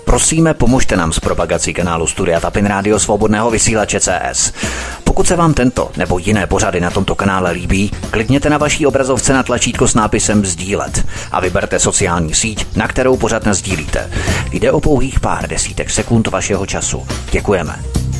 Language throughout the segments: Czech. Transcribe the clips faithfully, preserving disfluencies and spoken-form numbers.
Prosíme, pomožte nám s propagací kanálu Studia Tapin Rádio Svobodného vysílače C S. Pokud se vám tento nebo jiné pořady na tomto kanále líbí, klikněte na vaší obrazovce na tlačítko s nápisem sdílet a vyberte sociální síť, na kterou pořad nasdílíte. Jde o pouhých pár desítek sekund vašeho času. Děkujeme.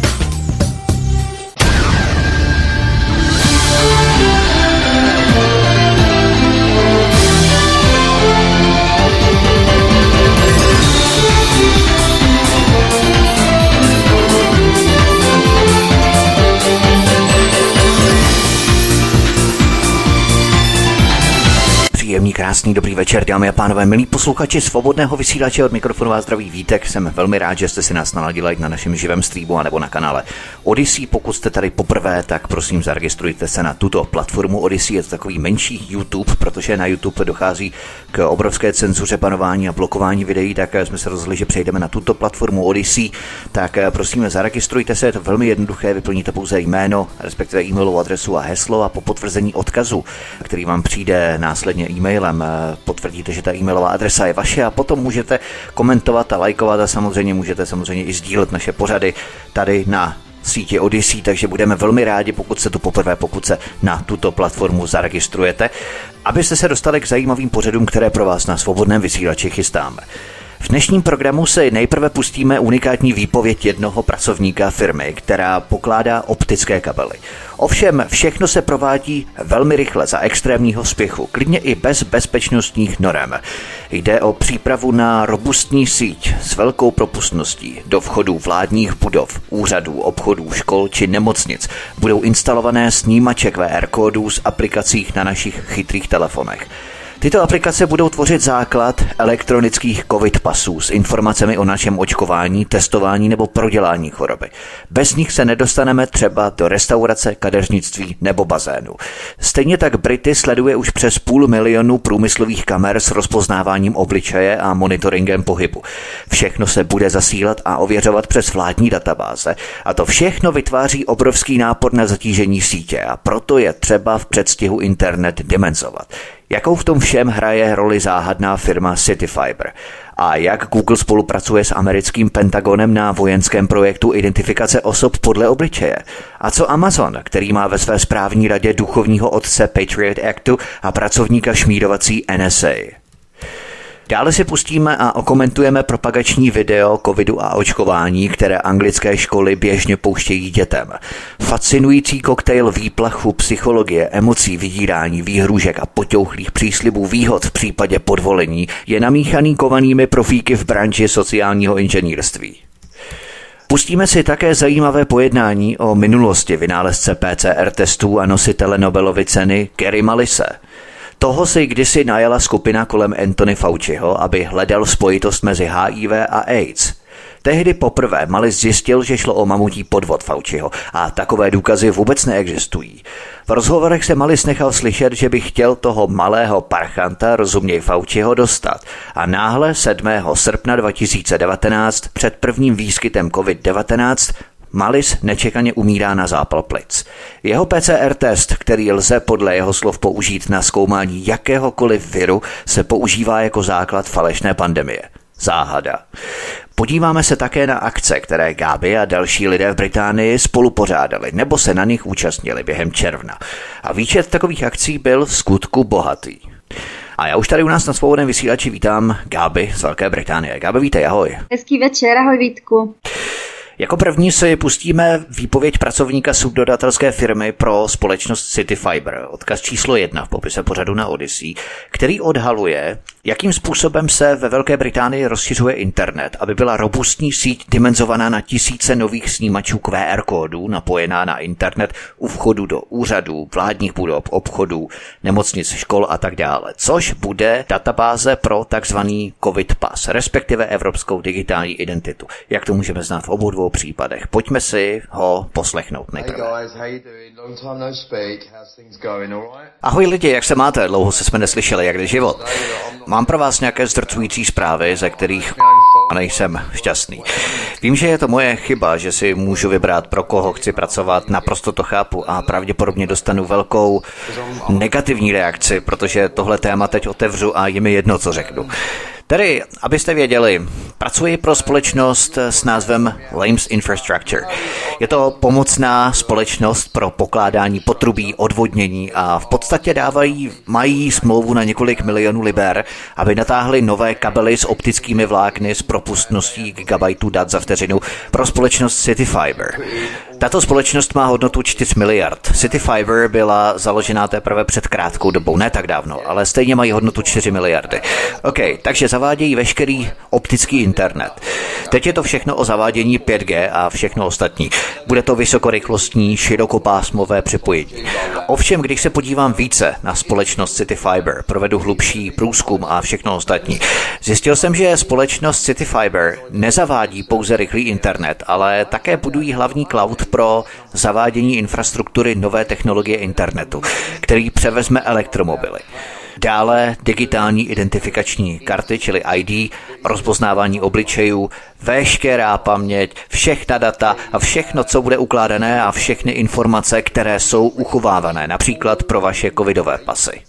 Příjemný, krásný, dobrý večer, dámy a pánové, milí posluchači Svobodného vysílače, od mikrofonu vás zdraví Vítek. Jsem velmi rád, že jste si nás naladili na našem živém streamu anebo na kanále Odyssey. Pokud jste tady poprvé, tak prosím zaregistrujte se na tuto platformu Odyssey. Je to takový menší YouTube, protože na YouTube dochází k obrovské cenzuře, panování a blokování videí, tak jsme se rozhodli, že přejdeme na tuto platformu Odyssey. Tak prosím, zaregistrujte se, je to velmi jednoduché, vyplníte pouze jméno, respektive e-mailovou adresu a heslo a po potvrzení odkazu, který vám přijde následně e-mailem, potvrdíte, že ta e-mailová adresa je vaše a potom můžete komentovat a lajkovat a samozřejmě můžete samozřejmě i sdílet naše pořady tady na síti Odyssey, takže budeme velmi rádi, pokud se tu poprvé, pokud se na tuto platformu zaregistrujete, abyste se dostali k zajímavým pořadům, které pro vás na Svobodném vysílači chystáme. V dnešním programu se nejprve pustíme unikátní výpověď jednoho pracovníka firmy, která pokládá optické kabely. Ovšem, všechno se provádí velmi rychle za extrémního spěchu, klidně i bez bezpečnostních norem. Jde o přípravu na robustní síť s velkou propustností. Do vchodů vládních budov, úřadů, obchodů, škol či nemocnic budou instalované snímače Q R kódů z aplikacích na našich chytrých telefonech. Tyto aplikace budou tvořit základ elektronických covid pasů s informacemi o našem očkování, testování nebo prodělání choroby. Bez nich se nedostaneme třeba do restaurace, kadeřnictví nebo bazénu. Stejně tak Brity sleduje už přes půl milionu průmyslových kamer s rozpoznáváním obličeje a monitoringem pohybu. Všechno se bude zasílat a ověřovat přes vládní databáze a to všechno vytváří obrovský nápor na zatížení sítě a proto je třeba v předstihu internet dimenzovat. Jakou v tom všem hraje roli záhadná firma CityFibre a jak Google spolupracuje s americkým Pentagonem na vojenském projektu identifikace osob podle obličeje? A co Amazon, který má ve své správní radě duchovního otce Patriot Actu a pracovníka šmírovací N S A? Dále si pustíme a okomentujeme propagační video covidu a očkování, které anglické školy běžně pouštějí dětem. Fascinující koktejl výplachu, psychologie, emocí, vydírání, výhrůžek a poťouchlých příslibů výhod v případě podvolení je namíchaný kovanými profíky v branži sociálního inženýrství. Pustíme si také zajímavé pojednání o minulosti vynálezce P C R testů a nositele Nobelovy ceny Gary Mallise. Toho si kdysi najala skupina kolem Anthony Fauciho, aby hledal spojitost mezi H I V a AIDS. Tehdy poprvé Mallis zjistil, že šlo o mamutí podvod Fauciho a takové důkazy vůbec neexistují. V rozhovorech se Mallis nechal slyšet, že by chtěl toho malého parchanta, rozuměj Fauciho, dostat. A náhle sedmého srpna dva tisíce devatenáct před prvním výskytem covid devatenáct Mallis nečekaně umírá na zápal plic. Jeho P C R test, který lze podle jeho slov použít na zkoumání jakéhokoliv viru, se používá jako základ falešné pandemie. Záhada. Podíváme se také na akce, které Gabi a další lidé v Británii spolu pořádali nebo se na nich účastnili během června. A výčet takových akcí byl v skutku bohatý. A já už tady u nás na Svobodném vysílači vítám Gabi z Velké Británie. Gabi, vítej, ahoj. Hezký večer, ahoj Vítku. Jako první si pustíme výpověď pracovníka subdodatelské firmy pro společnost CityFibre, odkaz číslo jedna v popise pořadu na Odyssey, který odhaluje, jakým způsobem se ve Velké Británii rozšiřuje internet, aby byla robustní síť dimenzovaná na tisíce nových snímačů Q R kódů napojená na internet u vchodu do úřadů, vládních budov, obchodů, nemocnic, škol a tak dále, což bude databáze pro takzvaný COVID pas, respektive evropskou digitální identitu. Jak to můžeme znát v obou dvou případech. Pojďme si ho poslechnout nejprve. Ahoj lidi, jak se máte? Dlouho se jsme neslyšeli, jak jde život. Mám pro vás nějaké zdrcující zprávy, ze kterých nejsem šťastný. Vím, že je to moje chyba, že si můžu vybrat, pro koho chci pracovat, naprosto to chápu a pravděpodobně dostanu velkou negativní reakci, protože tohle téma teď otevřu a je mi jedno, co řeknu. Tedy, abyste věděli, Pracuji pro společnost s názvem Lames Infrastructure. Je to pomocná společnost pro pokládání potrubí, odvodnění a v podstatě dávají, mají smlouvu na několik milionů liber, aby natáhli nové kabely s optickými vlákny s propustností gigabajtů dat za vteřinu pro společnost CityFiber. Tato společnost má hodnotu čtyři miliard. CityFiber byla založená teprve před krátkou dobou, ne tak dávno, ale stejně mají hodnotu čtyři miliardy. OK, takže zavádějí veškerý optický internet. Teď je to všechno o zavádění pět G a všechno ostatní. Bude to vysokorychlostní, širokopásmové připojení. Ovšem, když se podívám více na společnost CityFiber, provedu hlubší průzkum a všechno ostatní, zjistil jsem, že společnost CityFiber nezavádí pouze rychlý internet, ale také budují hlavní cloud pro zavádění infrastruktury nové technologie internetu, který převezme elektromobily. Dále digitální identifikační karty, čili I D, rozpoznávání obličejů, veškerá paměť, všechna data a všechno, co bude ukládané a všechny informace, které jsou uchovávané, například pro vaše covidové pasy.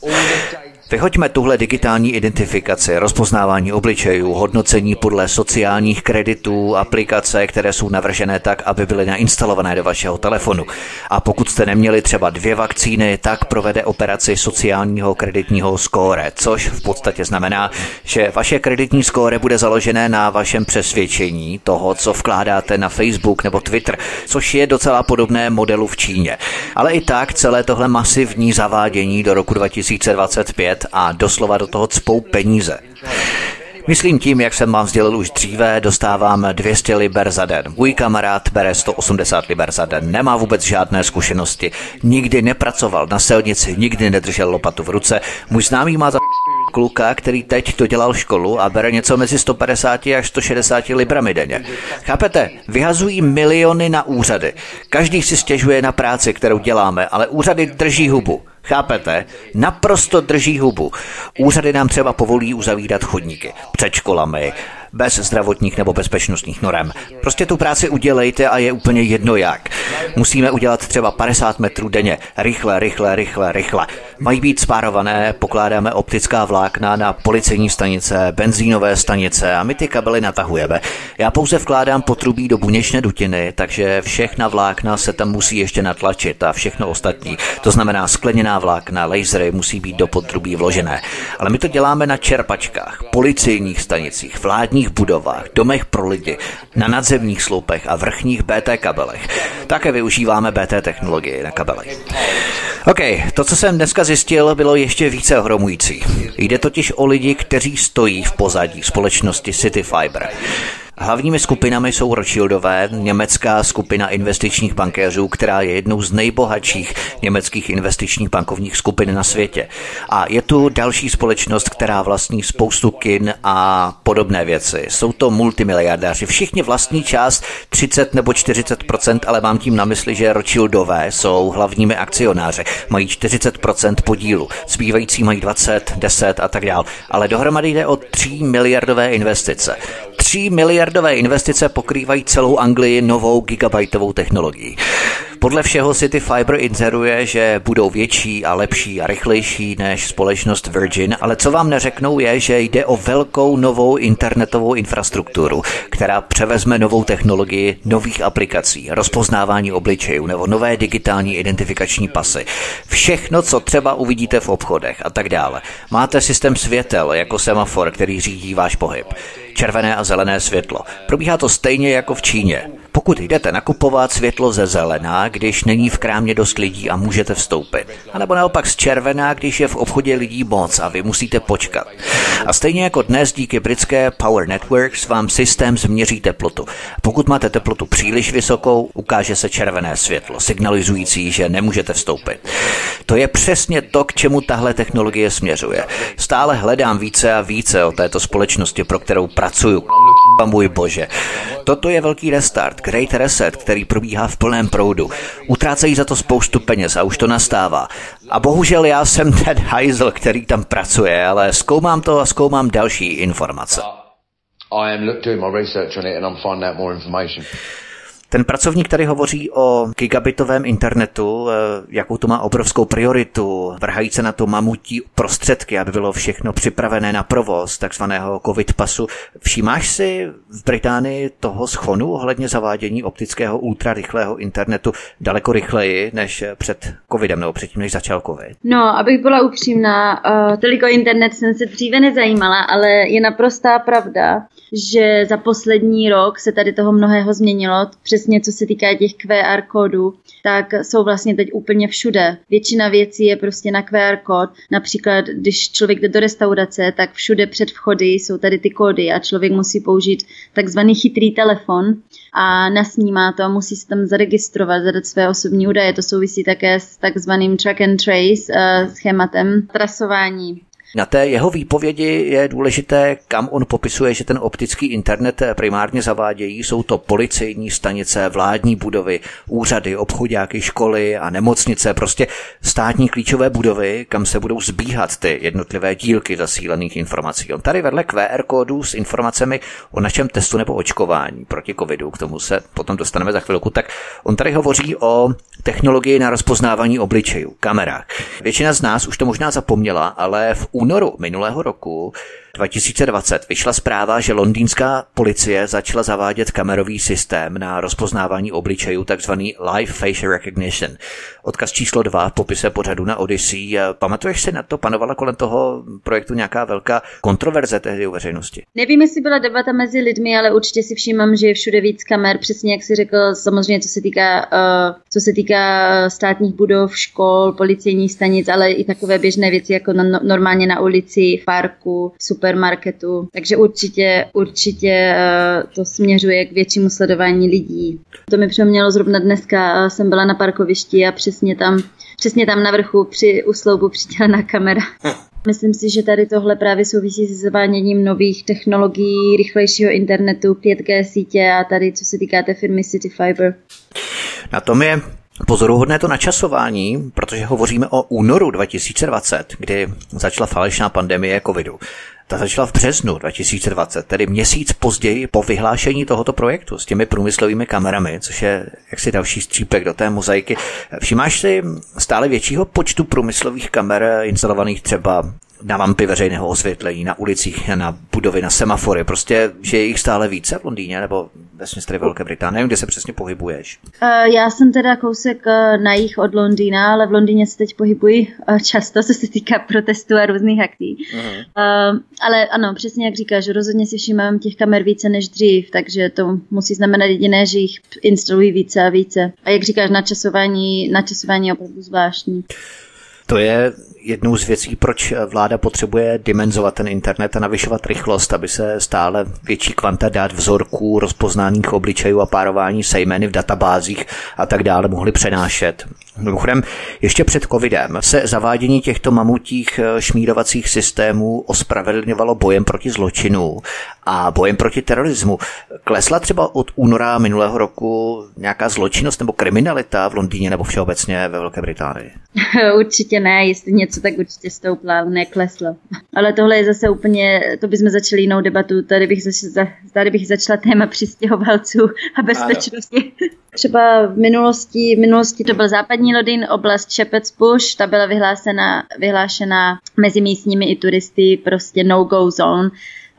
Vyhoďme tuhle digitální identifikaci, rozpoznávání obličejů, hodnocení podle sociálních kreditů, aplikace, které jsou navržené tak, aby byly nainstalované do vašeho telefonu. A pokud jste neměli třeba dvě vakcíny, tak provede operaci sociálního kreditního skóre, což v podstatě znamená, že vaše kreditní skóre bude založené na vašem přesvědčení toho, co vkládáte na Facebook nebo Twitter, což je docela podobné modelu v Číně. Ale i tak celé tohle masivní zavádění do roku dva tisíce dvacet pět a doslova do toho cpou peníze. Myslím tím, jak jsem vám sdělil už dříve, dostávám dvě stě liber za den. Můj kamarád bere sto osmdesát liber za den, nemá vůbec žádné zkušenosti, nikdy nepracoval na silnici, nikdy nedržel lopatu v ruce. Můj známý má za kluka, který teď dodělal školu a bere něco mezi sto padesát až sto šedesát librami denně. Chápete? Vyhazují miliony na úřady. Každý si stěžuje na práci, kterou děláme, ale úřady drží hubu. Chápete? Naprosto drží hubu. Úřady nám třeba povolí uzavírat chodníky před školami, bez zdravotních nebo bezpečnostních norem. Prostě tu práci udělejte a je úplně jedno jak. Musíme udělat třeba padesát metrů denně. Rychle, rychle, rychle, rychle. Mají být spárované, pokládáme optická vlákna na policejní stanice, benzínové stanice a my ty kabely natahujeme. Já pouze vkládám potrubí do buněčné dutiny, takže všechna vlákna se tam musí ještě natlačit a všechno ostatní. To znamená skleněná vlákna, lasery musí být do potrubí vložené. Ale my to děláme na čerpačkách, policejních stanicích, vládních budovách, domech pro lidi, na nadzemních sloupech a vrchních B T kabelech. Také využíváme B T technologii na kabelech. OK, to, co jsem dneska zjistil, bylo ještě více ohromující. Jde totiž o lidi, kteří stojí v pozadí společnosti CityFiber. Hlavními skupinami jsou Rothschildové, německá skupina investičních bankéřů, která je jednou z nejbohatších německých investičních bankovních skupin na světě. A je tu další společnost, která vlastní spoustu kin a podobné věci. Jsou to multimiliardáři. Všichni vlastní část třicet nebo čtyřicet procent, ale mám tím na mysli, že Rothschildové jsou hlavními akcionáři. Mají čtyřicet procent podílu. Zbývající mají dvacet, deset a tak dále. Ale dohromady jde o tři miliardové investice. tři miliardové investice pokrývají celou Anglii novou gigabajtovou technologií. Podle všeho CityFiber inzeruje, že budou větší a lepší a rychlejší než společnost Virgin, ale co vám neřeknou je, že jde o velkou novou internetovou infrastrukturu, která převezme novou technologii nových aplikací, rozpoznávání obličejů nebo nové digitální identifikační pasy. Všechno, co třeba uvidíte v obchodech a tak dále. Máte systém světel jako semafor, který řídí váš pohyb. Červené a zelené světlo. Probíhá to stejně jako v Číně. Pokud jdete nakupovat, světlo ze zelená, když není v krámě dost lidí a můžete vstoupit. A nebo naopak z červená, když je v obchodě lidí moc a vy musíte počkat. A stejně jako dnes díky britské Power Networks vám systém změří teplotu. Pokud máte teplotu příliš vysokou, ukáže se červené světlo, signalizující, že nemůžete vstoupit. To je přesně to, k čemu tahle technologie směřuje. Stále hledám více a více o této společnosti, pro kterou pracuju. Můj bože. Toto je velký restart, Great Reset, který probíhá v plném proudu. Utrácejí za to spoustu peněz a už to nastává. A bohužel já jsem ten hajzl, který tam pracuje, ale zkoumám to a zkoumám další informace. Ten pracovník tady hovoří o gigabitovém internetu, jakou to má obrovskou prioritu, vrhají se na to mamutí prostředky, aby bylo všechno připravené na provoz takzvaného covid pasu. Všímáš si v Británii toho schonu ohledně zavádění optického ultrarychlého internetu daleko rychleji než před covidem nebo předtím, než začal covid? No, abych byla upřímná, uh, toliko internet jsem se dříve nezajímala, ale je naprostá pravda, že za poslední rok se tady toho mnohého změnilo, přesně co se týká těch Q R kódů, tak jsou vlastně teď úplně všude. Většina věcí je prostě na Q R kód. Například, když člověk jde do restaurace, tak všude před vchody jsou tady ty kódy a člověk musí použít takzvaný chytrý telefon a nasnímá to a musí se tam zaregistrovat, zadat své osobní údaje. To souvisí také s takzvaným track and trace, uh, schématem trasování. Na té jeho výpovědi je důležité, kam on popisuje, že ten optický internet primárně zavádějí. Jsou to policejní stanice, vládní budovy, úřady, obchoďáky, školy a nemocnice, prostě státní klíčové budovy, kam se budou zbíhat ty jednotlivé dílky zasílaných informací. On tady vedle Q R kódů s informacemi o našem testu nebo očkování proti covidu, k tomu se potom dostaneme za chvilku, tak on tady hovoří o technologii na rozpoznávání obličejů, kamerách. Většina z nás už to možná zapomněla, ale v únoru minulého roku dva tisíce dvacet vyšla zpráva, že londýnská policie začala zavádět kamerový systém na rozpoznávání obličejů, takzvaný live facial recognition. Odkaz číslo dva v popise pořadu na Odyssey. Pamatuješ si na to? Panovala kolem toho projektu nějaká velká kontroverze tehdy u veřejnosti? Nevím, jestli byla debata mezi lidmi, ale určitě si všímám, že je všude víc kamer, přesně jak jsi řekl, samozřejmě co se týká, uh, co se týká státních budov, škol, policejních stanic, ale i takové běžné věci jako no, normálně na ulici, v parku, supermarketu. Takže určitě, určitě uh, to směřuje k většímu sledování lidí. To mi připomnělo zrovna dneska, uh, jsem byla na parkovišti a přesně tam, přesně tam na vrchu při usloupu přidělená kamera. Myslím si, že tady tohle právě souvisí se zaváděním nových technologií, rychlejšího internetu, pět G sítě a tady, co se týká té firmy City Fiber. Na tom je pozoruhodné to načasování, protože hovoříme o únoru dva tisíce dvacet, kdy začala falešná pandemie covidu. Ta začala v březnu dva tisíce dvacet, tedy měsíc později po vyhlášení tohoto projektu s těmi průmyslovými kamerami, což je jaksi další střípek do té mozaiky. Všimáš si stále většího počtu průmyslových kamer instalovaných třeba na vampy veřejného osvětlení, na ulicích, na budovy, na semafory, prostě, že je jich stále více v Londýně nebo vesměs tady Velké Británii, nevím, kde se přesně pohybuješ. Uh, já jsem teda kousek uh, na jih od Londýna, ale v Londýně se teď pohybuji uh, často, co se týká protestů a různých akcí. Uh-huh. Uh, ale ano, přesně jak říkáš, rozhodně si všímám těch kamer více než dřív, takže to musí znamenat jediné, že jich instalují více a více. A jak říkáš, načasování, načasování je opravdu zvláštní. To je jednou z věcí, proč vláda potřebuje dimenzovat ten internet a navyšovat rychlost, aby se stále větší kvanta dat vzorků, rozpoznaných obličejů a párování se jmény v databázích a tak dále mohly přenášet. Mimochodem, ještě před covidem se zavádění těchto mamutích šmírovacích systémů ospravedlňovalo bojem proti zločinu a bojem proti terorismu. Klesla třeba od února minulého roku nějaká zločinnost nebo kriminalita v Londýně nebo všeobecně ve Velké Británii? Určitě ne, jestli něco, tak určitě stoupla, ale neklesla. Ale tohle je zase úplně, to bychom začali jinou debatu, tady bych, zač- tady bych začala téma přistěhovalců a bezpečnosti. Třeba v minulosti, v minulosti to byl západní Londýn, oblast Shepherd's Bush, ta byla vyhlášena, vyhlášena mezi místními i turisty, prostě no-go zone,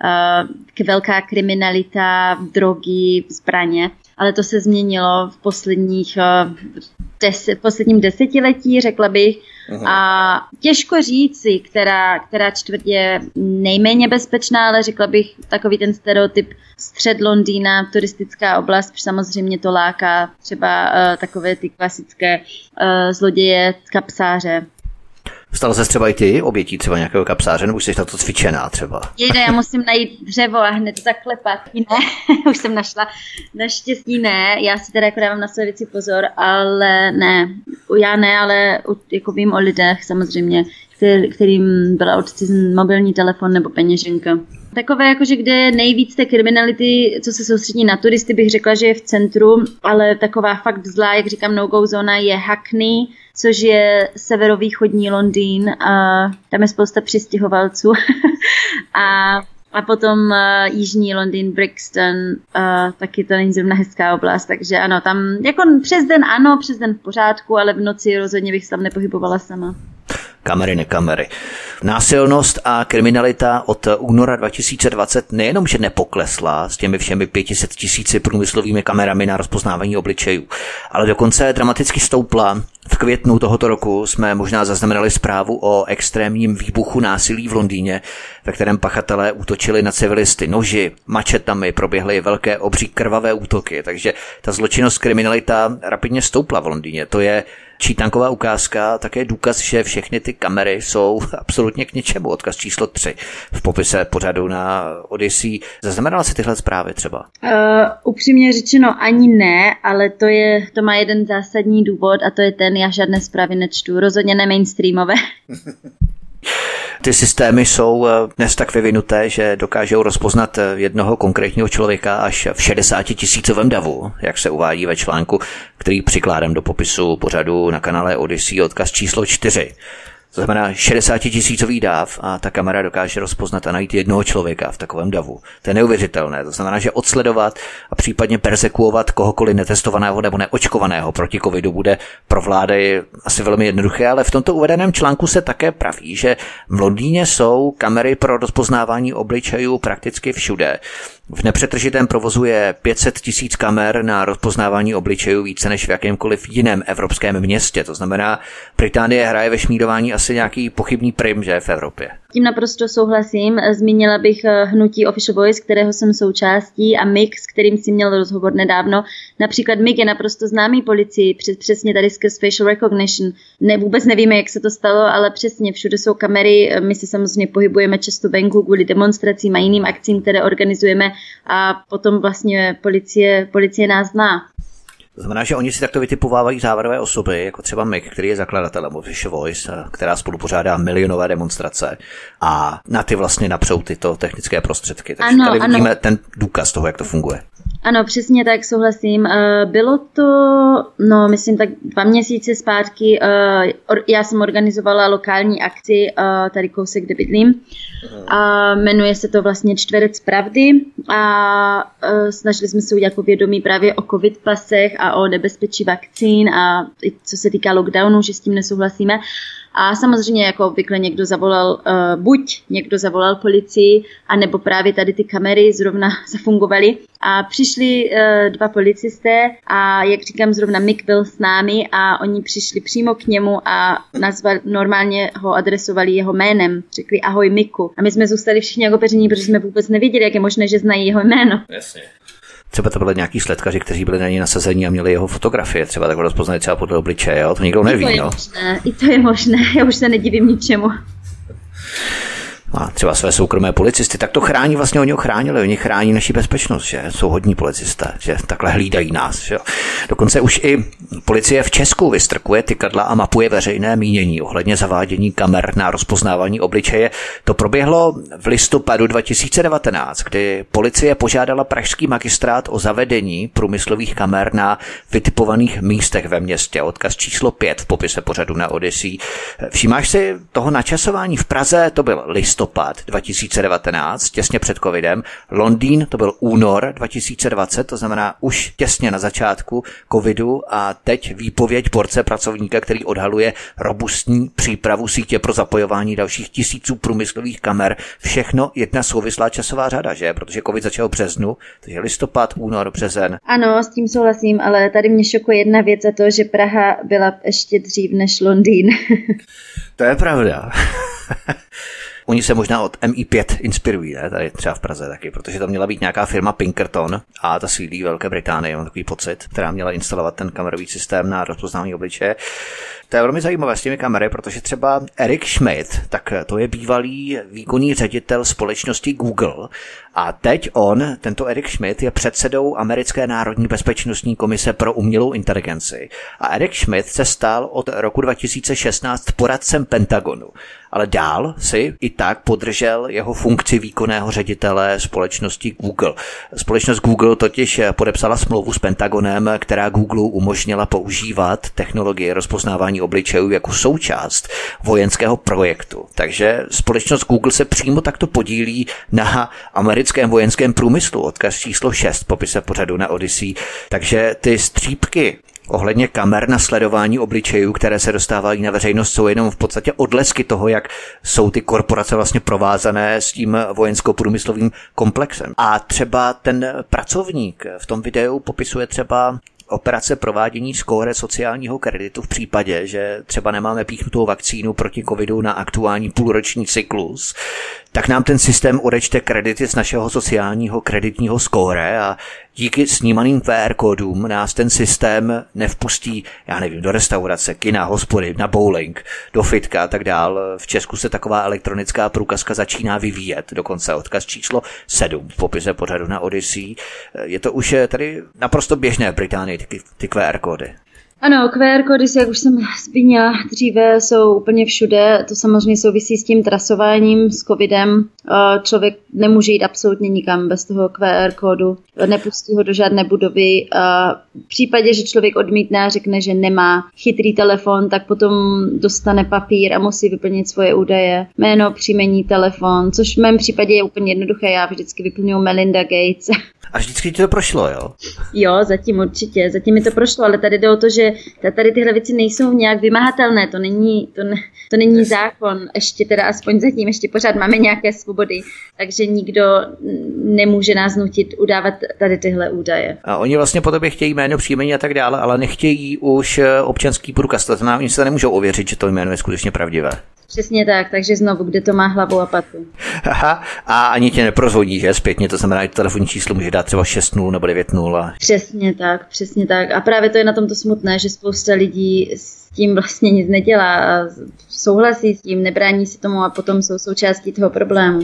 uh, velká kriminalita, drogy, zbraně. Ale to se změnilo v posledních uh, deset, v posledním desetiletí, řekla bych. Uhum. A těžko říci, která, která čtvrť je nejméně bezpečná, ale řekla bych takový ten stereotyp střed Londýna, turistická oblast, protože samozřejmě to láká třeba uh, takové ty klasické uh, zloděje, kapsáře. Stala se třeba i ty obětí třeba nějakého kapsáře, nebo už jsi na to cvičená třeba? Jde, já musím najít dřevo a hned to zaklepat. Ne, už jsem našla. Naštěstí ne, já si teda jako dávám na své věci pozor, ale ne, já ne, ale jako vím o lidech samozřejmě, který, kterým byla odcizen mobilní telefon nebo peněženka. Takové jakože kde je nejvíc té kriminality, co se soustředí na turisty, bych řekla, že je v centru, ale taková fakt zlá, jak říkám, no-go zóna je Hackney, což je severovýchodní Londýn a tam je spousta přistěhovalců. A A potom uh, jižní Londýn, Brixton, uh, taky to není zrovna hezká oblast, takže ano, tam jako přes den ano, přes den v pořádku, ale v noci rozhodně bych se tam nepohybovala sama. Kamery, nekamery. Násilnost a kriminalita od února dva tisíce dvacet nejenom, že nepoklesla s těmi všemi pěti set tisíci průmyslovými kamerami na rozpoznávání obličejů, ale dokonce dramaticky stoupla. V květnu tohoto roku jsme možná zaznamenali zprávu o extrémním výbuchu násilí v Londýně, ve kterém pachatelé útočili na civilisty noži, mačetami, proběhly velké obří krvavé útoky, takže ta zločinnost, kriminalita rapidně stoupla v Londýně. To je čítanková ukázka, také důkaz, že všechny ty kamery jsou absolutně k ničemu. Odkaz číslo tři v popise pořadu na Odyssey. Zaznamenala si tyhle zprávy třeba? Uh, upřímně řečeno ani ne, ale to, je, to má jeden zásadní důvod a to je ten, já žádné zprávy nečtu, rozhodně ne mainstreamové. Ty systémy jsou dnes tak vyvinuté, že dokážou rozpoznat jednoho konkrétního člověka až v šedesátitisícovém davu, jak se uvádí ve článku, který přikládám do popisu pořadu na kanále Odyssey, odkaz číslo čtyři. To znamená šedesátitisícový dav a ta kamera dokáže rozpoznat a najít jednoho člověka v takovém davu. To je neuvěřitelné. To znamená, že odsledovat a případně persekuovat kohokoliv netestovaného nebo neočkovaného proti covidu bude pro vlády asi velmi jednoduché, ale v tomto uvedeném článku se také praví, že v Londýně jsou kamery pro rozpoznávání obličejů prakticky všude. V nepřetržitém provozu je pět set tisíc kamer na rozpoznávání obličejů více než v jakémkoliv jiném evropském městě. To znamená, Británie hraje ve šmírování asi nějaký pochybný prim, že v Evropě. Tím naprosto souhlasím. Zmínila bych hnutí Official Voice, kterého jsem součástí, a M I G, s kterým si měl rozhovor nedávno. Například M I G je naprosto známý policii, přesně tady skrz facial recognition. Ne, vůbec nevíme, jak se to stalo, ale přesně všude jsou kamery. My se samozřejmě pohybujeme často venku kvůli demonstracím a jiným akcím, které organizujeme, a potom vlastně policie, policie nás zná. To znamená, že oni si takto vytipovávají závadové osoby, jako třeba M I G, který je zakladatelem Official Voice, která spolu pořádá milionové demonstrace, a na ty vlastně napřou tyto technické prostředky. Takže ano, tady vidíme ano. ten důkaz toho, jak to funguje. Ano, přesně tak, souhlasím. Bylo to, no myslím tak dva měsíce zpátky, já jsem organizovala lokální akci tady kousek, kde bydlím. A jmenuje se to vlastně Čtverec pravdy a snažili jsme se udělat povědomí právě o covid pasech a o nebezpečí vakcín a co se týká lockdownu, že s tím nesouhlasíme. A samozřejmě jako obvykle někdo zavolal, uh, buď někdo zavolal policii, anebo právě tady ty kamery zrovna zafungovaly. A přišli uh, dva policisté a jak říkám, zrovna Mick byl s námi a oni přišli přímo k němu a nazvali, normálně ho adresovali jeho jménem. Řekli ahoj Miku. A my jsme zůstali všichni jako peření, protože jsme vůbec nevěděli, jak je možné, že znají jeho jméno. Jasně. Třeba to byly nějaký sledkaři, kteří byli na ní nasazení a měli jeho fotografie, třeba takhle rozpoznali třeba podle obličeje, jo? To nikdo neví, I to je no. možné, I to je možné, já už se nedivím ničemu. A třeba své soukromé policisty, tak to chrání, vlastně oni ho chránili, oni chrání naši bezpečnost, že jsou hodní policisté, že takhle hlídají nás, že jo. Dokonce už i policie v Česku vystrkuje tykadla a mapuje veřejné mínění ohledně zavádění kamer na rozpoznávání obličeje. To proběhlo v listopadu dva tisíce devatenáct, kdy policie požádala pražský magistrát o zavedení průmyslových kamer na vytipovaných místech ve městě. Odkaz číslo pět v popise pořadu na Odyssey. Všimáš si toho načasování v Praze, to byl listopad dva tisíce devatenáct, těsně před covidem. Londýn, to byl únor dva tisíce dvacet, to znamená už těsně na začátku covidu, a teď výpověď porce pracovníka, který odhaluje robustní přípravu sítě pro zapojování dalších tisíců průmyslových kamer. Všechno jedna souvislá časová řada, že? Protože covid začal v březnu, takže listopad, únor, březen. Ano, s tím souhlasím, ale tady mě šokuje jedna věc a to, že Praha byla ještě dřív než Londýn. To je pravda. Oni se možná od M I pět inspirují, ne? Tady třeba v Praze taky, protože tam měla být nějaká firma Pinkerton a ta sídlí Velké Británii, mám takový pocit, která měla instalovat ten kamerový systém na rozpoznání obličeje. To je velmi zajímavé s těmi kamery, protože třeba Eric Schmidt, tak to je bývalý výkonný ředitel společnosti Google a teď on, tento Eric Schmidt, je předsedou Americké národní bezpečnostní komise pro umělou inteligenci. A Eric Schmidt se stal od roku dva tisíce šestnáct poradcem Pentagonu. ale dál si i tak podržel jeho funkci výkonného ředitele společnosti Google. Společnost Google totiž podepsala smlouvu s Pentagonem, která Google umožnila používat technologie rozpoznávání obličejů jako součást vojenského projektu. Takže společnost Google se přímo takto podílí na americkém vojenském průmyslu. Odkaz číslo šest popise pořadu na Odyssey. Takže ty střípky ohledně kamer na sledování obličejů, které se dostávají na veřejnost, jsou jenom v podstatě odlesky toho, jak jsou ty korporace vlastně provázané s tím vojensko-průmyslovým komplexem. A třeba ten pracovník v tom videu popisuje třeba operace provádění skóre sociálního kreditu v případě, že třeba nemáme píchnutou vakcínu proti covidu na aktuální půlroční cyklus, tak nám ten systém odečte kredity z našeho sociálního kreditního skóre a díky snímaným Q R kódům nás ten systém nevpustí, já nevím, do restaurace, kina, hospody, na bowling, do fitka a tak dál. V Česku se taková elektronická průkazka začíná vyvíjet, dokonce odkaz číslo sedm v popise pořadu na Odyssey. Je to už tady naprosto běžné v Británii, ty, ty Q R kódy. Ano, Q R kódy, jak už jsem zmínila dříve, jsou úplně všude. To samozřejmě souvisí s tím trasováním, s covidem. Člověk nemůže jít absolutně nikam bez toho Q R kódu. Nepustí ho do žádné budovy. V případě, že člověk odmítne a řekne, že nemá chytrý telefon, tak potom dostane papír a musí vyplnit svoje údaje. Jméno, příjmení, telefon, což v mém případě je úplně jednoduché. Já vždycky vyplňuji Melinda Gates. A vždycky ti to prošlo, jo? Jo, zatím určitě. Zatím mi to prošlo, ale tady jde o to, že tady tyhle věci nejsou nějak vymahatelné. To není, to ne, to není zákon. Ještě teda aspoň zatím, ještě pořád máme nějaké svobody. Takže nikdo nemůže nás nutit udávat tady tyhle údaje. A oni vlastně po tobě chtějí jméno, příjmení a tak dále, ale nechtějí už občanský průkaz. To znamená, oni se nemůžou ověřit, že to jméno je skutečně pravdivé. Přesně tak, takže znovu, kde to má hlavu a patu. Aha, a ani tě neprozvodí, že zpětně, to znamená, že telefonní číslo může dát třeba šest nula nebo devět nula. Přesně tak, přesně tak. A právě to je na tomto smutné, že spousta lidí s tím vlastně nic nedělá a souhlasí s tím, nebrání si tomu a potom jsou součástí toho problému.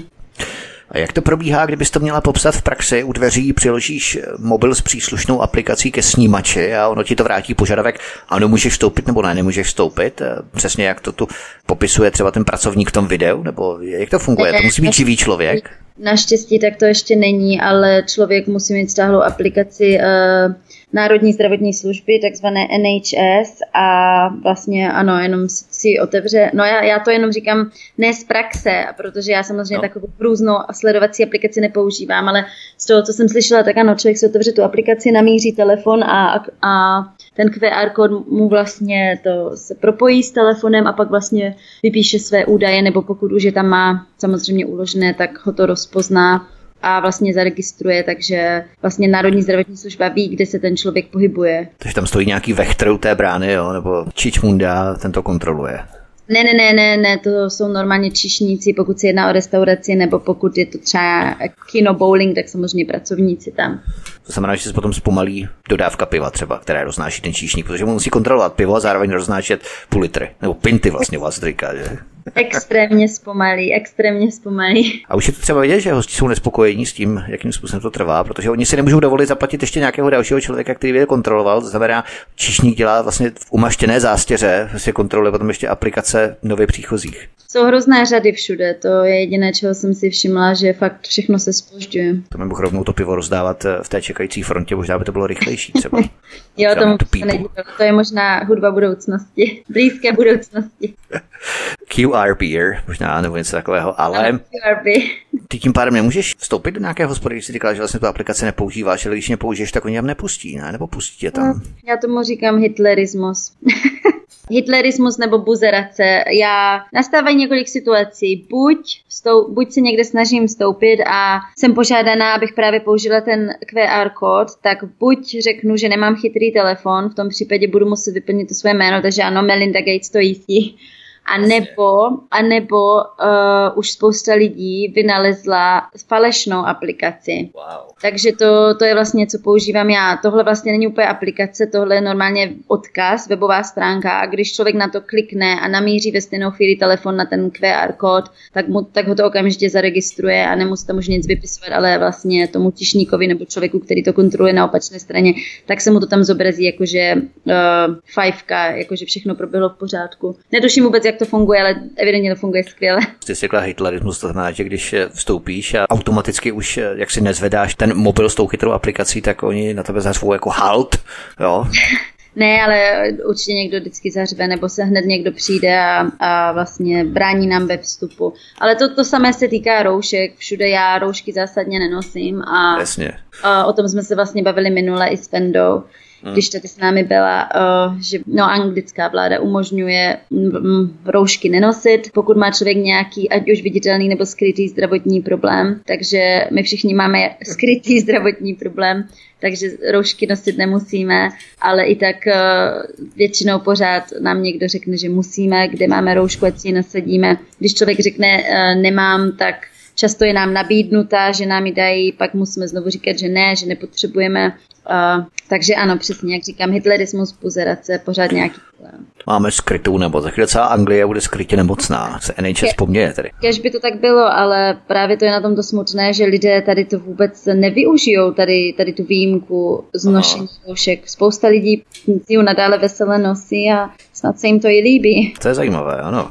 A jak to probíhá, kdybys to měla popsat v praxi? U dveří přiložíš mobil s příslušnou aplikací ke snímači a ono ti to vrátí požadavek, ano, můžeš vstoupit nebo ne, nemůžeš vstoupit. Přesně jak to tu popisuje třeba ten pracovník v tom videu, nebo jak to funguje? To musí být živý člověk? Naštěstí tak to ještě není, ale člověk musí mít stáhlou aplikaci uh, Národní zdravotní služby, takzvané N H S a vlastně ano, jenom si otevře, no já, já to jenom říkám ne z praxe, protože já samozřejmě no. takovou různou sledovací aplikaci nepoužívám, ale z toho, co jsem slyšela, tak ano, člověk si otevře tu aplikaci, namíří telefon a, a ten Q R kód mu vlastně to se propojí s telefonem a pak vlastně vypíše své údaje, nebo pokud už je tam má samozřejmě uložené, tak ho to rozpozná a vlastně zaregistruje, takže vlastně Národní zdravotní služba ví, kde se ten člověk pohybuje. Takže tam stojí nějaký vechtr u té brány, jo? Nebo čičmunda, ten to kontroluje. Ne, ne, ne, ne, ne, to jsou normálně číšníci, pokud se jedná o restauraci, nebo pokud je to třeba kino, bowling, tak samozřejmě pracovníci tam. To znamená, že se potom zpomalí dodávka piva třeba, které roznáší ten číšník, protože mu musí kontrolovat pivo a zároveň roznášet půl litry, nebo pinty vlastně vás říká, že? Extrémně zpomalí, extrémně zpomalí. A už je to třeba vidět, že hosti jsou nespokojení s tím, jakým způsobem to trvá, protože oni si nemůžou dovolit zaplatit ještě nějakého dalšího člověka, který by je kontroloval. To znamená, číšník dělá vlastně v umaštěné zástěře, si kontroluje potom ještě aplikace nově příchozích. Jsou hrozné řady všude, to je jediné, čeho jsem si všimla, že fakt všechno se zpožďuje. To bych rovnou to pivo rozdávat v té čekající frontě, možná by to bylo rychlejší třeba. Jo, tomu to nedílo. To je možná hudba budoucnosti, blízké budoucnosti. Q R beer, možná nebo něco takového, ale Q R B. Ty tím pádem nemůžeš vstoupit do nějaké hospody, když jsi říkala, že vlastně tu aplikaci nepoužíváš, ale když nepoužiješ, tak oni tam nepustí, ne? Nebo pustí tě tam. Já tomu říkám hitlerismus. Hitlerismus nebo buzerace. Já nastávají několik situací. Buď, vstoup, buď se někde snažím vstoupit a jsem požádaná, abych právě použila ten Q R kód, tak buď řeknu, že nemám chytrý telefon, v tom případě budu muset vyplnit to své jméno, takže ano, Melinda Gates to jistí. A nebo, a nebo uh, už spousta lidí vynalezla falešnou aplikaci. Wow. Takže to, to je vlastně, co používám já. Tohle vlastně není úplně aplikace, tohle je normálně odkaz, webová stránka a když člověk na to klikne a namíří ve stejnou chvíli telefon na ten Q R kód, tak, mu, tak ho to okamžitě zaregistruje a nemusí tam už nic vypisovat, ale vlastně tomu tišníkovi nebo člověku, který to kontroluje na opačné straně, tak se mu to tam zobrazí jakože uh, fajfka, jakože všechno proběhlo v pořádku. Netuším vůbec, jak jak to funguje, ale evidentně to funguje skvěle. Ty jsi řekla hitlerismus, to znamená, že když vstoupíš a automaticky už, jak si nezvedáš ten mobil s tou chytrou aplikací, tak oni na tebe zařvou jako halt, jo? Ne, ale určitě někdo vždycky zařve, nebo se hned někdo přijde a, a vlastně brání nám ve vstupu. Ale to, to samé se týká roušek. Všude já roušky zásadně nenosím. A, Jasně. a o tom jsme se vlastně bavili minule i s Fendou, hmm. když tady s námi byla, uh, že no, anglická vláda umožňuje m, roušky nenosit, pokud má člověk nějaký, ať už viditelný nebo skrytý zdravotní problém. Takže my všichni máme skrytý zdravotní problém, takže roušky nosit nemusíme, ale i tak uh, většinou pořád nám někdo řekne, že musíme, kde máme roušku, ať si ji nasadíme. Když člověk řekne uh, nemám, tak často je nám nabídnutá, že nám ji dají, pak musíme znovu říkat, že ne, že nepotřebujeme. Uh, takže ano, přesně, jak říkám, hitlerismus, puzerace, pořád nějaký problém. Máme skrytou nemoc. Za chvíli celá Anglie bude skrytě nemocná. Se N H S poměje tedy. Kež by to tak bylo, ale právě to je na tom to smutné, že lidé tady to vůbec nevyužijou, tady, tady tu výjimku z nošení roušek. Spousta lidí si ji nadále vesele nosí a snad se jim to i líbí. To je zajímavé, ano.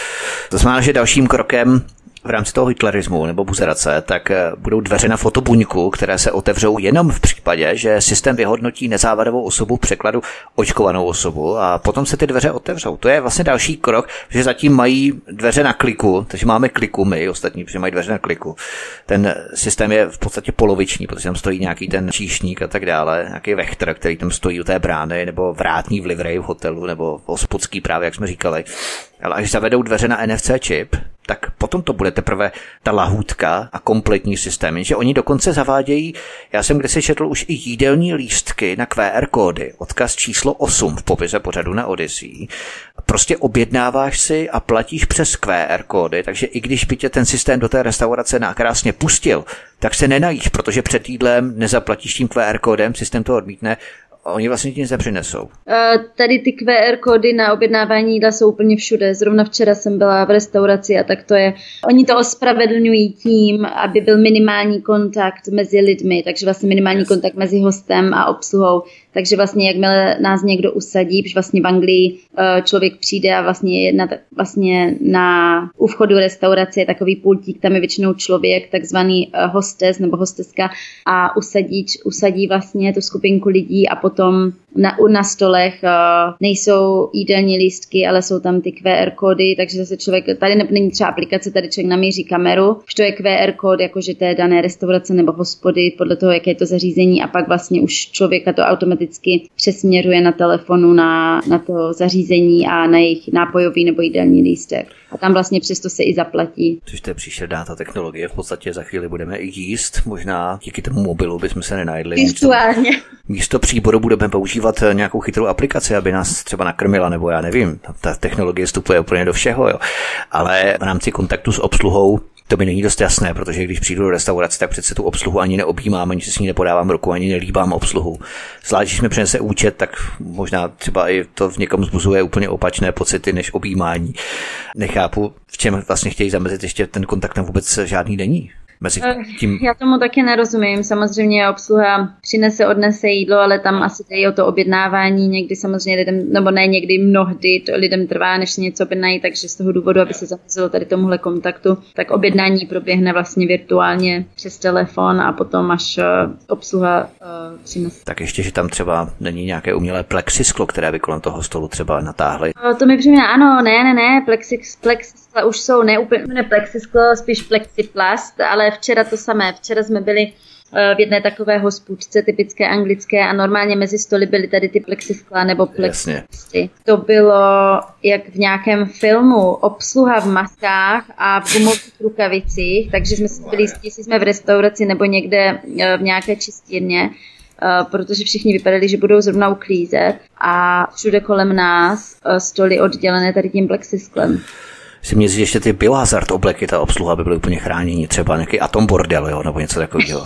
To znamená, že dalším krokem v rámci toho hitlerismu nebo buzerace, tak budou dveře na fotobuňku, které se otevřou jenom v případě, že systém vyhodnotí nezávadovou osobu v překladu očkovanou osobu a potom se ty dveře otevřou. To je vlastně další krok, že zatím mají dveře na kliku, takže máme kliku my ostatní, protože mají dveře na kliku. Ten systém je v podstatě poloviční, protože tam stojí nějaký ten číšník a tak dále, nějaký vechtr, který tam stojí u té brány, nebo vrátní v livreji v hotelu, nebo hospodský právě, jak jsme říkali. Ale až zavedou dveře na N F C čip, tak potom to bude teprve ta lahůdka a kompletní systém. Jenže oni dokonce zavádějí, já jsem kdysi četl už i jídelní lístky na Q R kódy, odkaz číslo osm v popise pořadu na Odyssey. Prostě objednáváš si a platíš přes Q R kódy, takže i když by tě ten systém do té restaurace nakrásně pustil, tak se nenajíš, protože před jídlem nezaplatíš tím Q R kódem, systém to odmítne, oni vlastně ti nic nepřinesou. Uh, tady ty Q R kódy na objednávání jídla jsou úplně všude. Zrovna včera jsem byla v restauraci a tak to je. Oni to ospravedlňují tím, aby byl minimální kontakt mezi lidmi, takže vlastně minimální yes. kontakt mezi hostem a obsluhou. Takže vlastně jakmile nás někdo usadí, protože vlastně v Anglii uh, člověk přijde a vlastně je na, vlastně na u vchodu restaurace je takový pultík, tam je většinou člověk, takzvaný uh, hostes nebo hosteska a usadí, usadí vlastně tu skupinku lidí a potom na, na stolech uh, nejsou jídelní lístky, ale jsou tam ty Q R kódy, takže zase člověk, tady není třeba aplikace, tady člověk namíří kameru, už to je Q R kód, jakože té dané restaurace nebo hospody, podle toho, jaké je to zařízení a pak vlastně už člověka to automaticky přesměruje na telefonu na, na to zařízení a na jejich nápojový nebo jídelní lístek. A tam vlastně přesto se i zaplatí. Což to je příšerná ta technologie, v podstatě za chvíli budeme i jíst, možná díky tomu mobilu bychom se nenajedli. Virtuálně. Místo příboru budeme používat nějakou chytrou aplikaci, aby nás třeba nakrmila, nebo já nevím, ta technologie vstupuje úplně do všeho, jo. Ale v rámci kontaktu s obsluhou to mi není dost jasné, protože když přijdu do restaurace, tak přece tu obsluhu ani neobjímám, ani si s ní nepodávám ruku, ani nelíbám obsluhu. Zvlášť, když mi přinese účet, tak možná třeba i to v někom vzbuzuje úplně opačné pocity než objímání. Nechápu, v čem vlastně chtějí zamezit, ještě ten kontakt tam vůbec žádný není. Mezi tím... Já tomu taky nerozumím. Samozřejmě obsluha přinese, odnese jídlo, ale tam asi jde o to objednávání. Někdy samozřejmě lidem, nebo ne někdy, mnohdy to lidem trvá, než si něco objednají, takže z toho důvodu, aby se zamezilo tady tomuhle kontaktu, tak objednání proběhne vlastně virtuálně přes telefon a potom až obsluha uh, přinese. Tak ještě, že tam třeba není nějaké umělé plexisklo, které by kolem toho stolu třeba natáhly. To, to mi připomíná, ano, ne, ne, ne, plexis, plexiskla už jsou ne úplně plexisklo, spíš plexiplast, ale včera to samé. Včera jsme byli v jedné takové hospůdce typické anglické a normálně mezi stoly byly tady ty plexiskla nebo plexisty. To bylo jak v nějakém filmu, obsluha v maskách a v gumových rukavicích, takže jsme si byli jistí, jestli jsme v restauraci nebo někde v nějaké čistírně, protože všichni vypadali, že budou zrovna uklízet a všude kolem nás stoly oddělené tady tím plexisklem. Si mě ještě ty biohazard obleky, ta obsluha by byly úplně chránění, třeba nějaký atom bordel, jo, nebo něco takového.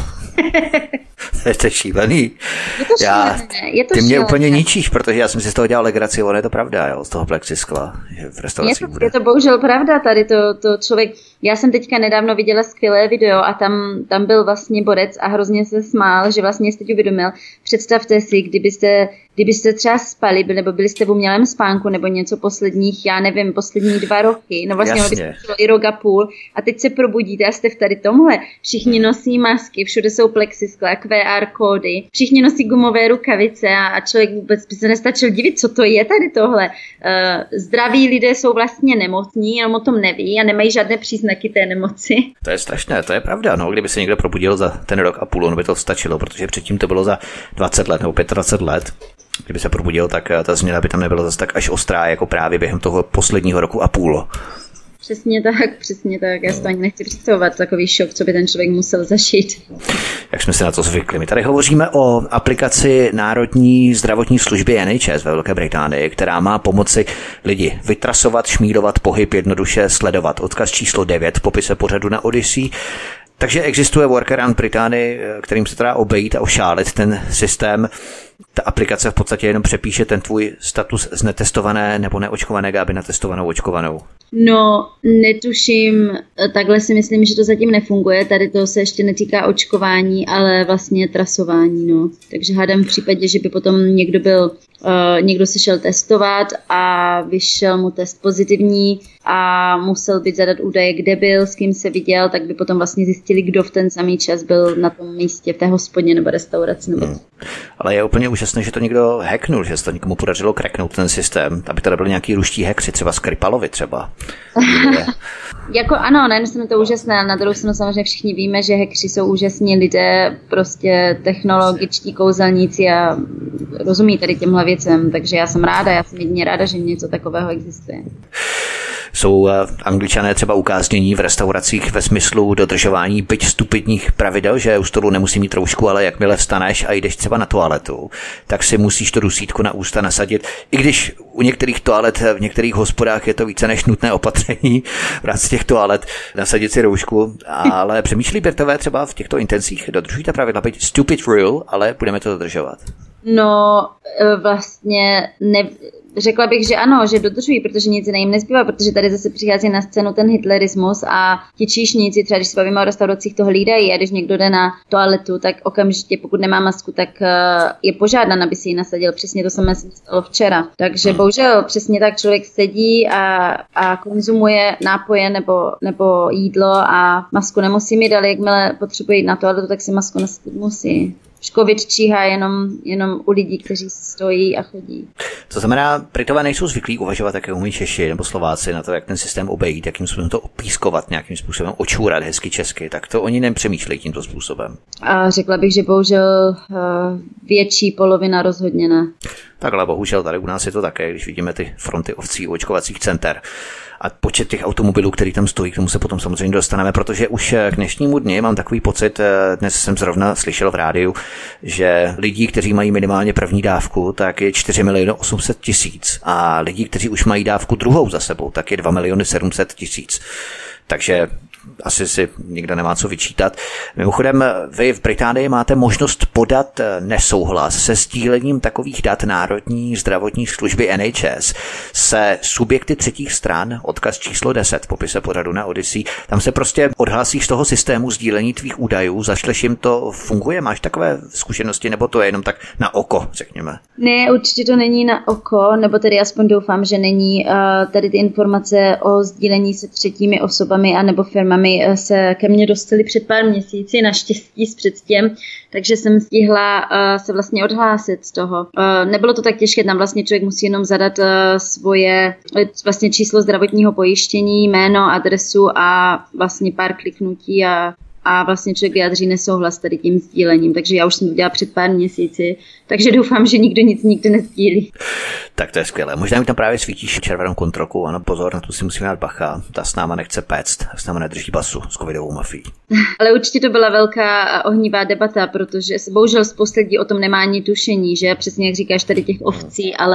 To je šílený. Je to já, šílené. Je to ty mě šílené. úplně ničíš, protože já jsem si z toho dělal legraci, ono je to pravda, jo, z toho plexiskla, že v restauraci je to, bude. Je to bohužel pravda, tady to, to člověk, já jsem teďka nedávno viděla skvělé video a tam, tam byl vlastně borec a hrozně se smál, že vlastně si teď uvědomil, představte si, kdybyste kdybyste třeba spali, nebo byli jste v umělém spánku, nebo něco posledních, já nevím, poslední dva roky, no vlastně byste i rok a půl, a teď se probudíte a jste v tady tomhle. Všichni nosí masky, všude jsou plexiskla, Q R kódy, všichni nosí gumové rukavice a, a člověk vůbec by se nestačil divit, co to je tady tohle. Uh, zdraví lidé jsou vlastně nemocní, jenom o tom neví a nemají žádné příznaky té nemoci. To je strašné, to je pravda, no, kdyby se někdo probudil za ten rok a půl, on by to stačilo, protože předtím to bylo za dvacet let nebo dvacet pět let. Kdyby se probudil, tak ta změna by tam nebyla zase tak až ostrá, jako právě během toho posledního roku a půl. Přesně tak, přesně tak. Já si to ani nechci představovat, takový šok, co by ten člověk musel zažít. Jak jsme se na to zvykli. My tady hovoříme o aplikaci Národní zdravotní služby N H S ve Velké Británii, která má pomoci lidi vytrasovat, šmírovat pohyb, jednoduše sledovat. Odkaz číslo devět v popise pořadu na Odyssey. Takže existuje workaround Británii, kterým se teda obejít a ošálit ten systém. Ta aplikace v podstatě jenom přepíše ten tvůj status z netestované nebo neočkované, aby na testovanou očkovanou. No, netuším, takhle si myslím, že to zatím nefunguje. Tady to se ještě netýká očkování, ale vlastně trasování, no. Takže hádám v případě, že by potom někdo byl, uh, někdo se šel testovat a vyšel mu test pozitivní a musel být zadat údaje, kde byl, s kým se viděl, tak by potom vlastně zjistili, kdo v ten samý čas byl na tom místě, v té hospodě nebo restauraci. Nebo... Hmm. Ale je úplně úžasné, že to někdo hacknul, že se to někomu podařilo cracknout ten systém, aby tady byly nějaký ruští hackři, třeba Skripalovi třeba. Jako ano, na jednu stranu to úžasné, ale na druhou stranu samozřejmě všichni víme, že hackři jsou úžasní lidé, prostě technologičtí kouzelníci a rozumí tady těmhle věcem, takže já jsem ráda, já jsem jedině ráda, že něco takového existuje. Jsou Angličané třeba ukáznění v restauracích ve smyslu dodržování byť stupidních pravidel, že u stolu nemusí mít roušku, ale jakmile vstaneš a jdeš třeba na toaletu, tak si musíš to dusítko na ústa nasadit. I když u některých toalet, v některých hospodách je to více než nutné opatření v rámci těch toalet nasadit si roušku, ale přemýšlí Britové třeba v těchto intencích dodržují ta pravidla, byť stupid rule, ale budeme to dodržovat. No, vlastně ne... Řekla bych, že ano, že dodržují, protože nic jim nezbývá, protože tady zase přichází na scénu ten hitlerismus a ti číšníci, třeba když se bavíme o restauracích, to hlídají a když někdo jde na toaletu, tak okamžitě, pokud nemá masku, tak je požádán, aby si ji nasadil. Přesně to samé se stalo včera. Takže bohužel přesně tak člověk sedí a, a konzumuje nápoje nebo, nebo jídlo a masku nemusí mít, ale jakmile potřebuje jít na toaletu, tak si masku nasadit musí. Covid číhá jenom, jenom u lidí, kteří stojí a chodí. To znamená, Britové nejsou zvyklí uvažovat, jak umí Češi nebo Slováci na to, jak ten systém obejít, jakým způsobem to opískovat, nějakým způsobem očůrat hezky česky, tak to oni nepřemýšlejí tímto způsobem. A řekla bych, že bohužel větší polovina rozhodně ne. Takhle bohužel tady u nás je to také, když vidíme ty fronty ovcí u očkovacích center. A počet těch automobilů, který tam stojí, k tomu se potom samozřejmě dostaneme, protože už k dnešnímu dni mám takový pocit, dnes jsem zrovna slyšel v rádiu, že lidí, kteří mají minimálně první dávku, tak je čtyři miliony osm set tisíc a lidí, kteří už mají dávku druhou za sebou, tak je dva miliony sedm set tisíc. Takže asi si nikdo nemá co vyčítat. Mimochodem, vy v Británii máte možnost podat nesouhlas se sdílením takových dat Národní zdravotní služby N H S se subjekty třetích stran, odkaz číslo deset v popise pořadu na Odyssey. Tam se prostě odhlásíš z toho systému sdílení tvých údajů, zašleš jim to, funguje? Máš takové zkušenosti, nebo to je jenom tak na oko, řekněme? Ne, určitě to není na oko, nebo tedy aspoň doufám, že není. Tady ty informace o sdílení se třetími osobami a nebo firmami se ke mně dostaly před pár měsíci, naštěstí s předstěm, takže jsem stihla uh, se vlastně odhlásit z toho. Uh, nebylo to tak těžké, tam vlastně člověk musí jenom zadat uh, svoje vlastně číslo zdravotního pojištění, jméno, adresu a vlastně pár kliknutí a a vlastně člověk vyjádří nesouhlas tady tím sdílením, takže já už jsem to dělala před pár měsíci, takže doufám, že nikdo nic nikdy nesdílí. Tak to je skvělé. Možná mi tam právě svítíš červenou kontrolku, ano, pozor, na to si musíme dát bacha, ta s náma nechce péct, s náma nedrží basu s covidovou mafií. Ale určitě to byla velká ohnivá debata, protože bohužel spousta lidí o tom nemá ani tušení, že přesně jak říkáš tady těch ovcí, ale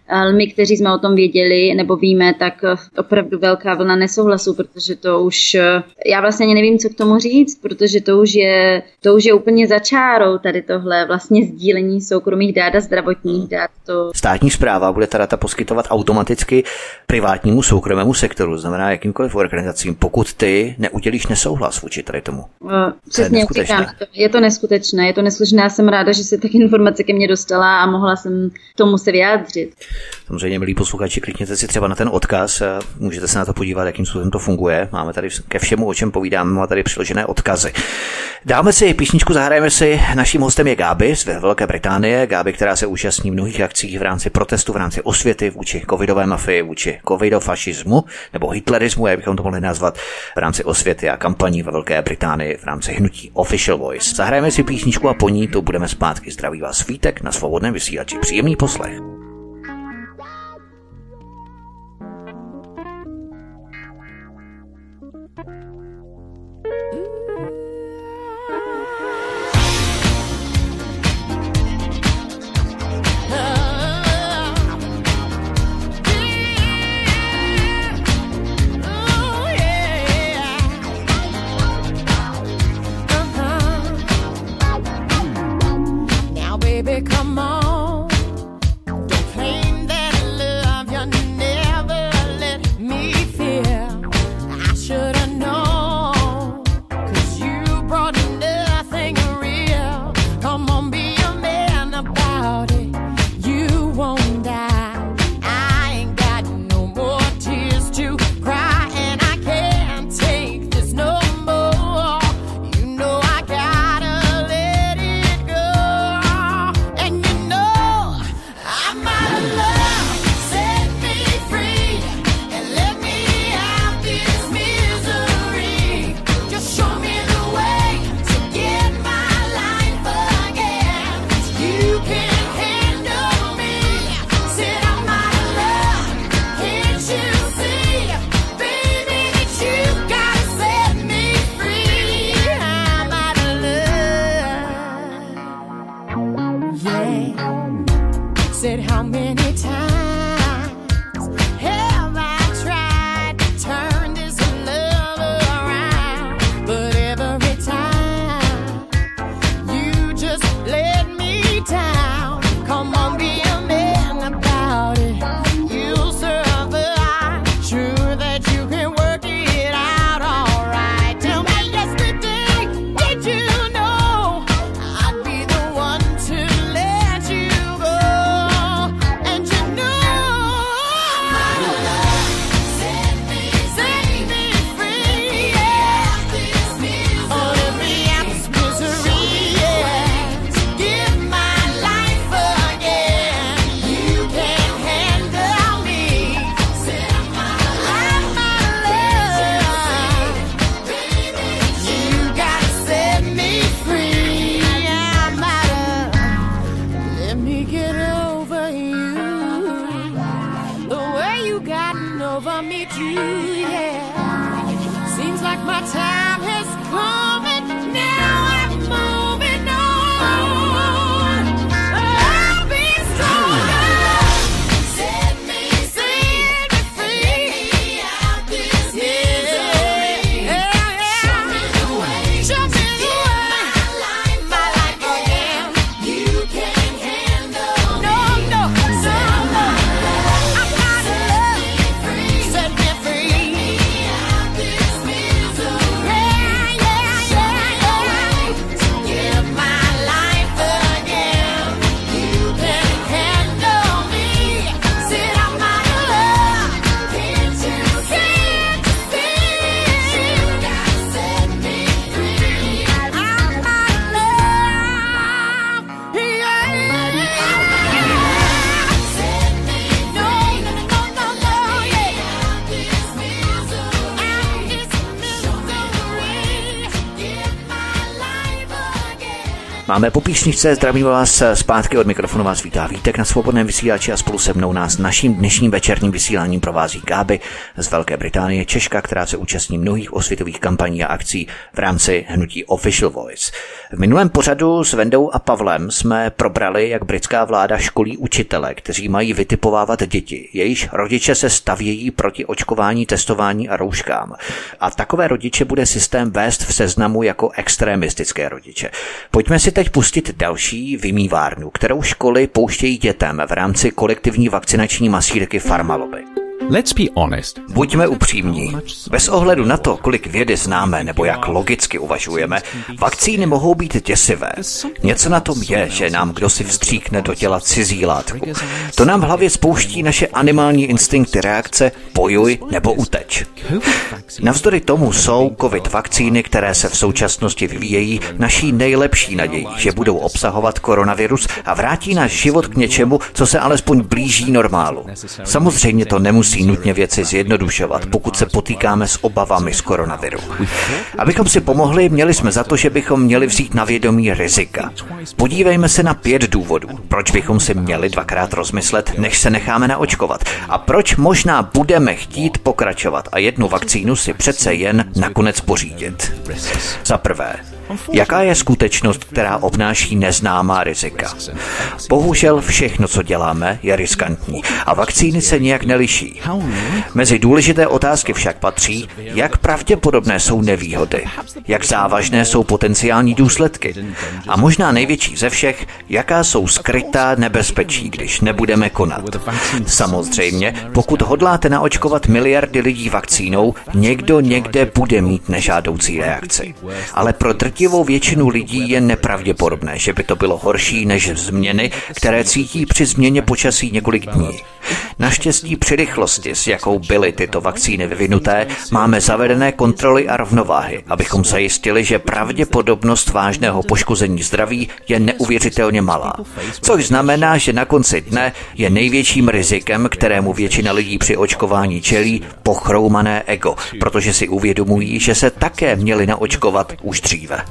Ale my, kteří jsme o tom věděli nebo víme, tak opravdu velká vlna nesouhlasu, protože to už, já vlastně ani nevím, co k tomu říct, protože to už je, to už je úplně za čárou tady tohle vlastně sdílení soukromých dát a zdravotních dát. To... Státní správa bude ta data poskytovat automaticky privátnímu soukromému sektoru, znamená jakýmkoliv organizacím, pokud ty neudělíš nesouhlas vůči tady tomu. Přesně, je říkám, je to neskutečné, je to neslušné, já jsem ráda, že se tak informace ke mně dostala a mohla jsem tomu se vyjádřit. Samozřejmě, milí posluchači, klikněte si třeba na ten odkaz, můžete se na to podívat, jakým způsobem to funguje. Máme tady ke všemu, o čem povídáme, máme tady přiložené odkazy. Dáme si písničku, zahrajeme si. Naším hostem je Gáby z Velké Británie. Gáby, která se účastní mnohých akcí v rámci protestu, v rámci osvěty vůči covidové mafii, vůči covidofašismu nebo hitlerismu, jak bychom to mohli nazvat, v rámci osvěty a kampaní ve Velké Británii v rámci hnutí Official Voice. Zahrajeme si písničku a po ní to budeme zpátky. Zdraví vás Vítek na Svobodném vysílači. Příjemný poslech. Baby, come on. Don't claim that love you never let me feel. I should have known, 'cause you brought nothing real. Come on, be a man about it. You won't die. I ain't got no more tears to cry, and I can't take this no more. You know I gotta let it go. And you know I'm out of love. Set me free and let me out this misery. Just show me the way to get my life again. You can handle me. Said I'm out of love. Can't you see, baby, that you gotta set me free? I'm out of love. Yeah. Said how many times have I tried to turn this love around, but every time you just let me down. Come on, be a man about it. You'll survive. Sure that you can work it out all right. Tell me yesterday, did you know I'd be the one to let you go? And you know I'm out of love. Set me, set me free. Yeah. Oh, let me out this misery. Yeah. To give my life again. You can't handle me. Said I'm out of love. You gotta set me free. I'm out of. Let me get over you. The way you gotten over me too, yeah. Seems like my time has come and now I'm moving on. I'll be stronger. Set me, set me free. Out this misery. Show me the way. Show me the way. My life again. You can't handle me. No, no, no. I'm out of love. Set me free. Máme po písničce, zdravím vás zpátky, od mikrofonu vás vítá Vítek na Svobodném vysílači a spolu se mnou nás naším dnešním večerním vysíláním provází Gáby z Velké Británie, Češka, která se účastní mnohých osvětových kampaní a akcí v rámci hnutí Official Voice. V minulém pořadu s Vendou a Pavlem jsme probrali, jak britská vláda školí učitele, kteří mají vytipovávat děti, jejichž rodiče se stavějí proti očkování, testování a rouškám. A takové rodiče bude systém vést v seznamu jako extremistické rodiče. Pojďme si teď pustit další vymývárnu, kterou školy pouštějí dětem v rámci kolektivní vakcinační masírky Pharmalobby. Let's be honest. Buďme upřímní. Bez ohledu na to, kolik vědy známe nebo jak logicky uvažujeme, vakcíny mohou být děsivé. Něco na tom je, že nám kdosi vstříkne do těla cizí látku. To nám v hlavě spouští naše animální instinkty reakce bojuj nebo uteč. Navzdory tomu jsou covid vakcíny, které se v současnosti vyvíjejí, naší nejlepší nadějí, že budou obsahovat koronavirus a vrátí náš život k něčemu, co se alespoň blíží normálu. Samozřejmě to nemusí nutně věci zjednodušovat, pokud se potýkáme s obavami z koronaviru. Abychom si pomohli, měli jsme za to, že bychom měli vzít na vědomí rizika. Podívejme se na pět důvodů, proč bychom si měli dvakrát rozmyslet, než se necháme naočkovat a proč možná budeme chtít pokračovat a jednu vakcínu si přece jen nakonec pořídit. Za prvé, jaká je skutečnost, která obnáší neznámá rizika? Bohužel všechno, co děláme, je riskantní a vakcíny se nijak neliší. Mezi důležité otázky však patří, jak pravděpodobné jsou nevýhody, jak závažné jsou potenciální důsledky a možná největší ze všech, jaká jsou skrytá nebezpečí, když nebudeme konat. Samozřejmě, pokud hodláte naočkovat miliardy lidí vakcínou, někdo někde bude mít nežádoucí reakci. Ale pro drtivou většinu lidí je nepravděpodobné, že by to bylo horší než změny, které cítí při změně počasí několik dní. Naštěstí při rychlosti, s jakou byly tyto vakcíny vyvinuté, máme zavedené kontroly a rovnováhy, abychom zajistili, že pravděpodobnost vážného poškození zdraví je neuvěřitelně malá. Což znamená, že na konci dne je největším rizikem, kterému většina lidí při očkování čelí, pochroumané ego, protože si uvědomují, že se také měli naočkovat už dříve.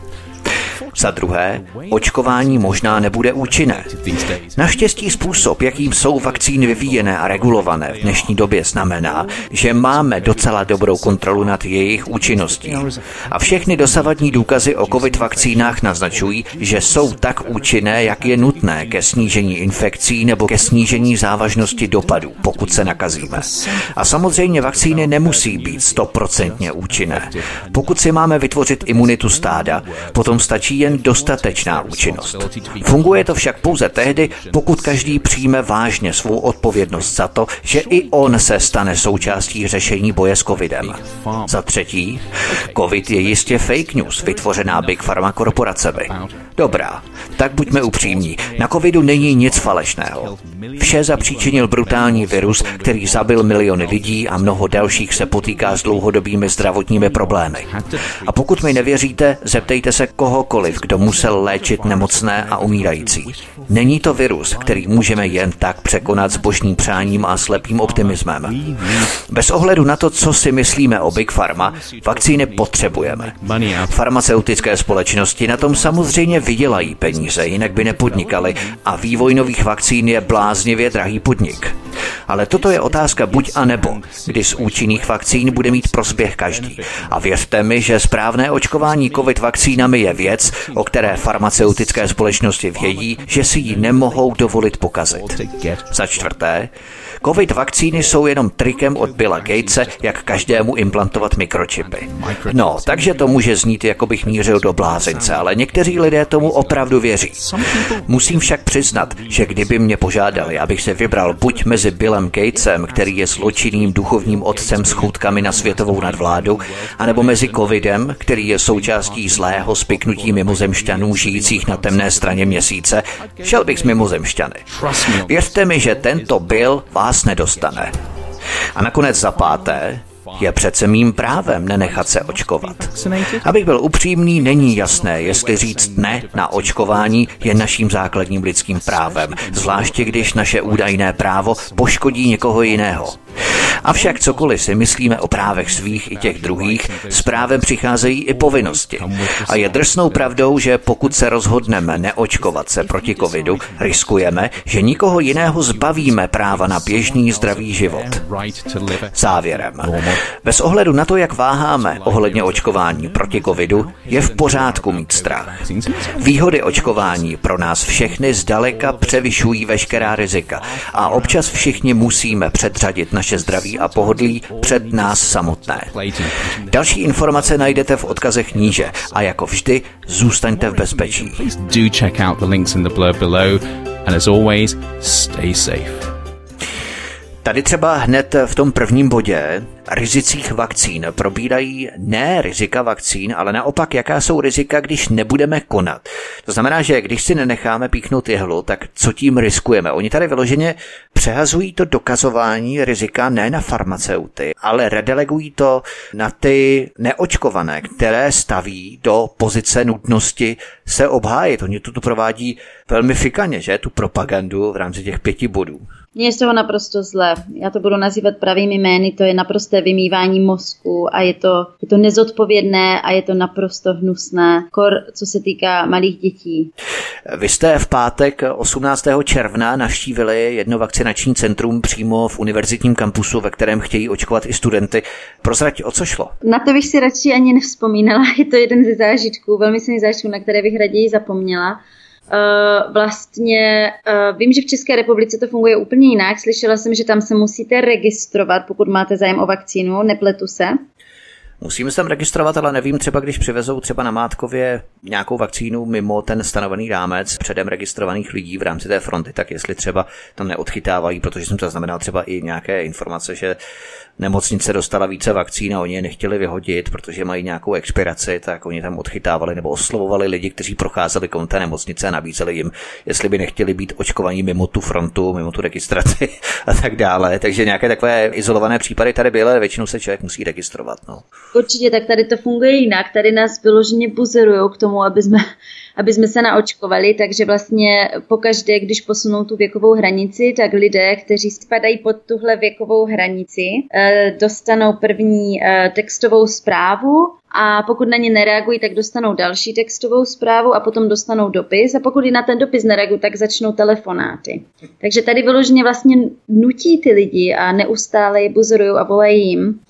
Za druhé, očkování možná nebude účinné. Naštěstí způsob, jakým jsou vakcíny vyvíjené a regulované v dnešní době, znamená, že máme docela dobrou kontrolu nad jejich účinností. A všechny dosavadní důkazy o covid vakcínách naznačují, že jsou tak účinné, jak je nutné ke snížení infekcí nebo ke snížení závažnosti dopadů, pokud se nakazíme. A samozřejmě vakcíny nemusí být stoprocentně účinné. Pokud si máme vytvořit imunitu stáda, potom stačí jen dostatečná účinnost. Funguje to však pouze tehdy, pokud každý přijme vážně svou odpovědnost za to, že i on se stane součástí řešení boje s covidem. Za třetí, covid je jistě fake news vytvořená Big Pharma korporacemi. Dobrá, tak buďme upřímní, na covidu není nic falešného. Vše zapříčinil brutální virus, který zabil miliony lidí a mnoho dalších se potýká s dlouhodobými zdravotními problémy. A pokud mi nevěříte, zeptejte se kohokoliv, kdo musel léčit nemocné a umírající. Není to virus, který můžeme jen tak překonat s božním přáním a slepým optimismem. Bez ohledu na to, co si myslíme o Big Pharma, vakcíny potřebujeme. Farmaceutické společnosti na tom samozřejmě vydělají peníze, jinak by nepodnikali a vývoj nových vakcín je bláznivě drahý podnik. Ale toto je otázka buď a nebo, kdy z účinných vakcín bude mít prospěch každý. A věřte mi, že správné očkování covid vakcínami je věc, o které farmaceutické společnosti vědí, že si ji nemohou dovolit pokazit. Za čtvrté, covid vakcíny jsou jenom trikem od Billa Gatese, jak každému implantovat mikročipy. No, takže to může znít, jako bych mířil do blázince, ale někteří lidé tomu opravdu věří. Musím však přiznat, že kdyby mě požádali, abych se vybral buď mezi Billem Gatesem, který je zločinným duchovním otcem s choutkami na světovou nadvládu, anebo mezi covidem, který je součástí zlého spiknutí mimozemšťanů žijících na temné straně měsíce, šel bych s mimozemšťany. Věřte mi, že tento Bill vás nedostane. A nakonec za páté, je přece mým právem nenechat se očkovat. Abych byl upřímný, není jasné, jestli říct ne na očkování je naším základním lidským právem, zvláště když naše údajné právo poškodí někoho jiného. Avšak cokoliv si myslíme o právech svých i těch druhých, s právem přicházejí i povinnosti. A je drsnou pravdou, že pokud se rozhodneme neočkovat se proti covidu, riskujeme, že nikoho jiného zbavíme práva na běžný zdravý život. Závěrem. Bez ohledu na to, jak váháme ohledně očkování proti covidu, je v pořádku mít strach. Výhody očkování pro nás všechny zdaleka převyšují veškerá rizika a občas všichni musíme předřadit naše zdraví a pohodlí před nás samotné. Další informace najdete v odkazech níže a jako vždy zůstaňte v bezpečí. Do check out the links in the blurb below and as always, stay safe. Tady třeba hned v tom prvním bodě rizicích vakcín probírají ne rizika vakcín, ale naopak, jaká jsou rizika, když nebudeme konat. To znamená, že když si nenecháme píchnout jehlu, tak co tím riskujeme? Oni tady vyloženě přehazují to dokazování rizika ne na farmaceuty, ale redelegují to na ty neočkované, které staví do pozice nutnosti se obhájit. Oni to tu provádí velmi fikaně, že? Tu propagandu v rámci těch pěti bodů. Mně je z toho naprosto zle. Já to budu nazývat pravými jmény, to je naprosté vymývání mozku a je to, je to nezodpovědné a je to naprosto hnusné, kor, co se týká malých dětí. Vy jste v pátek osmnáctého června navštívili jedno vakcinační centrum přímo v univerzitním kampusu, ve kterém chtějí očkovat i studenty. Prozrať, o co šlo? Na to bych si radši ani nevzpomínala. Je to jeden ze zážitků, velmi silný zážitků, na které bych raději zapomněla. Uh, vlastně uh, vím, že v České republice to funguje úplně jinak. Slyšela jsem, že tam se musíte registrovat, pokud máte zájem o vakcínu, nepletu se. Musíme se tam registrovat, ale nevím, třeba když přivezou třeba na Mátkově nějakou vakcínu mimo ten stanovený rámec předem registrovaných lidí v rámci té fronty, tak jestli třeba tam neodchytávají, protože jsem zaznamenal třeba i nějaké informace, že nemocnice dostala více vakcín a oni je nechtěli vyhodit, protože mají nějakou expiraci, tak oni tam odchytávali nebo oslovovali lidi, kteří procházeli kolem té nemocnice a nabízeli jim, jestli by nechtěli být očkovaní mimo tu frontu, mimo tu registraci a tak dále. Takže nějaké takové izolované případy tady byly, ale většinou se člověk musí registrovat. No. Určitě, tak tady to funguje jinak. Tady nás vyloženě buzerujou k tomu, aby jsme, aby jsme se naočkovali, takže vlastně pokaždé, když posunou tu věkovou hranici, tak lidé, kteří spadají pod tuhle věkovou hranici, dostanou první textovou zprávu a pokud na ně nereagují, tak dostanou další textovou zprávu a potom dostanou dopis a pokud i na ten dopis nereagují, tak začnou telefonáty. Takže tady vyloženě vlastně nutí ty lidi a neustále je buzerují a volají jim.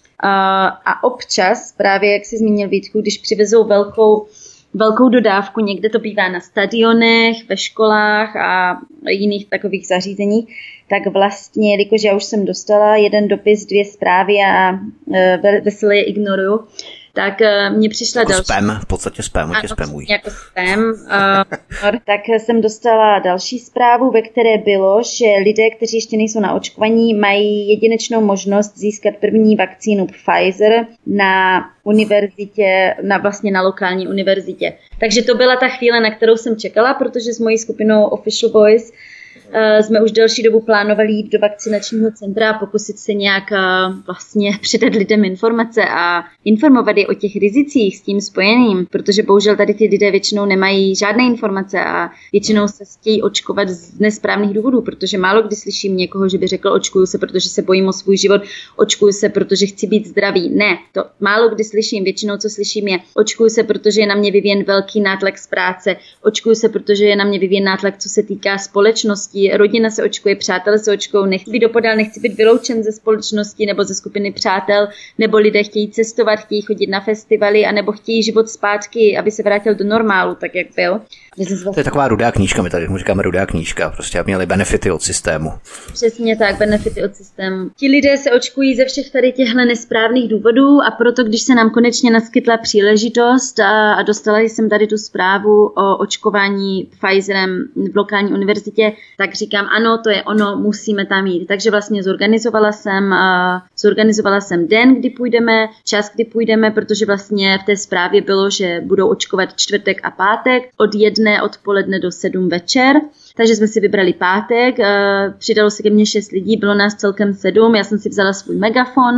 A občas, právě jak jsi zmínil Vítku, když přivezou velkou, velkou dodávku, někde to bývá na stadionech, ve školách a jiných takových zařízeních, tak vlastně, jelikož já už jsem dostala jeden dopis, dvě zprávy a veselé je ignoruju, tak mě přišla jako další... spam, v podstatě spam, tě spamují. Jako spam. Uh, tak jsem dostala další zprávu, ve které bylo, že lidé, kteří ještě nejsou naočkovaní, mají jedinečnou možnost získat první vakcínu Pfizer na univerzitě, na vlastně na lokální univerzitě. Takže to byla ta chvíle, na kterou jsem čekala, protože s mojí skupinou Official Boys Uh, jsme už delší dobu plánovali jít do vakcinačního centra a pokusit se nějak uh, vlastně předat lidem informace a informovat je o těch rizicích s tím spojeným, protože bohužel tady ty lidé většinou nemají žádné informace a většinou se chtějí očkovat z nesprávných důvodů, protože málo kdy slyším někoho, že by řekl očkuju se, protože se bojím o svůj život, očkuju se, protože chci být zdravý. Ne, to málo kdy slyším, většinou co slyším je očkuju se, protože je na mě vyvíjen velký nátlak z práce, očkuju se, protože je na mě vyvíjen nátlak, co se týká společnosti, rodina se očkuje, přátelé se očkují, nechci být opodál, nechci být vyloučen ze společnosti nebo ze skupiny přátel, nebo lidé chtějí cestovat, chtějí chodit na festivaly, anebo chtějí život zpátky, aby se vrátil do normálu, tak jak byl. To je taková rudá knížka, my tady mu říkáme rudá knížka, prostě aby měli benefity od systému. Přesně tak, benefity od systému. Ti lidé se očkují ze všech tady těchto nesprávných důvodů a proto, když se nám konečně naskytla příležitost a, a dostala jsem tady tu zprávu o očkování Pfizerem v lokální univerzitě, tak říkám, ano, to je ono, musíme tam jít. Takže vlastně zorganizovala jsem, uh, zorganizovala jsem den, kdy půjdeme, čas, kdy půjdeme, protože vlastně v té zprávě bylo, že budou očkovat čtvrtek a pátek od jedné odpoledne do sedm večer. takže jsme si vybrali pátek, přidalo se ke mně šest lidí, bylo nás celkem sedm, já jsem si vzala svůj megafon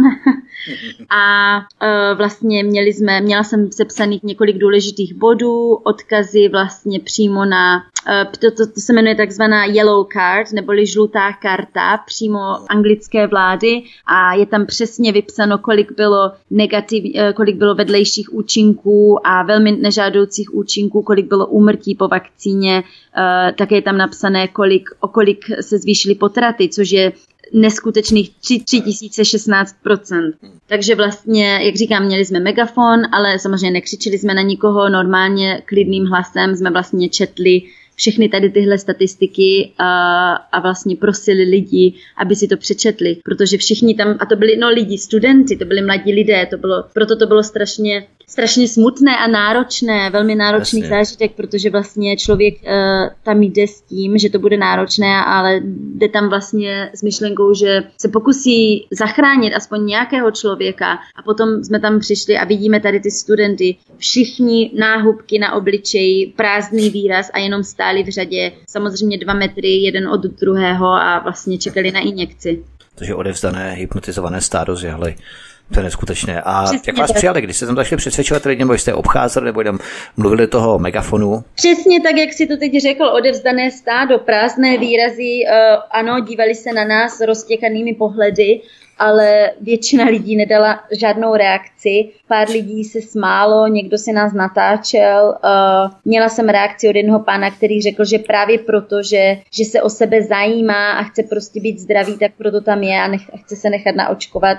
a vlastně měli jsme, měla jsem sepsaných několik důležitých bodů, odkazy vlastně přímo na, to, to, to se jmenuje takzvaná yellow card, neboli žlutá karta, přímo anglické vlády a je tam přesně vypsáno, kolik bylo negativ, kolik bylo vedlejších účinků a velmi nežádoucích účinků, kolik bylo úmrtí po vakcíně, také je tam napsané, kolik, o kolik se zvýšily potraty, což je neskutečných tři tisíce šestnáct procent. Takže vlastně, jak říkám, měli jsme megafon, ale samozřejmě nekřičeli jsme na nikoho, normálně klidným hlasem jsme vlastně četli všechny tady tyhle statistiky a, a vlastně prosili lidi, aby si to přečetli, protože všichni tam, a to byli no lidi, studenti, to byli mladí lidé, to bylo, proto to bylo strašně, strašně smutné a náročné, velmi náročný Jasně. zážitek, protože vlastně člověk uh, tam jde s tím, že to bude náročné, ale jde tam vlastně s myšlenkou, že se pokusí zachránit aspoň nějakého člověka a potom jsme tam přišli a vidíme tady ty studenty, všichni náhubky na obličeji, prázdný výraz a jenom stáli v řadě, samozřejmě dva metry jeden od druhého a vlastně čekali na injekci. Takže odevzdané, hypnotizované stádo zjehli. To je neskutečné. A Přesně jak vás tak. přijali, když jste tam začali přesvědčovat lidi, nebo jste obcházeli, nebo tam mluvili toho megafonu? Přesně tak, jak si to teď řekl, odevzdané stádo, prázdné výrazy, uh, ano, dívali se na nás roztěkanými pohledy, ale většina lidí nedala žádnou reakci. Pár lidí se smálo, někdo se nás natáčel. Uh, měla jsem reakci od jednoho pána, který řekl, že právě proto, že, že se o sebe zajímá a chce prostě být zdravý, tak proto tam je a, nech, a chce se nechat naočkovat.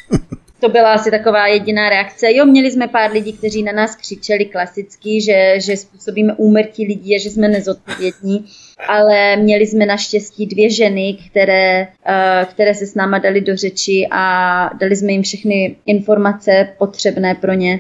To byla asi taková jediná reakce. Jo, měli jsme pár lidí, kteří na nás křičeli klasicky, že, že způsobíme úmrtí lidí a že jsme nezodpovědní, ale měli jsme naštěstí dvě ženy, které, uh, které se s náma dali do řeči a dali jsme jim všechny informace potřebné pro ně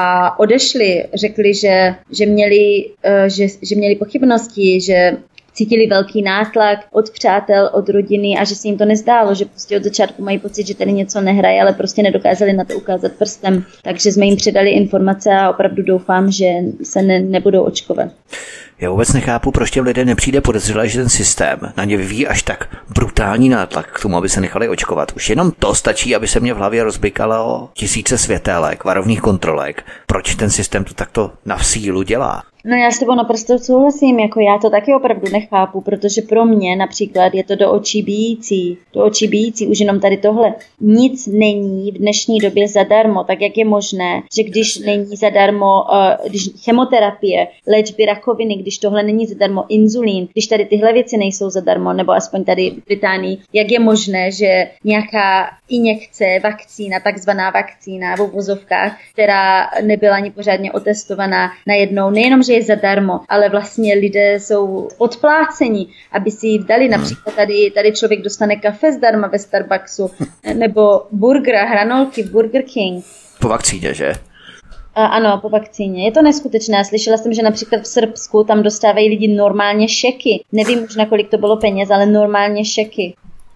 a odešli. Řekli, že, že, měli, uh, že, že měli pochybnosti, že cítili velký nátlak od přátel, od rodiny a že se jim to nezdálo, že prostě od začátku mají pocit, že tady něco nehraje, ale prostě nedokázali na to ukázat prstem. Takže jsme jim předali informace a opravdu doufám, že se ne, nebudou očkovat. Já vůbec nechápu, proč těm lidem nepřijde podezřelé, že ten systém na ně vyvíjí až tak brutální nátlak k tomu, aby se nechali očkovat. Už jenom to stačí, aby se mě v hlavě rozbykalo tisíce světélek, varovných kontrolek. Proč ten systém to takto na sílu dělá? No já s tebou naprosto souhlasím, jako já to taky opravdu nechápu, protože pro mě například je to do očí bijící, do očí bijící už jenom tady tohle. Nic není v dnešní době zadarmo, tak jak je možné, že když není zadarmo uh, když chemoterapie, léčby rakoviny, když tohle není zadarmo, inzulín, když tady tyhle věci nejsou zadarmo, nebo aspoň tady v Británii, jak je možné, že nějaká injekce, vakcína, takzvaná vakcína v uvozovkách, která nebyla ani pořádně otestovaná, najednou nejenom, že je zadarmo, ale vlastně lidé jsou odpláceni, aby si ji vdali. Například tady, tady člověk dostane kafe zdarma ve Starbucksu, nebo burgera, hranolky v Burger King. Po vakcíně, že? A, ano, po vakcíně. Je to neskutečné. Slyšela jsem, že například v Srbsku tam dostávají lidi normálně šeky. Nevím už, na kolik to bylo peněz, ale normálně šeky.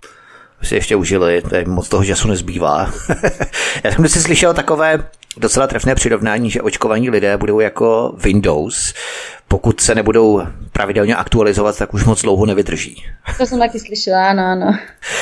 Si ještě užili, tady moc toho času nezbývá. Já jsem si slyšel takové docela trefné přirovnání, že očkovaní lidé budou jako Windows. Pokud se nebudou pravidelně aktualizovat, tak už moc dlouho nevydrží. To jsem taky slyšela, ano, ano.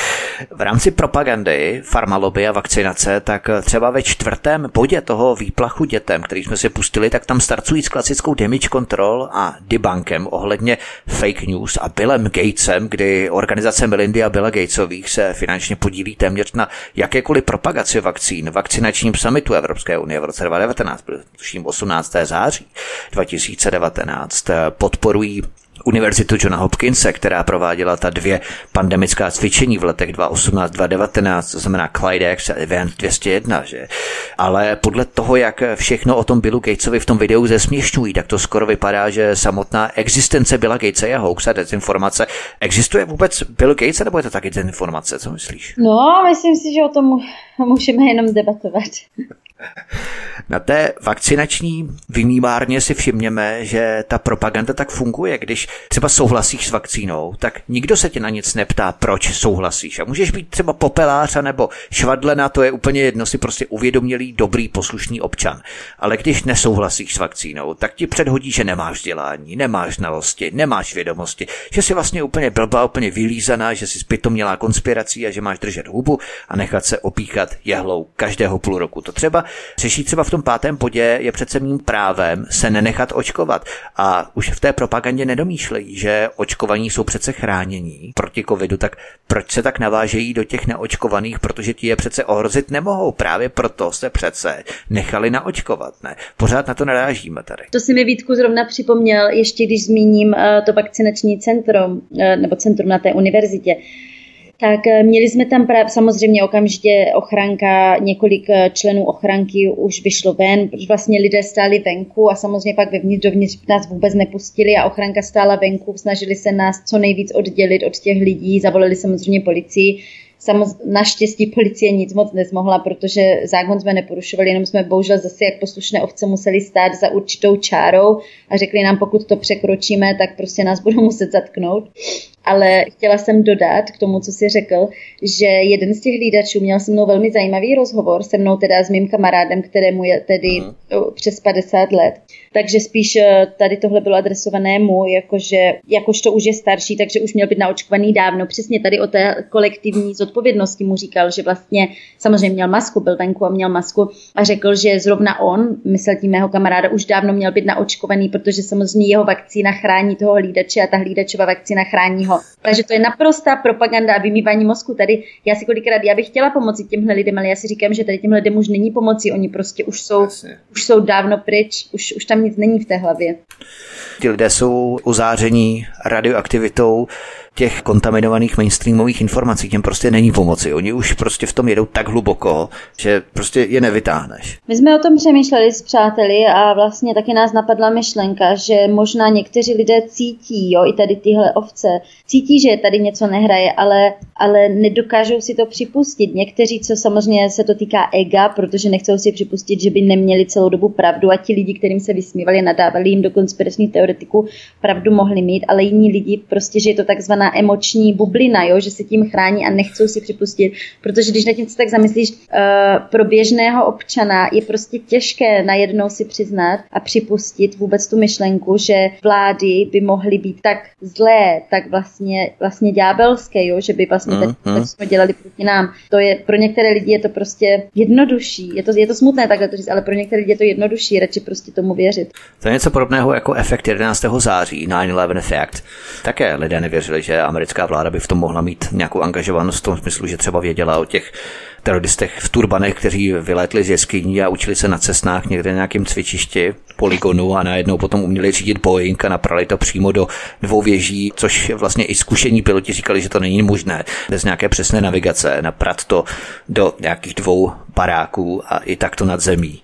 V rámci propagandy, farmalobby a vakcinace, tak třeba ve čtvrtém bodě toho výplachu dětem, který jsme si pustili, tak tam starcují s klasickou damage control a debunkem ohledně fake news a Billem Gatesem, kdy organizace Melindy a Billa Gatesových se finančně podílí téměř na jakékoliv propagaci vakcín. Vakcinačním summitu Evropské unie v roce dva tisíce devatenáct, tuším osmnáctého září dva tisíce devatenáct, podporují Univerzitu Johna Hopkinse, která prováděla ta dvě pandemická cvičení v letech dva tisíce osmnáct dva tisíce devatenáct, to znamená Clydex a Event dvě stě jedna, že? Ale podle toho, jak všechno o tom Billu Gatesovi v tom videu zesměšňují, tak to skoro vypadá, že samotná existence Billa Gatese je hoax a dezinformace. Existuje vůbec Bill Gates, nebo je to taky dezinformace? Co myslíš? No, myslím si, že o tom můžeme jenom debatovat. Na té vakcinační vymývárně si všimněme, že ta propaganda tak funguje. Když třeba souhlasíš s vakcínou, tak nikdo se tě na nic neptá, proč souhlasíš. A můžeš být třeba popelář nebo švadlena, to je úplně jedno, si prostě uvědomělý, dobrý, poslušný občan. Ale když nesouhlasíš s vakcínou, tak ti předhodí, že nemáš vzdělání, nemáš znalosti, nemáš vědomosti, že jsi vlastně úplně blbá, úplně vylízaná, že jsi zpytomělá konspirací a že máš držet hubu a nechat se opíkat jehlou každého půl roku. To třeba řeší třeba v tom pátém bodě, je přece mým právem se nenechat očkovat. A už v té propagandě nedomýšlejí, že očkovaní jsou přece chránění proti covidu, tak proč se tak navážejí do těch neočkovaných, protože ti je přece ohrozit nemohou. Právě proto se přece nechali naočkovat, ne? Pořád na to narážíme tady. To si mi, Vítku, zrovna připomněl, ještě když zmíním uh, to vakcinační centrum, uh, nebo centrum na té univerzitě. Tak měli jsme tam právě samozřejmě okamžitě ochranka, několik členů ochranky už vyšlo ven, protože vlastně lidé stáli venku a samozřejmě pak vevnitř dovnitř nás vůbec nepustili a ochranka stála venku, snažili se nás co nejvíc oddělit od těch lidí, zavolali samozřejmě policii. Samoz, naštěstí policie nic moc nezmohla, protože zákon jsme neporušovali, jenom jsme bohužel zase jak poslušné ovce museli stát za určitou čárou a řekli nám, pokud to překročíme, tak prostě nás budou muset zatknout. Ale chtěla jsem dodat k tomu, co jsi řekl, že jeden z těch hlídačů měl se mnou velmi zajímavý rozhovor, se mnou teda s mým kamarádem, kterému je tedy uh, přes padesát let. Takže spíš tady tohle bylo adresované mu, jakože, jakožto už je starší, takže už měl být naočkovaný dávno. Přesně tady o té kolektivní zodpovědnosti mu říkal, že vlastně samozřejmě měl masku, byl venku a měl masku a řekl, že zrovna on, myslel tím mého kamaráda, už dávno měl být naočkovaný, protože samozřejmě jeho vakcína chrání toho hlídače a ta hlídačova vakcína chrání ho. Takže to je naprostá propaganda a vymývání mozku. Tady já si kolikrát, já bych chtěla pomoci těmhle lidem, ale já si říkám, že tady těmhle lidem už není pomoci, oni prostě už jsou, už jsou dávno pryč, už, už tam nic není v té hlavě. Ti lidé jsou uzáření radioaktivitou těch kontaminovaných mainstreamových informací, těm prostě není pomoci. Oni už prostě v tom jedou tak hluboko, že prostě je nevytáhneš. My jsme o tom přemýšleli s přáteli a vlastně taky nás napadla myšlenka, že možná někteří lidé cítí, jo, i tady tyhle ovce, cítí, že tady něco nehraje, ale, ale nedokážou si to připustit. Někteří, co samozřejmě se to týká ega, protože nechcou si připustit, že by neměli celou dobu pravdu a ti lidi, kterým se vysmívali, nadávali jim do konspiračních teoretiků, pravdu mohli mít, ale jiní lidi prostě, že je to takzvaná emoční bublina, jo, že se tím chrání a nechcou si připustit, protože když na tím se tak zamyslíš, uh, pro běžného občana je prostě těžké najednou si přiznat a připustit vůbec tu myšlenku, že vlády by mohly být tak zlé, tak vlastně, vlastně ďábelské, jo, že by vlastně mm, tak, tak jsme dělali proti nám. To je, pro některé lidi je to prostě jednodušší, je to, je to smutné takhle to říct, ale pro některé lidi je to jednodušší, radši prostě tomu věřit. To je něco podobného jako efekt jedenáctého září, nine eleven effect. Také lidé nevěřili, že americká vláda by v tom mohla mít nějakou angažovanost v tom smyslu, že třeba věděla o těch teroristech v turbanech, kteří vylétli z jeskyní a učili se na cestách někde na nějakém cvičišti, poligonu a najednou potom uměli řídit Boeing a naprali to přímo do dvou věží, což vlastně i zkušení piloti říkali, že to není možné. Bez nějaké přesné navigace naprat to do nějakých dvou baráků a i takto nad zemí.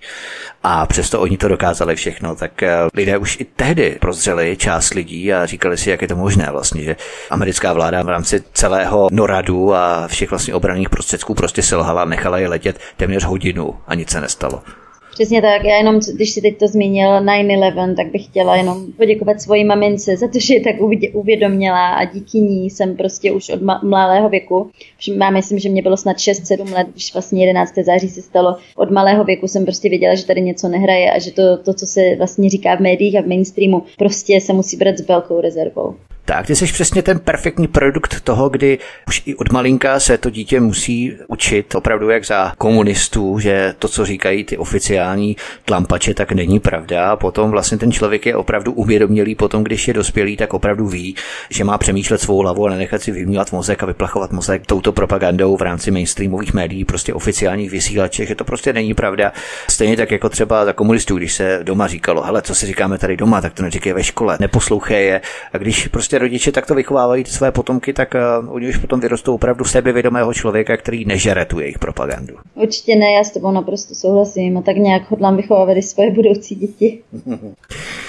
A přesto oni to dokázali všechno, tak lidé už i tehdy prozřeli část lidí a říkali si, jak je to možné vlastně, že americká vláda v rámci celého NORADu a všech vlastně obranných prostředků prostě selhala, nechala je letět téměř hodinu a nic se nestalo. Přesně tak, já jenom, když si teď to zmínil nine eleven, tak bych chtěla jenom poděkovat svojí mamince za to, že je tak uvědomělá a díky ní jsem prostě už od malého věku, já myslím, že mě bylo snad šest sedm let, když vlastně jedenáctého září se stalo, od malého věku jsem prostě věděla, že tady něco nehraje a že to, to co se vlastně říká v médiích a v mainstreamu, prostě se musí brát s velkou rezervou. Tak, ty jsi přesně ten perfektní produkt toho, kdy už i od malinka se to dítě musí učit opravdu jak za komunistů, že to, co říkají ty oficiální tlampače, tak není pravda. A potom vlastně ten člověk je opravdu uvědomělý, potom když je dospělý, tak opravdu ví, že má přemýšlet svou hlavu a nenechat si vymývat mozek a vyplachovat mozek touto propagandou v rámci mainstreamových médií, prostě oficiálních vysílaček, že to prostě není pravda. Stejně tak jako třeba za komunistů, když se doma říkalo, hele, co si říkáme tady doma, tak to neříkej ve škole, neposlouchej je. A když prostě rodiče takto vychovávají své potomky, tak uh, oni už potom vyrostou opravdu sebevědomého člověka, který nežere tu jejich propagandu. Určitě ne, já s tebou naprosto souhlasím a tak nějak hodlám vychovávat i svoje budoucí děti.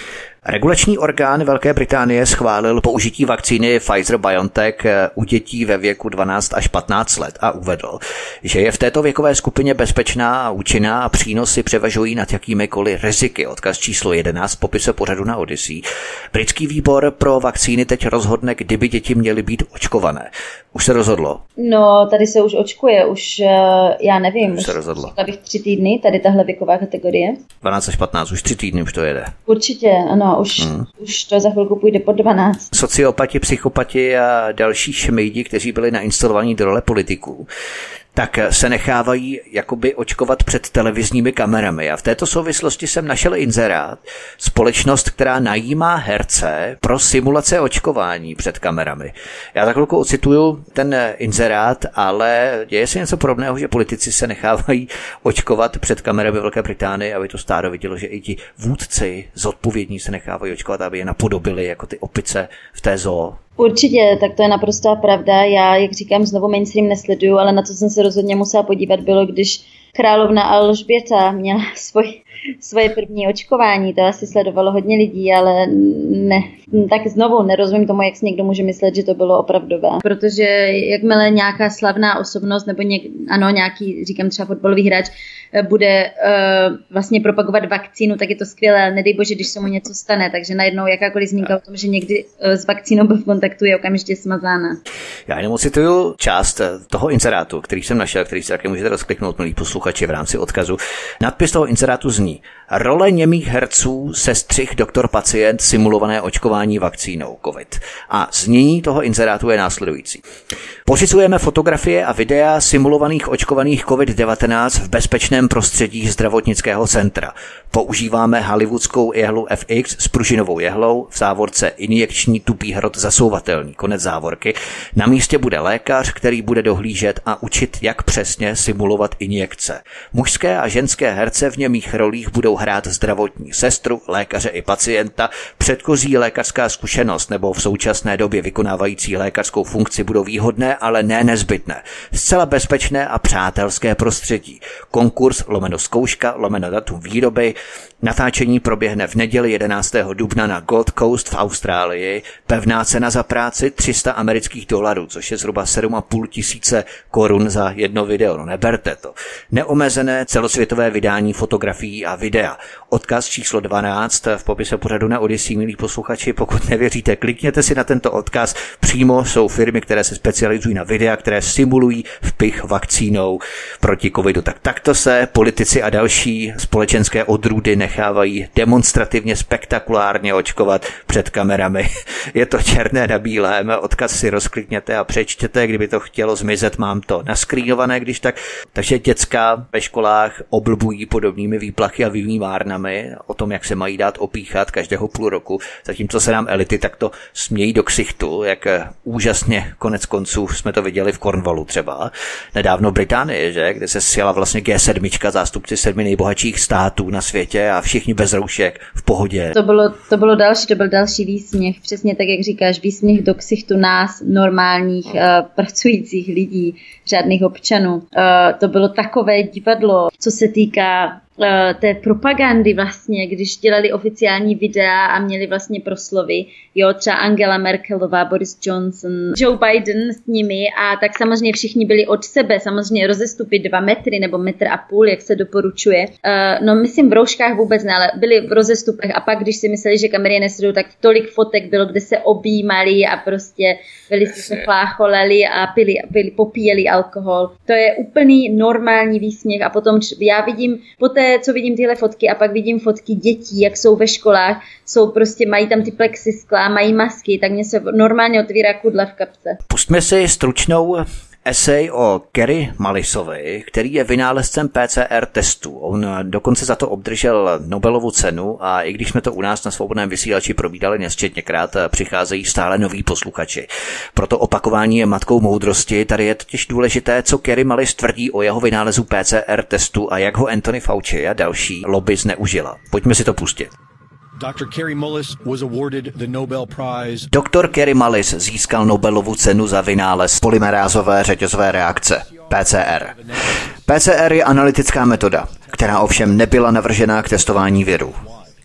Regulační orgán Velké Británie schválil použití vakcíny Pfizer-BioNTech u dětí ve věku dvanáct až patnáct let a uvedl, že je v této věkové skupině bezpečná a účinná a přínosy převažují nad jakýmikoliv riziky. Odkaz číslo jedenáct v popise pořadu na Odyssey. Britský výbor pro vakcíny teď rozhodne, kdyby děti měly být očkované. Už se rozhodlo? No, tady se už očkuje, už já nevím. Už se rozhodlo. Bych tři týdny, tady tahle věková kategorie. dvanáct až patnáct, už tři týdny už to jede. Určitě, ano, už, hmm. už to za chvilku půjde pod dvanáct. Sociopati, psychopati a další šmejdi, kteří byli nainstalovaní do role politiků, tak se nechávají jakoby očkovat před televizními kamerami. A v této souvislosti jsem našel inzerát. Společnost, která najímá herce pro simulace očkování před kamerami. Já za chvilku ocituju ten inzerát, ale děje se něco podobného, že politici se nechávají očkovat před kamerami ve Velké Británii, aby to stádo vidělo, že i ti vůdci zodpovědní se nechávají očkovat, aby je napodobili jako ty opice v té zoo. Určitě, tak to je naprostá pravda. Já, jak říkám, znovu mainstream nesleduju, ale na co jsem se rozhodně musela podívat, bylo, když královna Alžběta měla svoj, svoje první očkování. To asi sledovalo hodně lidí, ale ne. Tak znovu nerozumím tomu, jak si někdo může myslet, že to bylo opravdové. Protože jakmile nějaká slavná osobnost, nebo něk, ano, nějaký, říkám třeba fotbalový hráč, bude uh, vlastně propagovat vakcínu, tak je to skvělé. Nedej bože, když se mu něco stane. Takže najednou jakákoliv zmínka o tom, že někdy uh, s vakcínou byl v kontaktu, je okamžitě smazána. Já jenom ocituju část toho inzerátu, který jsem našel, který si také můžete rozkliknout, milí posluchači, v rámci odkazu. Nadpis toho inzerátu zní: Role němých herců, sestřih, doktor, pacient, simulované očkování vakcínou COVID. A znění toho inzerátu je následující. Pořizujeme fotografie a videa simulovaných očkovaných COVID devatenáct v bezpečném prostředí zdravotnického centra. Používáme hollywoodskou jehlu F X s pružinovou jehlou, v závorce injekční tupý hrot zasouvatelný, konec závorky. Na místě bude lékař, který bude dohlížet a učit, jak přesně simulovat injekce. Mužské a ženské herce v němých rolích budou hrát zdravotní sestru, lékaře i pacienta. Předchozí lékařská zkušenost nebo v současné době vykonávající lékařskou funkci budou výhodné, ale ne nezbytné. Zcela bezpečné a přátelské prostředí. Konkurs lomeno zkouška, lomeno datum výroby. Natáčení proběhne v neděli jedenáctého dubna na Gold Coast v Austrálii. Pevná cena za práci tři sta amerických dolarů, což je zhruba sedm a půl tisíce korun za jedno video. No neberte to. Neomezené celosvětové vydání fotografií a videa. Odkaz číslo dvanáct v popise pořadu na Odyssey, milí posluchači. Pokud nevěříte, klikněte si na tento odkaz. Přímo jsou firmy, které se specializují na videa, které simulují vpich vakcínou proti covidu. Tak takto se politici a další společenské odrůdy nechávají demonstrativně spektakulárně očkovat před kamerami. Je to černé na bílém, odkaz si rozklikněte a přečtěte, kdyby to chtělo zmizet, mám to naskrýnované, když tak. Takže děcka ve školách oblbují podobnými výplachy a výmárnami o tom, jak se mají dát opíchat každého půl roku, zatímco se nám elity takto smějí do ksichtu, jak úžasně konec konců jsme to viděli v Cornwallu třeba. Nedávno v Británii, že? Kde se sjela vlastně G sedm, zástupci sedmi nejbohatších států na světě a všichni bez roušek v pohodě. To bylo, to bylo další, to byl další výsměch, přesně tak, jak říkáš, výsměch do ksichtu nás, normálních uh, pracujících lidí, řádných občanů. Uh, to bylo takové divadlo, co se týká té propagandy vlastně, když dělali oficiální videa a měli vlastně proslovy, jo, třeba Angela Merkelová, Boris Johnson, Joe Biden s nimi a tak samozřejmě všichni byli od sebe, samozřejmě rozestupy dva metry nebo metr a půl, jak se doporučuje. Uh, no myslím v rouškách vůbec ne, ale byli v rozestupech a pak, když si mysleli, že kamery nesledují, tak tolik fotek bylo, kde se objímali a prostě byli si se chlácholeli a pili, pili, popíjeli alkohol. To je úplný normální výsměch a potom já vidím poté, co vidím tyhle fotky a pak vidím fotky dětí, jak jsou ve školách, jsou prostě, mají tam ty plexiskla, mají masky, tak mě se normálně otvírá kudla v kapse. Pustme si stručnou esej o Kerry Mullisovi, který je vynálezcem P C R testů. On dokonce za to obdržel Nobelovu cenu a i když jsme to u nás na Svobodném vysílači probídali nesčetněkrát, přicházejí stále noví posluchači. Proto opakování je matkou moudrosti. Tady je totiž důležité, co Kerry Mullis tvrdí o jeho vynálezu P C R testu a jak ho Anthony Fauci a další lobby zneužila. Pojďme si to pustit. doktor Kerry Mullis was awarded the Nobel Prize. doktor Kerry Mullis získal Nobelovu cenu za vynález polymerázové řetězové reakce, P C R. P C R je analytická metoda, která ovšem nebyla navržena k testování viru.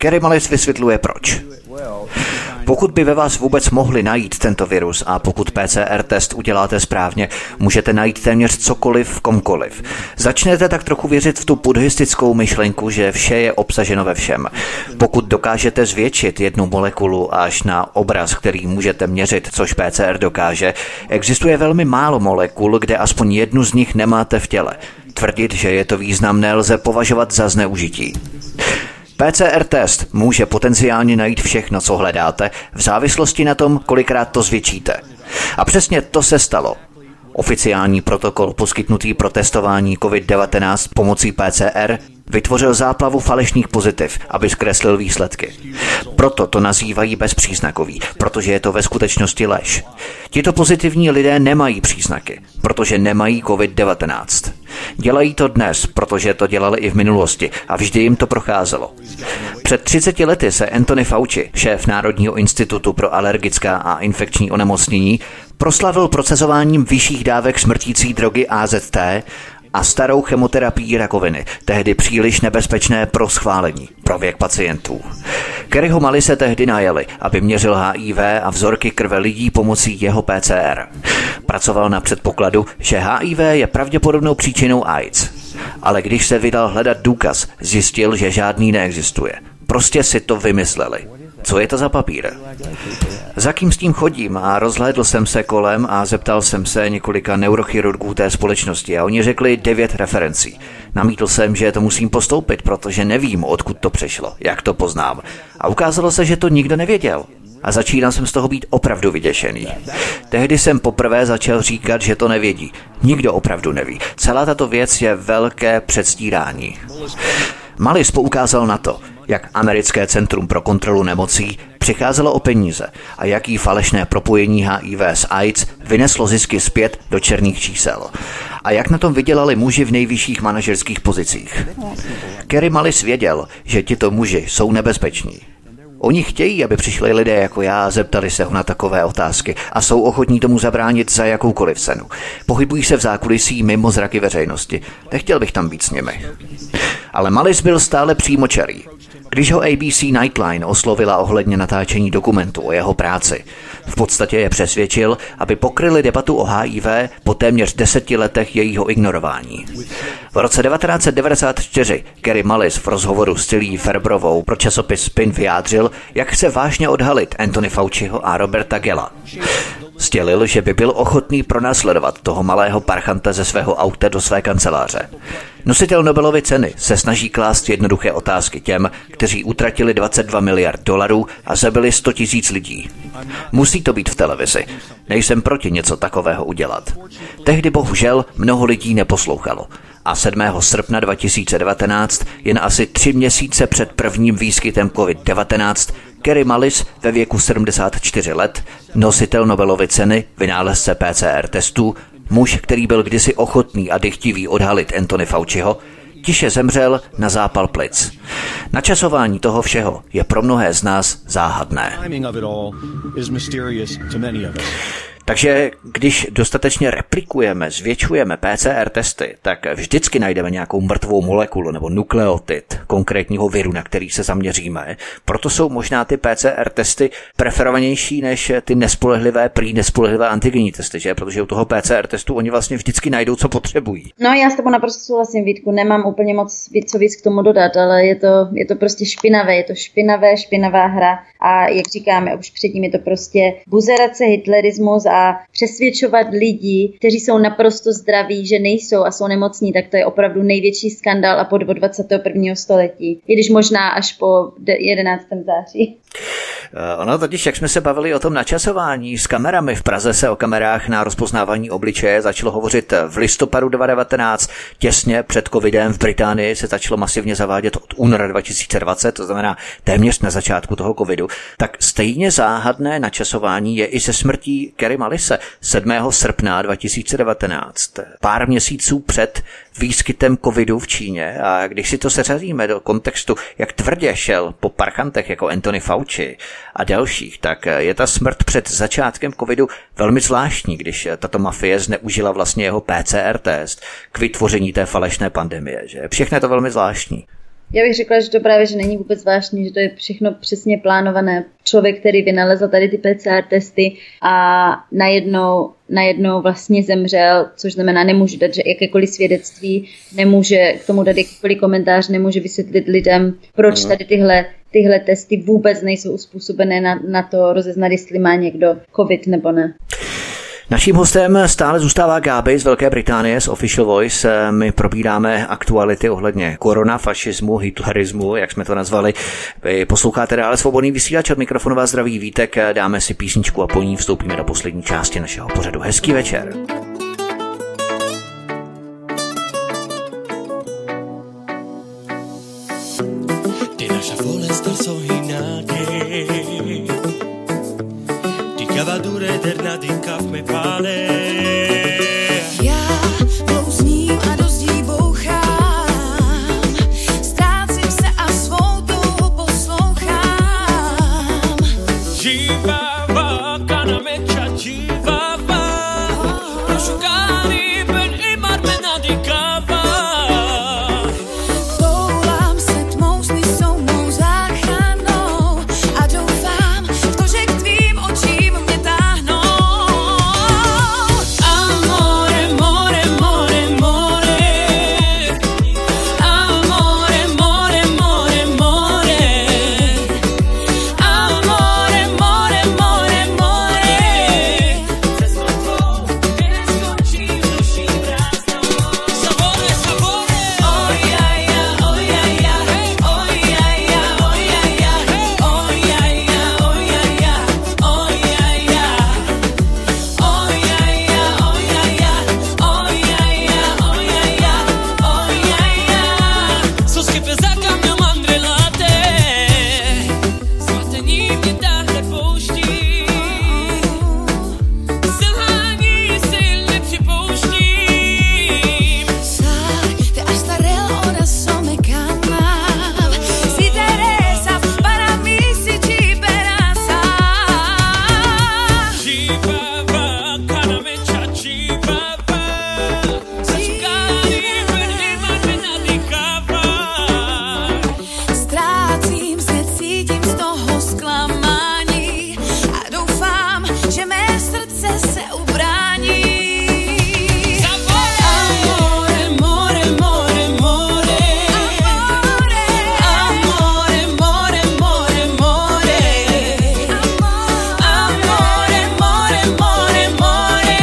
Kerry Mullis vysvětluje proč. Pokud by ve vás vůbec mohli najít tento virus a pokud P C R test uděláte správně, můžete najít téměř cokoliv v komkoliv. Začnete tak trochu věřit v tu buddhistickou myšlenku, že vše je obsaženo ve všem. Pokud dokážete zvětšit jednu molekulu až na obraz, který můžete měřit, což P C R dokáže, existuje velmi málo molekul, kde aspoň jednu z nich nemáte v těle. Tvrdit, že je to významné, lze považovat za zneužití. P C R test může potenciálně najít všechno, co hledáte, v závislosti na tom, kolikrát to zvětšíte. A přesně to se stalo. Oficiální protokol poskytnutý pro testování covid devatenáct pomocí P C R vytvořil záplavu falešných pozitiv, aby zkreslil výsledky. Proto to nazývají bezpříznakový, protože je to ve skutečnosti lež. Tito pozitivní lidé nemají příznaky, protože nemají covid devatenáct. Dělají to dnes, protože to dělali i v minulosti a vždy jim to procházelo. Před třiceti lety se Anthony Fauci, šéf Národního institutu pro alergická a infekční onemocnění, proslavil procesováním vyšších dávek smrtící drogy A Z T a starou chemoterapii rakoviny, tehdy příliš nebezpečné pro schválení, pro věk pacientů. Kerryho Mullise tehdy najeli, aby měřil H I V a vzorky krve lidí pomocí jeho P C R. Pracoval na předpokladu, že H I V je pravděpodobnou příčinou AIDS. Ale když se vydal hledat důkaz, zjistil, že žádný neexistuje. Prostě si to vymysleli. Co je to za papír? Za kým s tím chodím a rozhlédl jsem se kolem a zeptal jsem se několika neurochirurgů té společnosti a oni řekli devět referencí. Namítl jsem, že to musím postoupit, protože nevím, odkud to přešlo, jak to poznám. A ukázalo se, že to nikdo nevěděl. A začínal jsem z toho být opravdu vyděšený. Tehdy jsem poprvé začal říkat, že to nevědí. Nikdo opravdu neví. Celá tato věc je velké předstírání. Mullis poukázal na to, jak americké centrum pro kontrolu nemocí přicházelo o peníze a jaký falešné propojení H I V s AIDS vyneslo zisky zpět do černých čísel. A jak na tom vydělali muži v nejvyšších manažerských pozicích. Kerry Mullis věděl, že tito muži jsou nebezpeční. Oni chtějí, aby přišli lidé jako já a zeptali se ho na takové otázky a jsou ochotní tomu zabránit za jakoukoliv cenu. Pohybují se v zákulisí mimo zraky veřejnosti. Nechtěl bych tam být s nimi. Ale Mullis byl stále přímočarý. Když ho A B C Nightline oslovila ohledně natáčení dokumentu o jeho práci, v podstatě je přesvědčil, aby pokryli debatu o H I V po téměř deseti letech jejího ignorování. V roce devatenáct set devadesát čtyři Kerry Mullis v rozhovoru s Tilly Ferberovou pro časopis Spin vyjádřil, jak chce vážně odhalit Anthony Fauciho a Roberta Gella. Sdělil, že by byl ochotný pronásledovat toho malého parchanta ze svého auta do své kanceláře. Nositel Nobelovy ceny se snaží klást jednoduché otázky těm, kteří utratili dvacet dva miliard dolarů a zabili sto tisíc lidí. Musí to být v televizi. Nejsem proti něco takového udělat. Tehdy bohužel mnoho lidí neposlouchalo. A sedmého srpna dva tisíce devatenáct, jen asi tři měsíce před prvním výskytem covid devatenáct, Kerry Mullis ve věku sedmdesát čtyři let, nositel Nobelovy ceny, vynálezce P C R testů, muž, který byl kdysi ochotný a dychtivý odhalit Anthony Fauciho, tiše zemřel na zápal plic. Načasování toho všeho je pro mnohé z nás záhadné. Takže když dostatečně replikujeme, zvětšujeme P C R testy, tak vždycky najdeme nějakou mrtvou molekulu nebo nukleotid konkrétního viru, na který se zaměříme. Proto jsou možná ty P C R testy preferovanější než ty nespolehlivé, prý nespolehlivé antigenní testy, že? Protože u toho P C R testu oni vlastně vždycky najdou, co potřebují. No já s tebou naprosto souhlasím, Vítku, nemám úplně moc víc, co víc k tomu dodat, ale je to, je to prostě špinavé, je to špinavé, špinavá hra a jak říkáme už předtím, je to prostě buzerace, hitlerismus a přesvědčovat lidi, kteří jsou naprosto zdraví, že nejsou a jsou nemocní, tak to je opravdu největší skandál a podvod dvacátého prvního století. I když možná až po jedenáctého září. Ono totiž, jak jsme se bavili o tom načasování s kamerami, v Praze se o kamerách na rozpoznávání obličeje začalo hovořit v listopadu dva tisíce devatenáct, těsně před covidem v Británii se začalo masivně zavádět od února dva tisíce dvacet, to znamená téměř na začátku toho covidu, tak stejně záhadné načasování je i se smrtí Kerry Mullise sedmého srpna dva tisíce devatenáct, pár měsíců před výskytem covidu v Číně. A když si to seřadíme do kontextu, jak tvrdě šel po parchantech jako Anthony Fauci a dalších, tak je ta smrt před začátkem covidu velmi zvláštní, když tato mafie zneužila vlastně jeho P C R test k vytvoření té falešné pandemie. Že? Všechno je to velmi zvláštní. Já bych řekla, že to právě že není vůbec zvláštní, že to je všechno přesně plánované. Člověk, který vynalezl tady ty P C R testy a najednou, najednou vlastně zemřel, což znamená, nemůže dát jakékoliv svědectví, nemůže k tomu dát jakýkoliv komentář, nemůže vysvětlit lidem, proč tady tyhle, tyhle testy vůbec nejsou uspůsobené na, na to rozeznat, jestli má někdo covid nebo ne. Naším hostem stále zůstává Gáby z Velké Británie, z Official Voice. My probíráme aktuality ohledně korona, fašismu, hitlerismu, jak jsme to nazvali. Vy posloucháte dále Svobodný vysílač, od mikrofonu vás zdraví Vítek. Dáme si písničku a po ní vstoupíme do poslední části našeho pořadu. Hezký večer. Ti lascia volestar sohinate Ti cavadure eternati in kafme pale Já blouzním a do zdí bouchám, ztrácím se a svou touhu poslouchám. Jivava, kanameccia jivava Prosciugare ben i marmenadi kava Toulám se tmou, sny jsou mou záchranou a doufám v to, že k tvým očím mě táhnou. Amore, more, more, more Amore, more, more, more Amore, more, more, more Se scoprò che ne scorci usci brasno Savore, savore Oh yeah yeah, oh yeah yeah, oh yeah yeah, oh yeah yeah, oh yeah yeah, oh yeah yeah, oh yeah yeah, oh yeah yeah, oh yeah yeah, oh yeah yeah, oh yeah yeah, oh yeah yeah. Sos che pesaka mňa mandrelate Zmatení mě táhne pouští Selhání sil nepřipouštím Sai, te astarel ora so me calma. Si Teresa para mí si ci perasa. Jivava, kanameccia jivava Prosciugare ben i marmenadi kava Ztrácím se, cítím z toho zklamání a doufám, že mé srdce se ubrání. Amore, more, more, more Amore, more, more, more Amore, more, more, more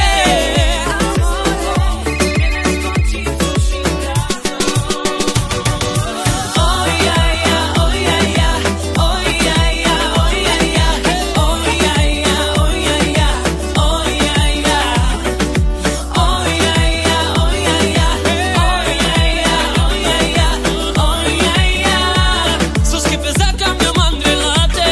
Oh yeah yeah, oh yeah yeah, oh yeah yeah, oh yeah yeah, oh yeah yeah, oh yeah yeah, oh yeah yeah, oh yeah yeah, oh yeah yeah, oh yeah yeah, oh yeah yeah, oh yeah yeah. Sos che pesaka mňa mandrelate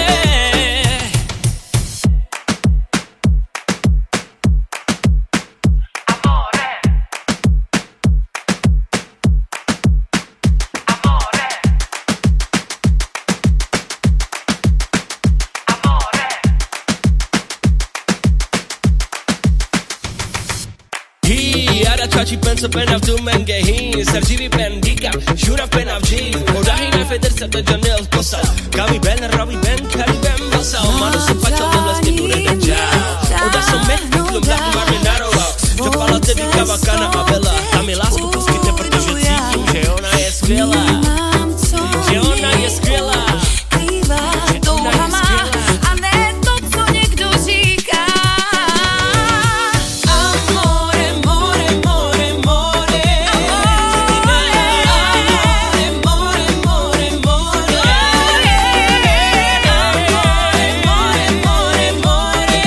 Hi, ara ciò ci penso appena tu mengehin Sergivi pendica, giura appena avgi Odahi na federsa da janel kosa Kami ben, rawi ben, kari ben basa Mano su faccio delle schedure da già Oda so me, klum da marmenaro Že palate di kavakana a bela Tam mi lásku poskytne, protože cítím, že ona je skvělá Že ona je skvělá Krývá touhama a ne to, co někdo říká. Amore, more, more, more Amore, more, more, more Amore, more, more,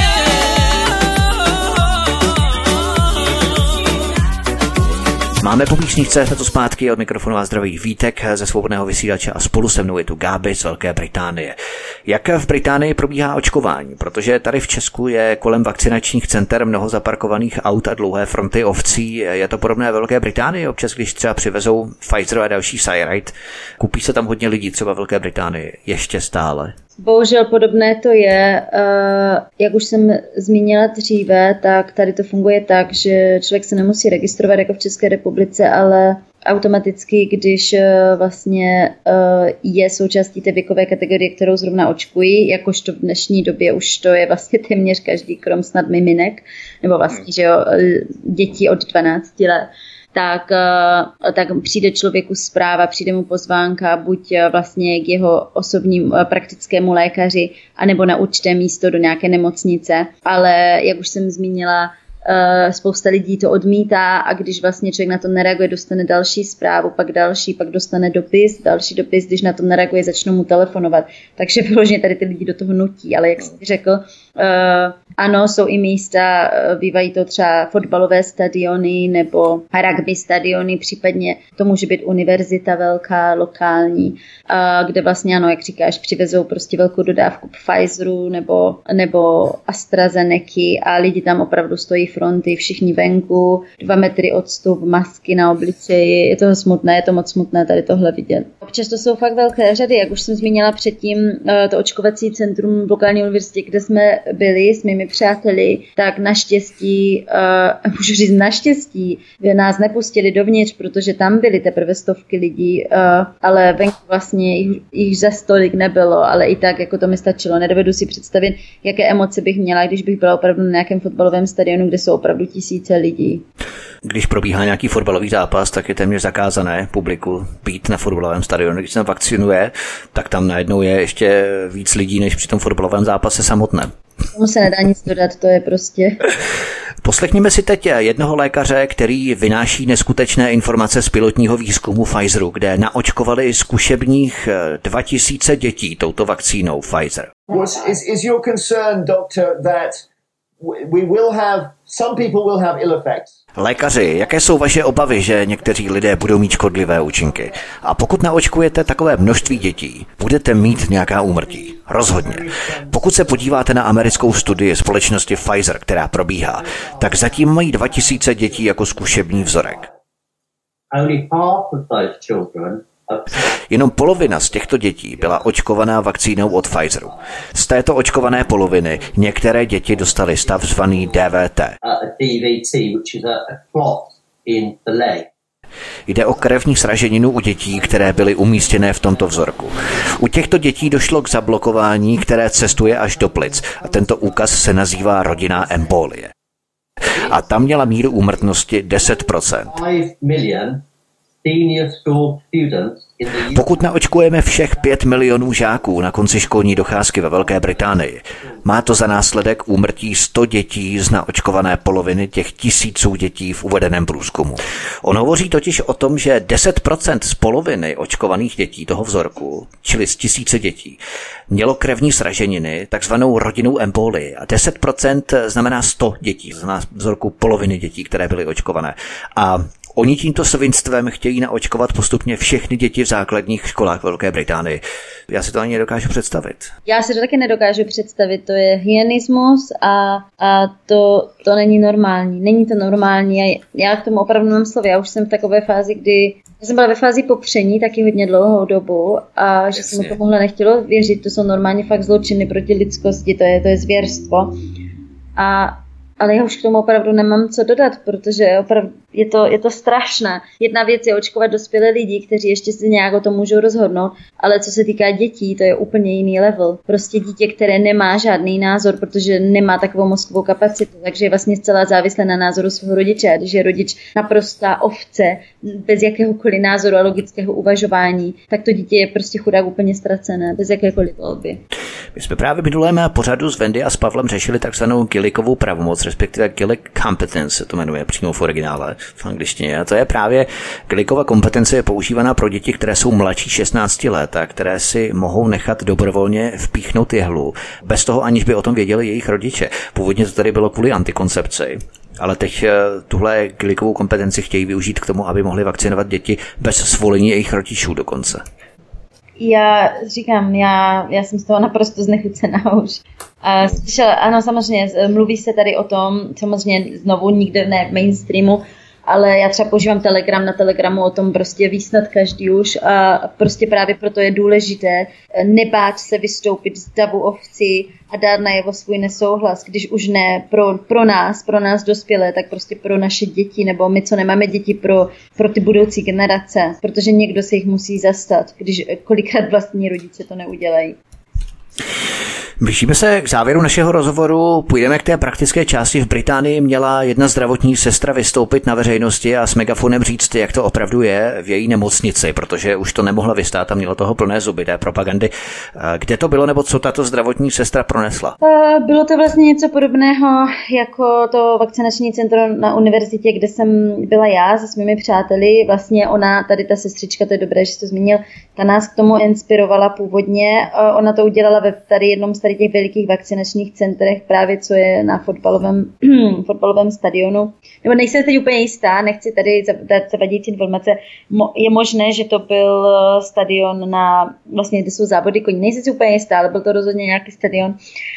more Máme po písničce to zpátky, od mikrofonu vás zdraví Vítek ze Svobodného vysílače a spolu se mnou je tu Gáby z Velké Británie. Jak v Británii probíhá očkování? Protože tady v Česku je kolem vakcinačních center mnoho zaparkovaných aut a dlouhé fronty ovcí. Je to podobné ve Velké Británii? Občas, když třeba přivezou Pfizer a další Cyrite, kupí se tam hodně lidí třeba v Velké Británii ještě stále? Bohužel podobné to je. Jak už jsem zmínila dříve, tak tady to funguje tak, že člověk se nemusí registrovat jako v České republice, ale automaticky, když vlastně je součástí té věkové kategorie, kterou zrovna očkují, jakožto v dnešní době už to je vlastně téměř každý, krom snad miminek, nebo vlastně, že jo, děti od dvanácti let, tak, tak přijde člověku zpráva, přijde mu pozvánka buď vlastně k jeho osobnímu praktickému lékaři, anebo na určité místo do nějaké nemocnice. Ale jak už jsem zmínila, spousta lidí to odmítá a když vlastně člověk na to nereaguje, dostane další zprávu, pak další, pak dostane dopis, další dopis, když na to nereaguje, začnou mu telefonovat. Takže vyloženě tady ty lidi do toho nutí, ale jak jsi řekl, Uh, ano, jsou i místa, uh, bývají to třeba fotbalové stadiony nebo rugby stadiony, případně to může být univerzita velká, lokální, uh, kde vlastně, ano, jak říkáš, přivezou prostě velkou dodávku Pfizeru nebo, nebo AstraZeneky a lidi tam opravdu stojí fronty, všichni venku, dva metry odstup, masky na obličeji, je to smutné, je to moc smutné tady tohle vidět. Občas to jsou fakt velké řady, jak už jsem zmínila předtím, uh, to očkovací centrum v lokální univerzitě, kde jsme byli s mými přáteli, tak naštěstí, uh, můžu říct naštěstí, nás nepustili dovnitř, protože tam byly teprve stovky lidí, uh, ale venku vlastně jich, jich za stolik nebylo, ale i tak jako to mi stačilo. Nedovedu si představit, jaké emoce bych měla, když bych byla opravdu na nějakém fotbalovém stadionu, kde jsou opravdu tisíce lidí. Když probíhá nějaký fotbalový zápas, tak je téměř zakázané publiku být na fotbalovém stadionu. Když se tam vakcinuje, tak tam najednou je ještě víc lidí, než při tom fotbalovém zápase samotném. Tomu se nedá nic dodat, to je prostě... Poslechněme si teď jednoho lékaře, který vynáší neskutečné informace z pilotního výzkumu Pfizeru, kde naočkovali zkušebních dva tisíce dětí touto vakcínou Pfizer. Is, is your concern, doctor, that we will have, some people will have ill effects? Lékaři, jaké jsou vaše obavy, že někteří lidé budou mít škodlivé účinky? A pokud naočkujete takové množství dětí, budete mít nějaká úmrtí. Rozhodně. Pokud se podíváte na americkou studii společnosti Pfizer, která probíhá, tak zatím mají dva tisíce dětí jako zkušební vzorek. Jenom polovina z těchto dětí byla očkovaná vakcínou od Pfizeru. Z této očkované poloviny některé děti dostaly stav zvaný D V T. Jde o krevní sraženinu u dětí, které byly umístěné v tomto vzorku. U těchto dětí došlo k zablokování, které cestuje až do plic a tento úkaz se nazývá rodinná embolie. A tam měla míru úmrtnosti deset procent. Pokud naočkujeme všech pět milionů žáků na konci školní docházky ve Velké Británii, má to za následek úmrtí sto dětí z naočkované poloviny těch tisíců dětí v uvedeném průzkumu. On hovoří totiž o tom, že deset procent z poloviny očkovaných dětí toho vzorku, čili z tisíce dětí, mělo krevní sraženiny, takzvanou rodinnou embolii. A deset procent znamená sto dětí, znamená vzorku poloviny dětí, které byly očkované. A oni tímto svinstvem chtějí naočkovat postupně všechny děti v základních školách Velké Británii. Já si to ani nedokážu představit. Já si to taky nedokážu představit. To je hyenismus a, a to, to není normální. Není to normální a já k tomu opravdu mám slovo. Já už jsem v takové fázi, kdy já jsem byla ve fázi popření taky hodně dlouhou dobu a že jsem to mohla nechtělo věřit. To jsou normálně fakt zločiny proti lidskosti. To je, to je zvěrstvo. A ale já už k tomu opravdu nemám co dodat, protože opravdu je to, je to strašné. Jedna věc je očkovat dospělé lidi, kteří ještě si nějak o tom můžou rozhodnout, ale co se týká dětí, to je úplně jiný level. Prostě dítě, které nemá žádný názor, protože nemá takovou mozkovou kapacitu, takže je vlastně zcela závislé na názoru svého rodiče. A když je rodič naprostá ovce, bez jakéhokoliv názoru a logického uvažování, tak to dítě je prostě chudák úplně ztracené, bez jakékoliv volby. My jsme právě v minulém pořadu s Wendy a s Pavlem řešili takzvanou Gillickovu pravomoc, respektive Gillick competence se to jmenuje přímo v originále v angličtině. A to je právě Gillickova kompetence je používaná pro děti, které jsou mladší šestnáct let a které si mohou nechat dobrovolně vpíchnout jehlu, bez toho aniž by o tom věděli jejich rodiče. Původně to tady bylo kvůli antikoncepci. Ale teď tuhle Gillickovu kompetenci chtějí využít k tomu, aby mohli vakcinovat děti bez svolení jejich rodičů dokonce. Já říkám, já, já jsem z toho naprosto znechucená už. A slyšela, ano, samozřejmě, mluví se tady o tom, samozřejmě znovu nikde ne v mainstreamu, ale já třeba používám Telegram, na Telegramu o tom prostě ví snad každý už a prostě právě proto je důležité nebát se vystoupit z davu ovci a dát najevo svůj nesouhlas, když už ne pro, pro nás, pro nás dospělé, tak prostě pro naše děti, nebo my, co nemáme děti, pro, pro ty budoucí generace, protože někdo se jich musí zastat, když kolikrát vlastní rodiče to neudělají. Blížíme se k závěru našeho rozhovoru, půjdeme k té praktické části. V Británii měla jedna zdravotní sestra vystoupit na veřejnosti a s megafonem říct, jak to opravdu je v její nemocnici, protože už to nemohla vystát a měla toho plné zuby té propagandy. Kde to bylo, nebo co tato zdravotní sestra pronesla? Bylo to vlastně něco podobného jako to vakcinační centrum na univerzitě, kde jsem byla já se svými přáteli. Vlastně ona, tady ta sestřička, to je dobré, že jsi to zmínil, ta nás k tomu inspirovala původně. Ona to udělala ve tady jednom z tady těch velikých vakcinačních centrech, právě co je na fotbalovém, fotbalovém stadionu. Nebo nejsem teď úplně jistá, nechci tady dát zavadící informace. Mo, je možné, že to byl stadion na, vlastně kde jsou závody koní. Nejsem si úplně jistá, ale byl to rozhodně nějaký stadion.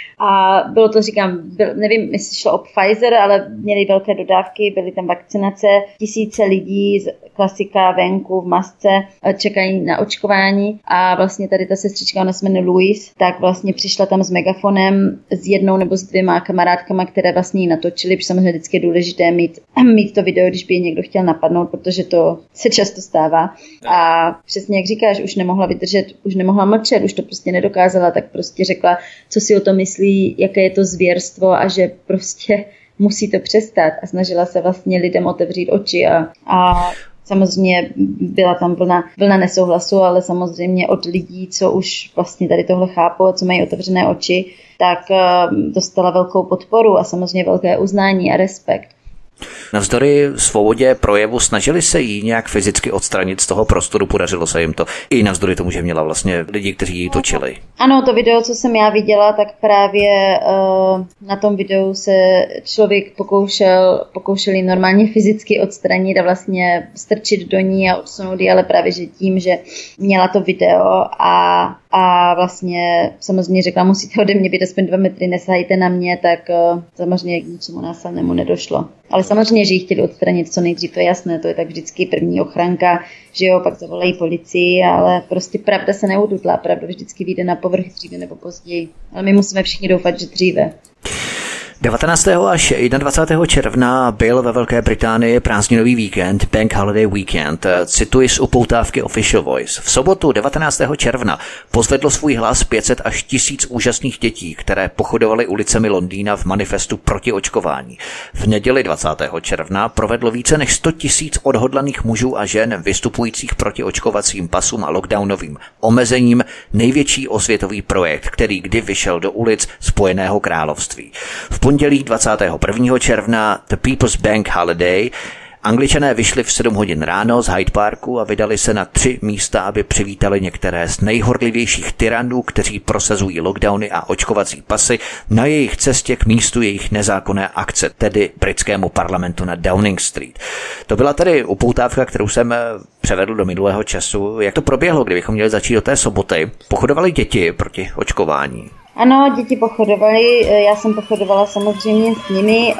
A bylo to, říkám, byl, nevím, jestli šlo o Pfizer, ale měli velké dodávky, byly tam vakcinace, tisíce lidí, z klasika venku v masce, čekají na očkování a vlastně tady ta sestřička, ona se jmenuje Louise, tak vlastně přišla tam s megafonem s jednou nebo s dvěma kamarádkama, které vlastně ji natočili, protože samozřejmě vždycky je důležité mít, mít to video, když by je někdo chtěl napadnout, protože to se často stává. A přesně jak říkáš, už nemohla vydržet, už nemohla mlčet, už to prostě nedokázala, tak prostě řekla, co si o to myslí, jaké je to zvěrstvo a že prostě musí to přestat a snažila se vlastně lidem otevřít oči a, a samozřejmě byla tam vlna, vlna nesouhlasu, ale samozřejmě od lidí, co už vlastně tady tohle chápou a co mají otevřené oči, tak uh, dostala velkou podporu a samozřejmě velké uznání a respekt. Navzdory svobodě projevu snažili se jí nějak fyzicky odstranit z toho prostoru, podařilo se jim to. I navzdory tomu, že měla vlastně lidi, kteří ji točili. Ano, to video, co jsem já viděla, tak právě uh, na tom videu se člověk pokoušel, pokoušel ji normálně fyzicky odstranit a vlastně strčit do ní a odsunout ji, ale právě že tím, že měla to video a, a vlastně samozřejmě řekla, musíte ode mě být aspoň dva metry, nesahajte na mě, tak uh, samozřejmě k ničemu násilnému nedošlo. Ale samozřejmě, že ji chtěli odstranit co nejdřív, to je jasné, to je tak vždycky první ochranka, že jo, pak zavolají policii, ale prostě pravda se neudutla, pravda vždycky vyjde na povrch dříve nebo později. Ale my musíme všichni doufat, že dříve. devatenáctého až dvacátého prvního června byl ve Velké Británii prázdninový víkend, Bank Holiday Weekend. Cituji z upoutávky Official Voice. V sobotu devatenáctého června pozvedlo svůj hlas pět set až tisíc úžasných dětí, které pochodovaly ulicemi Londýna v manifestu proti očkování. V neděli dvacátého června provedlo více než sto tisíc odhodlaných mužů a žen vystupujících proti očkovacím pasům a lockdownovým omezením největší osvětový projekt, který kdy vyšel do ulic Spojeného království. V pondělí dvacátého prvního června The People's Bank Holiday Angličané vyšli v sedm hodin ráno z Hyde Parku a vydali se na tři místa, aby přivítali některé z nejhorlivějších tyranů, kteří prosazují lockdowny a očkovací pasy na jejich cestě k místu jejich nezákonné akce, tedy britskému parlamentu na Downing Street. To byla tedy upoutávka, kterou jsem převedl do minulého času. Jak to proběhlo, kdybychom měli začít do té soboty? Pochodovali děti proti očkování. Ano, děti pochodovaly, já jsem pochodovala samozřejmě s nimi.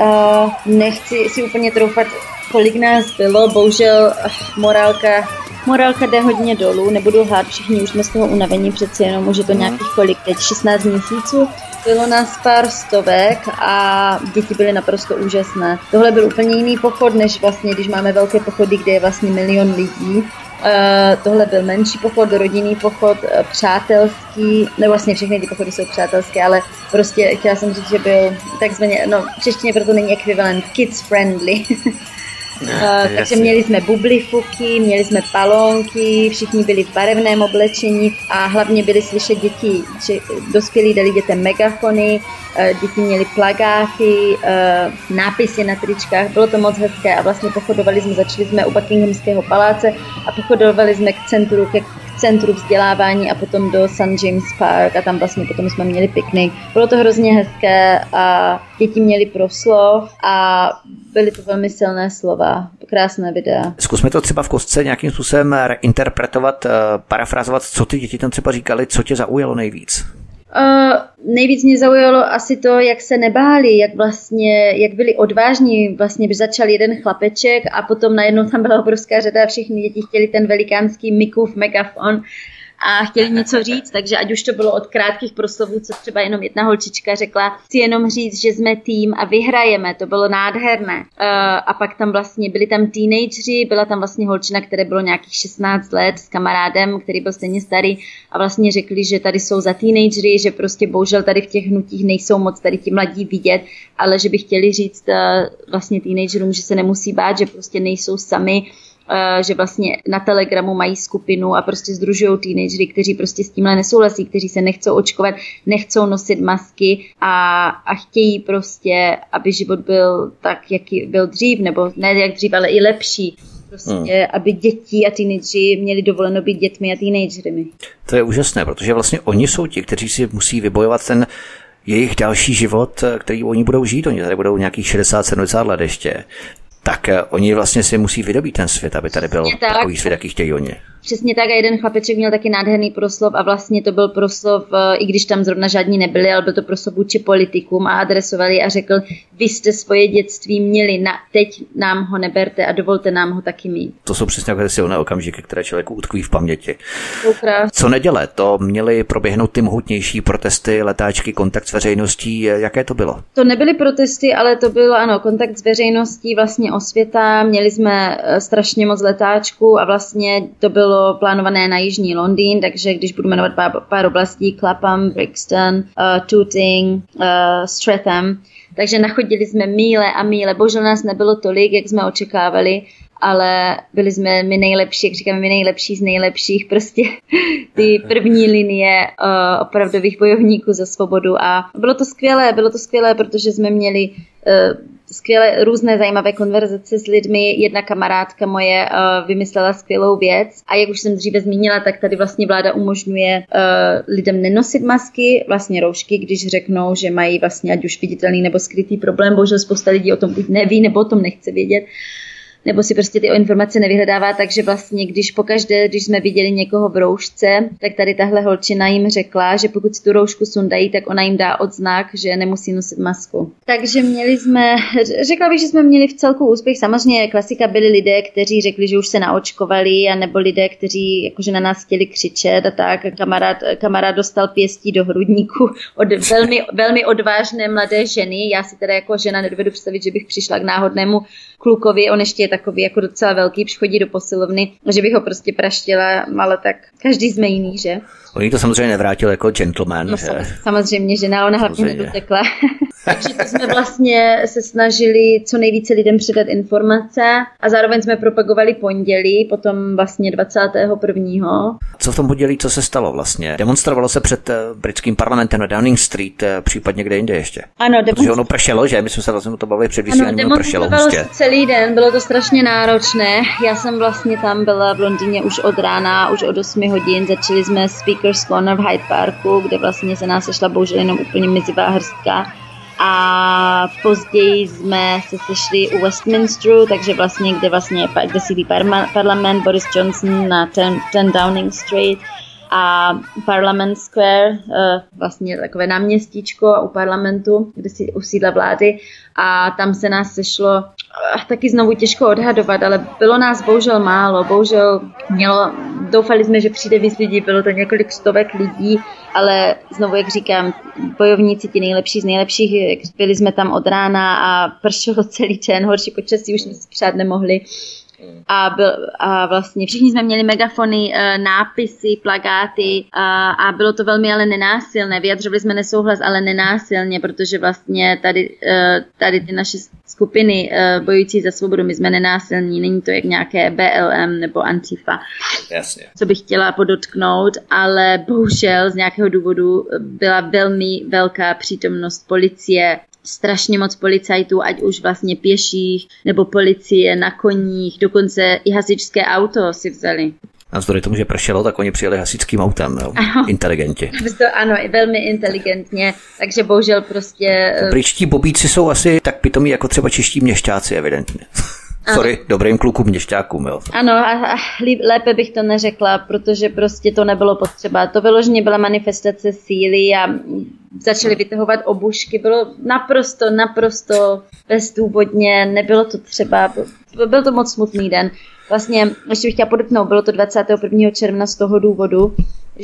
Nechci si úplně troufat, kolik nás bylo, bohužel morálka, morálka jde hodně dolů, nebudu lhát, všichni už jsme z toho unavení, přeci jenom už je to nějakých kolik, teď šestnáct měsíců. Bylo nás pár stovek a děti byly naprosto úžasné. Tohle byl úplně jiný pochod, než vlastně, když máme velké pochody, kde je vlastně milion lidí. Uh, tohle byl menší pochod, rodinný pochod, uh, přátelský, nebo vlastně všechny ty pochody jsou přátelské, ale prostě chtěla jsem říct, že byl takzvaně, no v češtině proto není ekvivalent, kids friendly. Uh, takže měli jsme bublifuky, měli jsme palonky, všichni byli v barevném oblečení a hlavně byli slyšet děti, že dospělí dali dětem megafony, uh, děti měli plagáty, uh, nápisy na tričkách, bylo to moc hezké a vlastně pochodovali jsme, začali jsme u Buckinghamského paláce a pochodovali jsme k centru, ke k centru vzdělávání a potom do Saint James Park a tam vlastně potom jsme měli piknik. Bylo to hrozně hezké a děti měli proslov a byly to velmi silné slova, krásné videa. Zkusme to třeba v kostce nějakým způsobem interpretovat, parafrázovat, co ty děti tam třeba říkali, co tě zaujalo nejvíc. Uh, nejvíc mě zaujalo asi to, jak se nebáli, jak vlastně, jak byli odvážní, vlastně by začal jeden chlapeček a potom najednou tam byla obrovská řada a všichni děti chtěli ten velikánský Mikův megafon a chtěli něco říct, takže ať už to bylo od krátkých proslovů, co třeba jenom jedna holčička řekla, chci jenom říct, že jsme tým a vyhrajeme, to bylo nádherné. Uh, a pak tam vlastně byli tam teenageři, byla tam vlastně holčina, které bylo nějakých šestnáct let s kamarádem, který byl stejně starý a vlastně řekli, že tady jsou za teenagery, že prostě bohužel tady v těch hnutích nejsou moc tady ti mladí vidět, ale že by chtěli říct uh, vlastně teenagerům, že se nemusí bát, že prostě nejsou sami, Uh, že vlastně na Telegramu mají skupinu a prostě sdružují teenagery, kteří prostě s tímhle nesouhlasí, kteří se nechcou očkovat, nechcou nosit masky a, a chtějí prostě, aby život byl tak, jaký byl dřív, nebo ne jak dřív, ale i lepší. Prostě, hmm. aby děti a teenageři měli dovoleno být dětmi a teenagerymi. To je úžasné, protože vlastně oni jsou ti, kteří si musí vybojovat ten jejich další život, který oni budou žít. Oni tady budou nějakých šedesát sedmdesát let ještě. Tak oni vlastně si musí vydobít ten svět, aby tady byl takový svět, jaký chtějí oni. Přesně tak a jeden chlapeček měl taky nádherný proslov a vlastně to byl proslov, i když tam zrovna žádní nebyli, ale byl to proslov vůči politikům a adresovali a řekl, vy jste svoje dětství měli, na, teď nám ho neberte a dovolte nám ho taky mít. To jsou přesně takové silné okamžiky, které člověku utkví v paměti. Ukrát. Co neděle, to měly proběhnout ty mohutnější protesty, letáčky, kontakt s veřejností, jaké to bylo? To nebyly protesty, ale to bylo ano, kontakt s veřejností, vlastně osvěta, měli jsme strašně moc letáčků a vlastně to bylo plánované na jižní Londýn, takže když budu jmenovat pár, pár oblastí, Clapham, Brixton, uh, Tooting, uh, Streatham, takže nachodili jsme míle a míle, bohužel nás nebylo tolik, jak jsme očekávali, ale byli jsme my nejlepší, jak říkáme, my nejlepší z nejlepších, prostě ty první linie uh, opravdových bojovníků za svobodu a bylo to skvělé, bylo to skvělé, protože jsme měli uh, skvělé různé zajímavé konverzace s lidmi. Jedna kamarádka moje uh, vymyslela skvělou věc a jak už jsem dříve zmínila, tak tady vlastně vláda umožňuje uh, lidem nenosit masky, vlastně roušky, když řeknou, že mají vlastně ať už viditelný nebo skrytý problém. Bohužel spousta lidí o tom buď neví, nebo o tom nechce vědět, nebo si prostě ty informace nevyhledává, takže vlastně když pokaždé, když jsme viděli někoho v roušce, tak tady tahle holčina jim řekla, že pokud si tu roušku sundají, tak ona jim dá odznak, že nemusí nosit masku. Takže měli jsme, řekla bych, že jsme měli v celku úspěch, samozřejmě klasika byli lidé, kteří řekli, že už se naočkovali, a nebo lidé, kteří jakože na nás chtěli křičet a tak. Kamarád, kamarád dostal pěstí do hrudníku od velmi, velmi odvážné mladé ženy. Já si teda jako žena nedovedu představit, že bych přišla k náhodnému klukovi, on ještě je takový jako docela velký, přichodí do posilovny, že bych ho prostě praštila, ale tak každý jsme jiný, že? Oni to samozřejmě nevrátil jako gentleman, no, že? Samozřejmě, že ne, ona hlavně nedotekla. Takže to jsme vlastně se snažili co nejvíce lidem předat informace a zároveň jsme propagovali pondělí, potom vlastně dvacátého prvního Co v tom pondělí, co se stalo vlastně? Demonstrovalo se před britským parlamentem na Downing Street, případně kde jinde ještě? Ano, demonstr- protože ono pršelo, že? My jsme se vlastně o to bavili před vysíláním, ono pršelo hustě. Celý den, bylo to strašně náročné. Já jsem vlastně tam byla v Londýně už od rána, už od osmi hodin. Začali jsme Speaker's Corner v Hyde Parku, kde vlastně se nás sešla bohužel jenom úplně mizivá hrstka. A později jsme se sešli u Westminsteru, takže vlastně, kde vlastně kde sídlí parlament, Boris Johnson na ten Downing Street a Parliament Square, vlastně takové náměstíčko u parlamentu, kde si usídla vlády, a tam se nás sešlo taky znovu těžko odhadovat, ale bylo nás bohužel málo, bohužel mělo, doufali jsme, že přijde víc lidí, bylo to několik stovek lidí, ale znovu, jak říkám, bojovníci ti nejlepší z nejlepších, byli jsme tam od rána a pršelo celý den, horší počasí už jsme si přát nemohli. A, byl, a vlastně všichni jsme měli megafony, nápisy, plakáty a, a bylo to velmi ale nenásilné. Vyjadřovali jsme nesouhlas, ale nenásilně, protože vlastně tady, tady ty naše skupiny bojující za svobodu, my jsme nenásilní, není to jak nějaké B L M nebo Antifa. Jasně. Co bych chtěla podotknout, ale bohužel z nějakého důvodu byla velmi velká přítomnost policie, strašně moc policajtů, ať už vlastně pěších, nebo policie na koních, dokonce i hasičské auto si vzali. Navzdory tomu, že pršelo, tak oni přijeli hasičským autem, jo. Inteligentně. Ano, velmi inteligentně, takže bohužel prostě... Britští bobíci jsou asi tak pitomí jako třeba čeští měšťáci, evidentně. Sorry, dobrým klukům, měšťákům, jo. Ano, a, a líp, lépe bych to neřekla, protože prostě to nebylo potřeba. To vyloženě byla manifestace síly a začali vytahovat obušky. Bylo naprosto, naprosto bezdůvodně, nebylo to třeba, byl to moc smutný den. Vlastně, ještě bych chtěla podotknout, bylo to dvacátého prvního června z toho důvodu,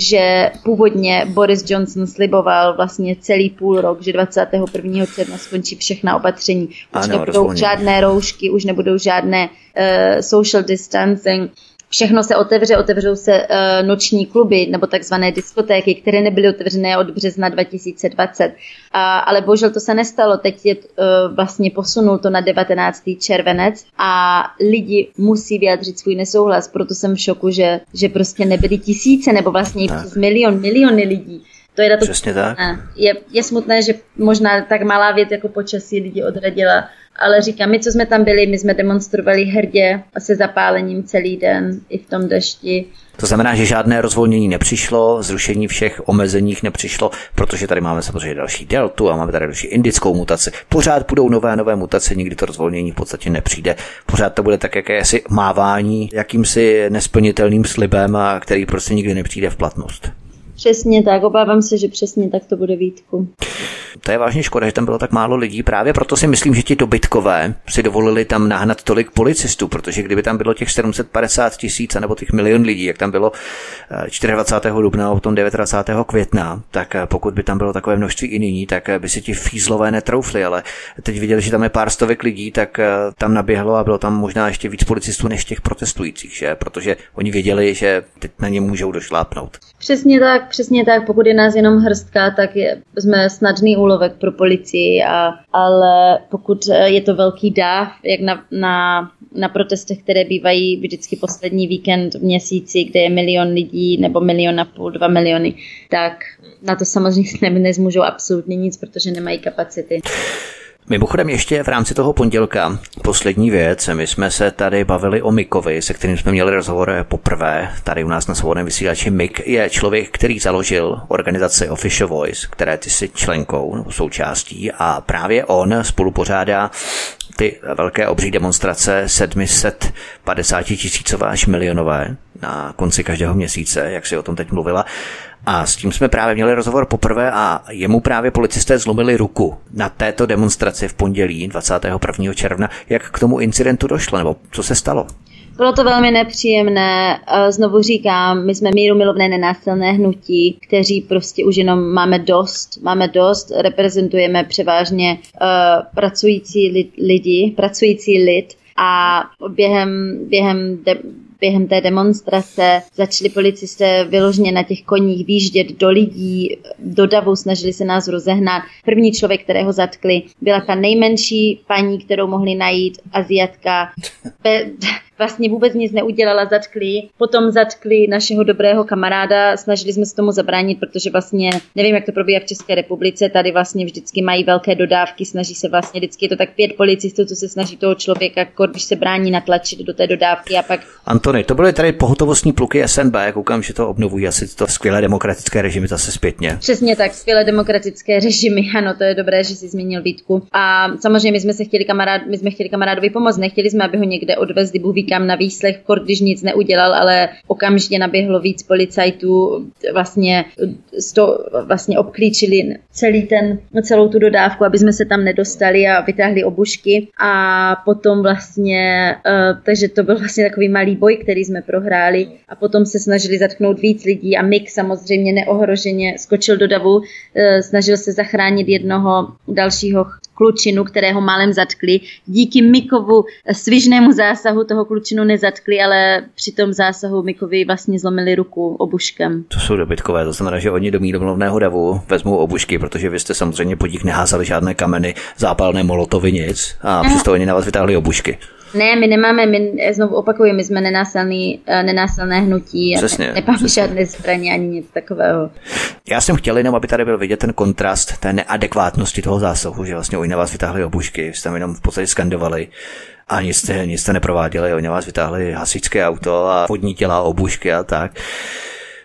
že původně Boris Johnson sliboval vlastně celý půl rok, že dvacátého prvního června skončí všechna opatření. Už ano, nebudou rozvolně. Žádné roušky, už nebudou žádné uh, social distancing. Všechno se otevře, otevřou se uh, noční kluby nebo takzvané diskotéky, které nebyly otevřené od března dva tisíce dvacet. A, ale bohužel to se nestalo, teď je uh, vlastně posunul to na devatenáctého červenec a lidi musí vyjádřit svůj nesouhlas, proto jsem v šoku, že, že prostě nebyly tisíce nebo vlastně i přes milion, miliony lidí. To je, to Přesně tak. Je, je smutné, že možná tak malá věc jako počasí lidi odradila, ale říkám, my, co jsme tam byli, my jsme demonstrovali hrdě a se zapálením celý den i v tom dešti. To znamená, že žádné rozvolnění nepřišlo, zrušení všech omezeních nepřišlo, protože tady máme samozřejmě další deltu a máme tady další indickou mutaci. Pořád budou nové nové mutace, nikdy to rozvolnění v podstatě nepřijde. Pořád to bude tak jakési mávání jakýmsi nesplnitelným slibem, a který prostě nikdy nepřijde v platnost. Přesně tak, obávám se, že přesně tak to bude, Vítku. To je vážně škoda, že tam bylo tak málo lidí. Právě proto si myslím, že ti dobytkové si dovolili tam nahnat tolik policistů, protože kdyby tam bylo těch sedm set padesát tisíc nebo těch milion lidí, jak tam bylo dvacátého čtvrtého dubna a potom dvacátého devátého května, tak pokud by tam bylo takové množství i nyní, tak by si ti fízlové netroufli, ale teď viděli, že tam je pár stovek lidí, tak tam naběhlo a bylo tam možná ještě víc policistů než těch protestujících, že? Protože oni věděli, že teď na ně můžou došlápnout. Přesně tak, přesně tak, pokud je nás jenom hrstka, tak je, jsme snadný úlovek pro policii, a, ale pokud je to velký dáv, jak na, na, na protestech, které bývají vždycky poslední víkend v měsíci, kde je milion lidí nebo milion a půl, dva miliony, tak na to samozřejmě nezmůžou absolutně nic, protože nemají kapacity. Mimochodem ještě v rámci toho pondělka poslední věc, my jsme se tady bavili o Mikovi, se kterým jsme měli rozhovor poprvé tady u nás na svobodném vysílači. Mik je člověk, který založil organizaci Official Voice, které ty jsi členkou nebo součástí, a právě on spolupořádá ty velké obří demonstrace sedm set padesát tisícové až milionové na konci každého měsíce, jak si o tom teď mluvila. A s tím jsme právě měli rozhovor poprvé a jemu právě policisté zlomili ruku na této demonstraci v pondělí dvacátého prvního června. Jak k tomu incidentu došlo, nebo co se stalo? Bylo to velmi nepříjemné. Znovu říkám, my jsme mírumilovné nenásilné hnutí, kteří prostě už jenom máme dost. Máme dost, reprezentujeme převážně uh, pracující lid, lidi, pracující lid a během, během de, Během té demonstrace začali policisté vyloženě na těch koních výjíždět do lidí, do davu, snažili se nás rozehnat. První člověk, kterého zatkli, byla ta nejmenší paní, kterou mohli najít, Aziatka. Be- vlastně vůbec nic neudělala, zatkli. Potom zatkli našeho dobrého kamaráda, snažili jsme se tomu zabránit, protože vlastně, nevím, jak to probíhá v České republice, tady vlastně vždycky mají velké dodávky, snaží se vlastně, vždycky je to tak pět policistů, co se snaží toho člověka, když se brání, natlačit do té dodávky a pak... Antony, to byly tady pohotovostní pluky S N B, koukám, že to obnovují asi to skvělé demokratické režimy zase zpětně. Přesně tak, skvělé demokratické režimy, ano, to je dobré, že jsi zmínil, Vítku. A samozřejmě my jsme se chtěli kamarád, my jsme chtěli kamarádovi pomoct, nechtěli jsme, aby ho někde odvezli, Bůh ví kam na výslech, kor, když nic neudělal, ale okamžitě naběhlo víc policajtů, vlastně, sto, vlastně obklíčili celý ten, celou tu dodávku, aby jsme se tam nedostali a vytáhli obušky a potom vlastně, uh, takže to byl vlastně takový malý boj, který jsme prohráli a potom se snažili zatknout víc lidí a Mik samozřejmě neohroženě skočil do davu, uh, snažil se zachránit jednoho dalšího klučinu, kterého málem zatkli. Díky Mikovu svižnému zásahu toho klučinu nezatkli, ale při tom zásahu Mikovi vlastně zlomili ruku obuškem. To jsou dobytkové, to znamená, že oni do mírumilovného davu vezmou obušky, protože vy jste samozřejmě po nich neházeli žádné kameny, zápalné molotovy, nic a přesto oni na vás vytáhli obušky. Ne, my nemáme, my znovu opakuju, my jsme nenásilný, nenásilné hnutí a přesně, ne, nemáme přesně. žádné zbraně ani nic takového. Já jsem chtěl jenom, aby tady byl vidět ten kontrast té neadekvátnosti toho zásahu, že vlastně oni na vás vytáhli obušky, jste tam jenom v podstatě skandovali a nic jste, nic jste neprováděli, oni na vás vytáhli hasičské auto a vodní těla, obušky a tak.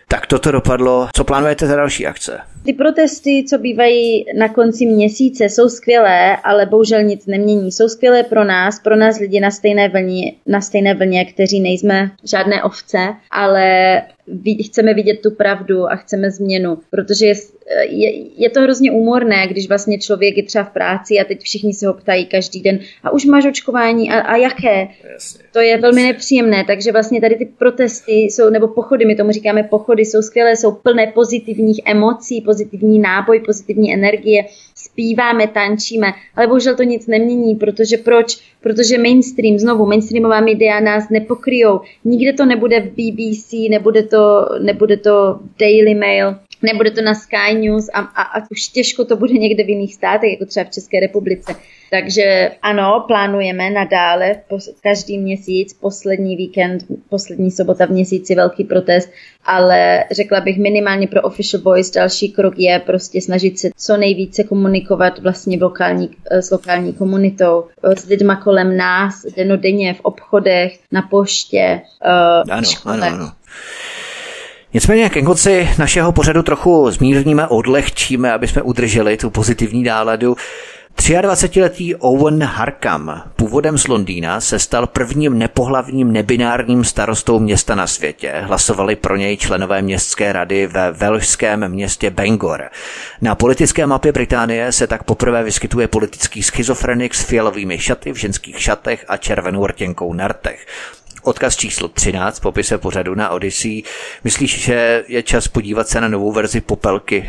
Tak toto dopadlo. Co plánujete za další akce? Ty protesty, co bývají na konci měsíce, jsou skvělé, ale bohužel nic nemění. Jsou skvělé pro nás, pro nás lidi na stejné vlně, na stejné vlně, kteří nejsme žádné ovce, ale chceme vidět tu pravdu a chceme změnu, protože je, je, je to hrozně úmorné, když vlastně člověk je třeba v práci a teď všichni se ho ptají každý den a už máš očkování a, a jaké? Jasně. To je velmi nepříjemné, takže vlastně tady ty protesty jsou, nebo pochody, my tomu říkáme pochody, jsou skvělé, jsou plné pozitivních emocí, pozitivní náboj, pozitivní energie, zpíváme, tančíme, ale bohužel to nic nemění, protože proč? Protože mainstream, znovu, mainstreamová média nás nepokryjou. Nikde to nebude v B B C, nebude to, nebude to Daily Mail, nebude to na Sky News a, a, a už těžko to bude někde v jiných státech, jako třeba v České republice. Takže ano, plánujeme nadále každý měsíc, poslední víkend, poslední sobota v měsíci velký protest, ale řekla bych minimálně pro Official Voice další krok je prostě snažit se co nejvíce komunikovat vlastně v lokální, s lokální komunitou, s lidma kolem nás, dennodenně v obchodech, na poště, uh, ano, ano, ano. Nicméně ke konci našeho pořadu trochu zmírníme, odlehčíme, aby jsme udrželi tu pozitivní náladu. dvacetitříletý Owen Harkham, původem z Londýna, se stal prvním nepohlavním nebinárním starostou města na světě. Hlasovali pro něj členové městské rady ve velšském městě Bangor. Na politické mapě Británie se tak poprvé vyskytuje politický schizofrenik s fialovými šaty v ženských šatech a červenou rtěnkou na rtech. Odkaz číslo třináct v popise pořadu na Odyssey. Myslíš, že je čas podívat se na novou verzi Popelky?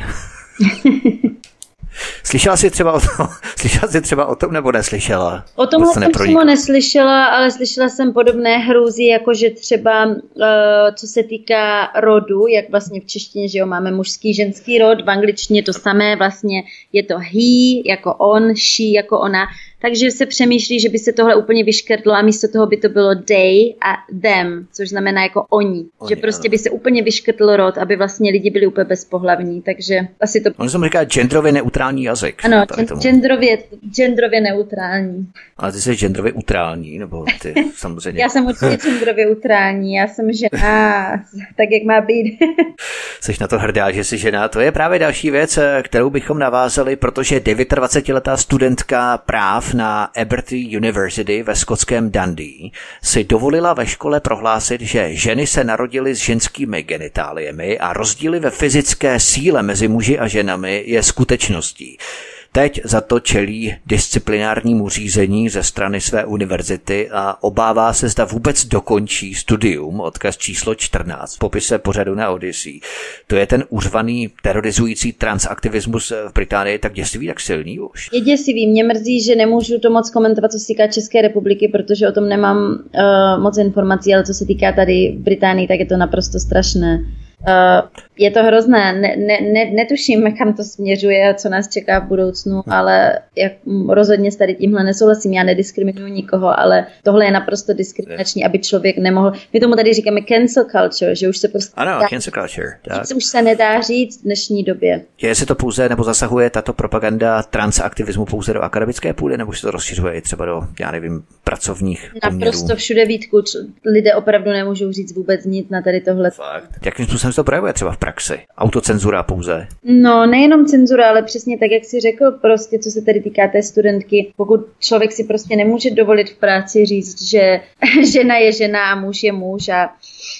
Slyšela jsi třeba o tom, slyšela jsi třeba o tom nebo neslyšela? O tomhle jsem přímo neslyšela, ale slyšela jsem podobné hrůzy, jakože třeba uh, co se týká rodu, jak vlastně v češtině, že jo, máme mužský, ženský rod, v angličtině to samé, vlastně je to he jako on, she jako ona, takže se přemýšlí, že by se tohle úplně vyškrtlo a místo toho by to bylo they a them, což znamená jako oni, oni že prostě ano. By se úplně vyškrtl rod, aby vlastně lidi byli úplně bezpohlavní, takže asi to... On se mu říká genderově neutrální jazyk. Ano, genderově, genderově neutrální. Ale ty jsi genderově utrální, nebo ty samozřejmě... Já jsem určitě genderově neutrální, já jsem žena, tak jak má být. Jsi na to hrdá, že jsi žena. To je právě další věc, kterou bychom navázali, protože dvacetidevětiletá studentka práv na Aberthy University ve skotském Dundee si dovolila ve škole prohlásit, že ženy se narodily s ženskými genitáliemi a rozdíly ve fyzické síle mezi muži a ženami je skutečností. Teď za to čelí disciplinárnímu řízení ze strany své univerzity a obává se, zda vůbec dokončí studium, odkaz číslo čtrnáct v popise pořadu na Odyssey. To je ten uřvaný terorizující transaktivismus v Británii tak děsivý, tak silný už. Je děsivý, mě mrzí, že nemůžu to moc komentovat, co se týká České republiky, protože o tom nemám uh, moc informací, ale co se týká tady v Británii, tak je to naprosto strašné. Uh, je to hrozné, ne, ne, ne, netuším, kam to směřuje a co nás čeká v budoucnu, ale jak, rozhodně s tady tímhle nesouhlasím, já nediskriminuji nikoho, ale tohle je naprosto diskriminační, aby člověk nemohl, my tomu tady říkáme cancel culture, že už se prostě ano, cancel culture, tak. Už se nedá říct v dnešní době. Je se to pouze, nebo zasahuje tato propaganda transaktivismu pouze do akademické půdy, nebo se to rozšiřuje i třeba do, já nevím, pracovních poměrů? Naprosto všude, Vítku, lidé opravdu nemůžou říct vůbec nic na tady tohle. Fakt. Jakým způsobem se to projevuje třeba v praxi? Autocenzura pouze? No, nejenom cenzura, ale přesně tak, jak jsi řekl, prostě, co se tady týká té studentky. Pokud člověk si prostě nemůže dovolit v práci říct, že žena je žena a muž je muž a,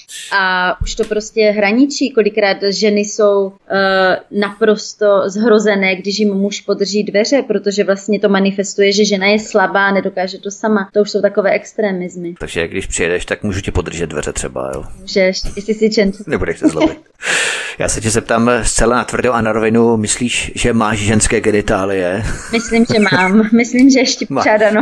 a už to prostě hraničí. Kolikrát ženy jsou uh, naprosto zhrozené, když jim muž podrží dveře, protože vlastně to manifestuje, že žena je slabá, nedokáže to sama. To už jsou takové extremismy. Takže když přijedeš, tak můžu ti podržet dveře třeba, jo? Můžeš, jestli si čent. Nebudeš se zlobit. Já se tě zeptám zcela natvrdo a na rovinu, myslíš, že máš ženské genitálie? Myslím, že mám. Myslím, že ještě pořád ano.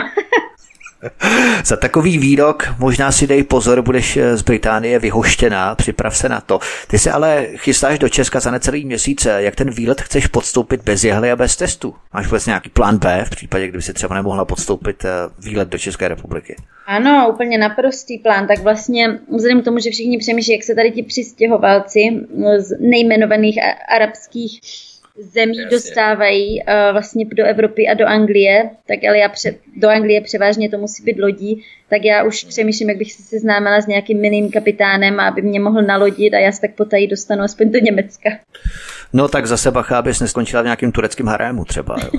Za takový výrok možná si dej pozor, budeš z Británie vyhoštěná, připrav se na to. Ty se ale chystáš do Česka za necelý měsíc. Jak ten výlet chceš podstoupit bez jehly a bez testu? Máš vůbec nějaký plán B v případě, kdyby si třeba nemohla podstoupit výlet do České republiky? Ano, úplně naprostý plán. Tak vlastně vzhledem k tomu, že všichni přemýšlí, jak se tady ti přistěhovalci z nejmenovaných arabských zemí dostávají uh, vlastně do Evropy a do Anglie, tak ale já pře- do Anglie převážně to musí být lodí, tak já už přemýšlím, jak bych se seznámila s nějakým milým kapitánem, aby mě mohl nalodit a já se tak potají dostanu aspoň do Německa. No tak zase bacha, abys neskončila v nějakým tureckém harému třeba. Jo.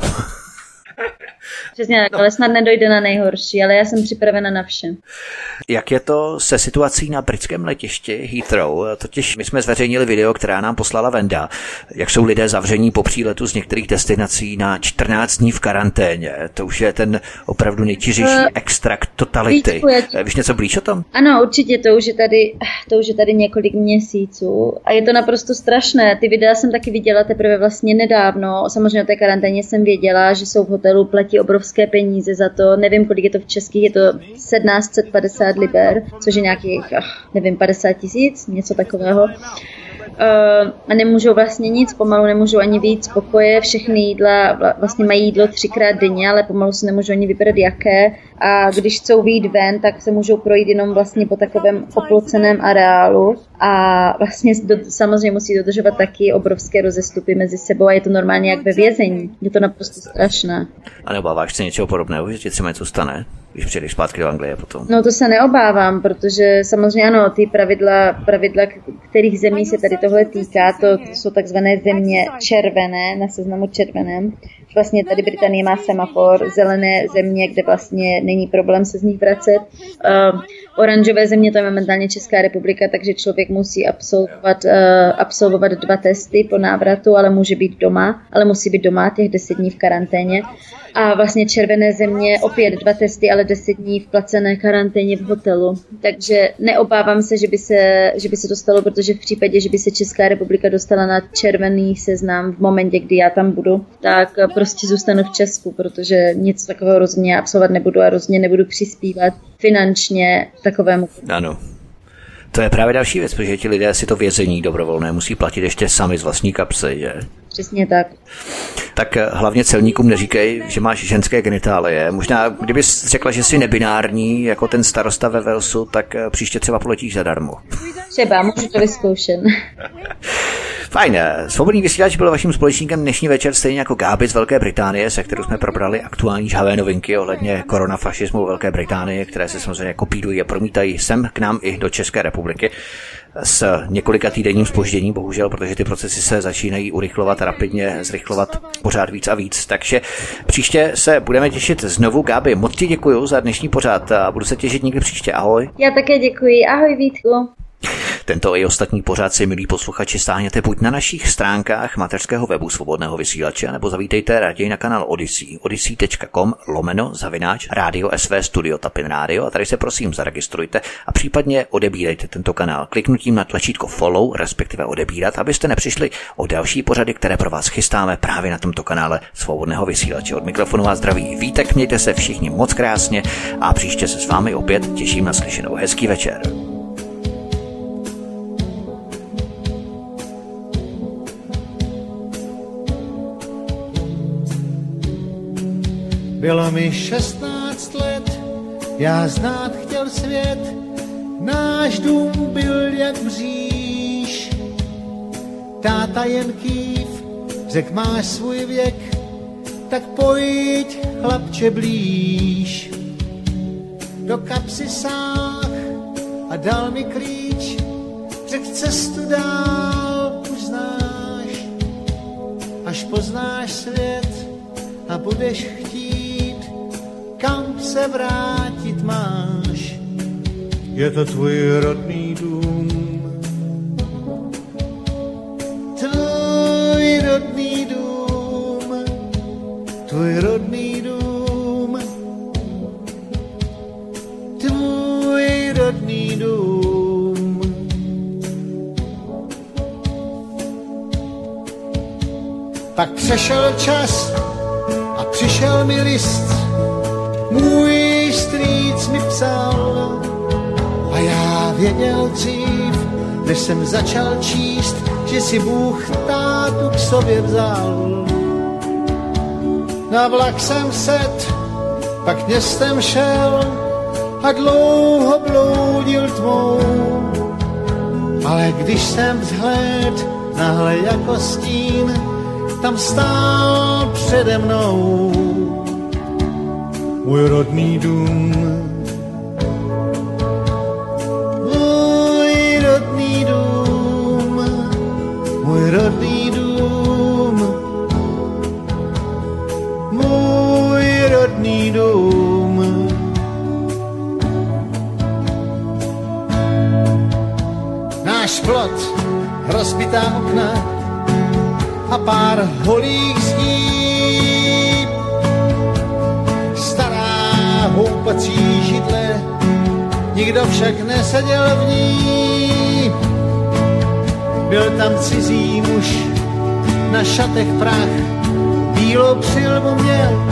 Přesně tak, ale snad nedojde na nejhorší, ale já jsem připravena na vše. Jak je to se situací na britském letišti Heathrow? Totiž my jsme zveřejnili video, která nám poslala Venda, jak jsou lidé zavření po příletu z některých destinací na čtrnáct dní v karanténě. To už je ten opravdu nejčiřejší uh, extrakt totality. Víš něco blíž o tom? Ano, určitě, to už je tady, to už je tady několik měsíců a je to naprosto strašné. Ty videa jsem taky viděla teprve vlastně nedávno. Samozřejmě o té karanténě jsem věděla, že jsou v hotelu, platí obrovské peníze za to. Nevím, kolik je to v českých, je to sedmnáct set padesát liber, což je nějakých, nevím, padesát tisíc, něco takového. Uh, a nemůžou vlastně nic, pomalu nemůžou ani víc pokoje, všechny jídla, vlastně mají jídlo třikrát denně, ale pomalu se nemůžou ani vybrat jaké a když chcou vyjít ven, tak se můžou projít jenom vlastně po takovém oploceném areálu a vlastně do, samozřejmě musí dodržovat taky obrovské rozestupy mezi sebou a je to normálně jak ve vězení, je to naprosto strašné. A neobáváš se něčeho podobného, že ti třeba něco stane, když přijdeš zpátky do Anglie potom? No to se neobávám, protože samozřejmě ano, ty pravidla, pravidla kterých zemí se tady tohle týká, to, to jsou takzvané země červené, na seznamu červeném. Vlastně tady Británie má semafor, zelené země, kde vlastně není problém se z nich vracet. Uh, oranžové země, to je momentálně Česká republika, takže člověk musí absolvovat, uh, absolvovat dva testy po návratu, ale může být doma, ale musí být doma těch deset dní v karanténě. A vlastně červené země opět dva testy, ale deset dní v placené karanténě v hotelu. Takže neobávám se, že by se, že by se dostalo, protože v případě, že by se Česká republika dostala na červený seznam v momentě, kdy já tam budu, tak prostě zůstanu v Česku, protože nic takového rozhodně absolvovat nebudu a rozhodně nebudu přispívat finančně takovému. Ano. To je právě další věc, protože ti lidé si to vězení dobrovolné musí platit ještě sami z vlastní kapsy, že? Přesně tak. Tak hlavně celníkům neříkej, že máš ženské genitálie. Možná, kdybys řekla, že jsi nebinární, jako ten starosta ve Walesu, tak příště třeba poletíš zadarmo. Třeba, můžu to vyzkoušet. Fajn. Svobodný vysílač byl vaším společníkem dnešní večer, stejně jako Gáby z Velké Británie, se kterou jsme probrali aktuální žhavé novinky ohledně koronafašismu v Velké Británii, které se samozřejmě kopírují a promítají sem k nám i do České republiky s několika týdenním zpožděním, bohužel, protože ty procesy se začínají urychlovat, rapidně zrychlovat pořád víc a víc. Takže příště se budeme těšit znovu. Gáby, moc ti děkuju za dnešní pořad a budu se těšit někdy příště. Ahoj. Já také děkuji. Ahoj, Vítku. Tento i ostatní pořad si, milí posluchači, stáhněte buď na našich stránkách mateřského webu Svobodného vysílače, nebo zavítejte raději na kanál Odyssey, odyssey tečka com lomeno zavináč rádio S V Studio Tapin Radio a tady se prosím zaregistrujte a případně odebírejte tento kanál kliknutím na tlačítko follow, respektive odebírat, abyste nepřišli o další pořady, které pro vás chystáme právě na tomto kanále Svobodného vysílače. Od mikrofonu vás zdraví Vítek, mějte se všichni moc krásně a příště se s vámi opět těším na slyšenou. Hezký večer. Bylo mi šestnáct let, já znát chtěl svět, náš dům byl jak mříž. Táta jen kýv, řek máš svůj věk, tak pojď, chlapče, blíž. Do kapsy sáh a dal mi klíč, řek cestu dál už znáš. Až poznáš svět a budeš chtít, kam se vrátit máš, je to tvůj rodný dům. Tvůj rodný dům, tvůj rodný dům, tvůj rodný dům. Pak přešel čas a přišel mi list, můj strýc mi psal a já věděl dřív, než jsem začal číst, že si Bůh tátu k sobě vzal. Na vlak jsem set, pak městem šel a dlouho bloudil tmou, ale když jsem vzhled nahle jako stín, tam stál přede mnou můj rodný dům. Můj rodný dům, můj rodný dům, můj rodný dům. Náš plot, rozbitá okna a pár holých zdí, stará houpací židle, nikdo však neseděl v ní. Byl tam cizí muž, na šatech prach, bílou přilbu měl.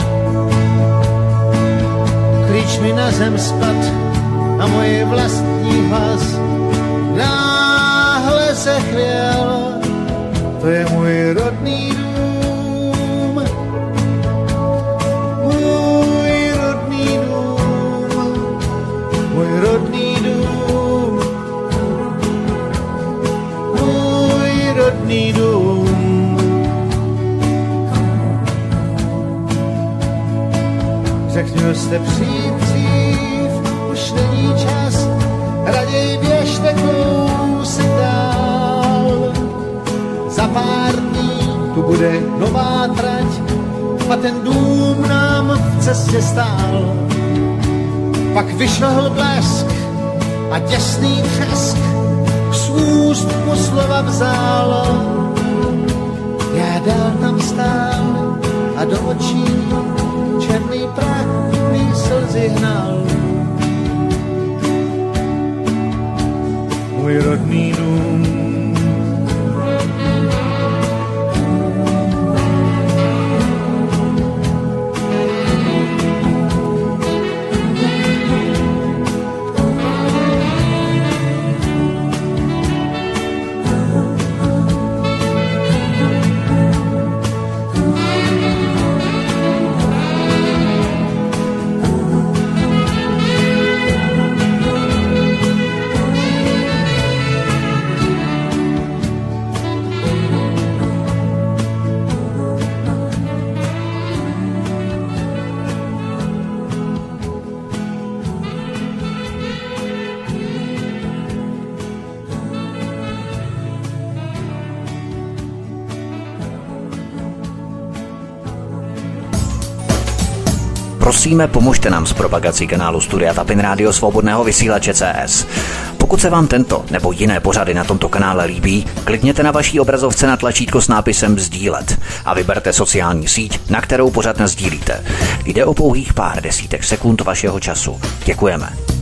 Klíč mi na zem spad a moje vlastní hlas náhle se chvěl. To je můj rodný dům, můj rodný dům, můj rodný dům, můj rodný dům. Řekl jste přijít dřív, už není čas, raději běžte kousek dál. Za pár dní tu bude nová trať a ten dům nám v cestě stál. Pak vyšlehl blesk a těsný třesk, z úst mu slova vzal. Já dál tam stál a do očí černý prach mý slzy hnal. Můj rodný dům, Prosíme, pomožte nám s propagací kanálu Studia Tapin Rádio Svobodného vysílače C S. Pokud se vám tento nebo jiné pořady na tomto kanále líbí, klikněte na vaší obrazovce na tlačítko s nápisem sdílet a vyberte sociální síť, na kterou pořad nasdílíte. Jde o pouhých pár desítek sekund vašeho času. Děkujeme.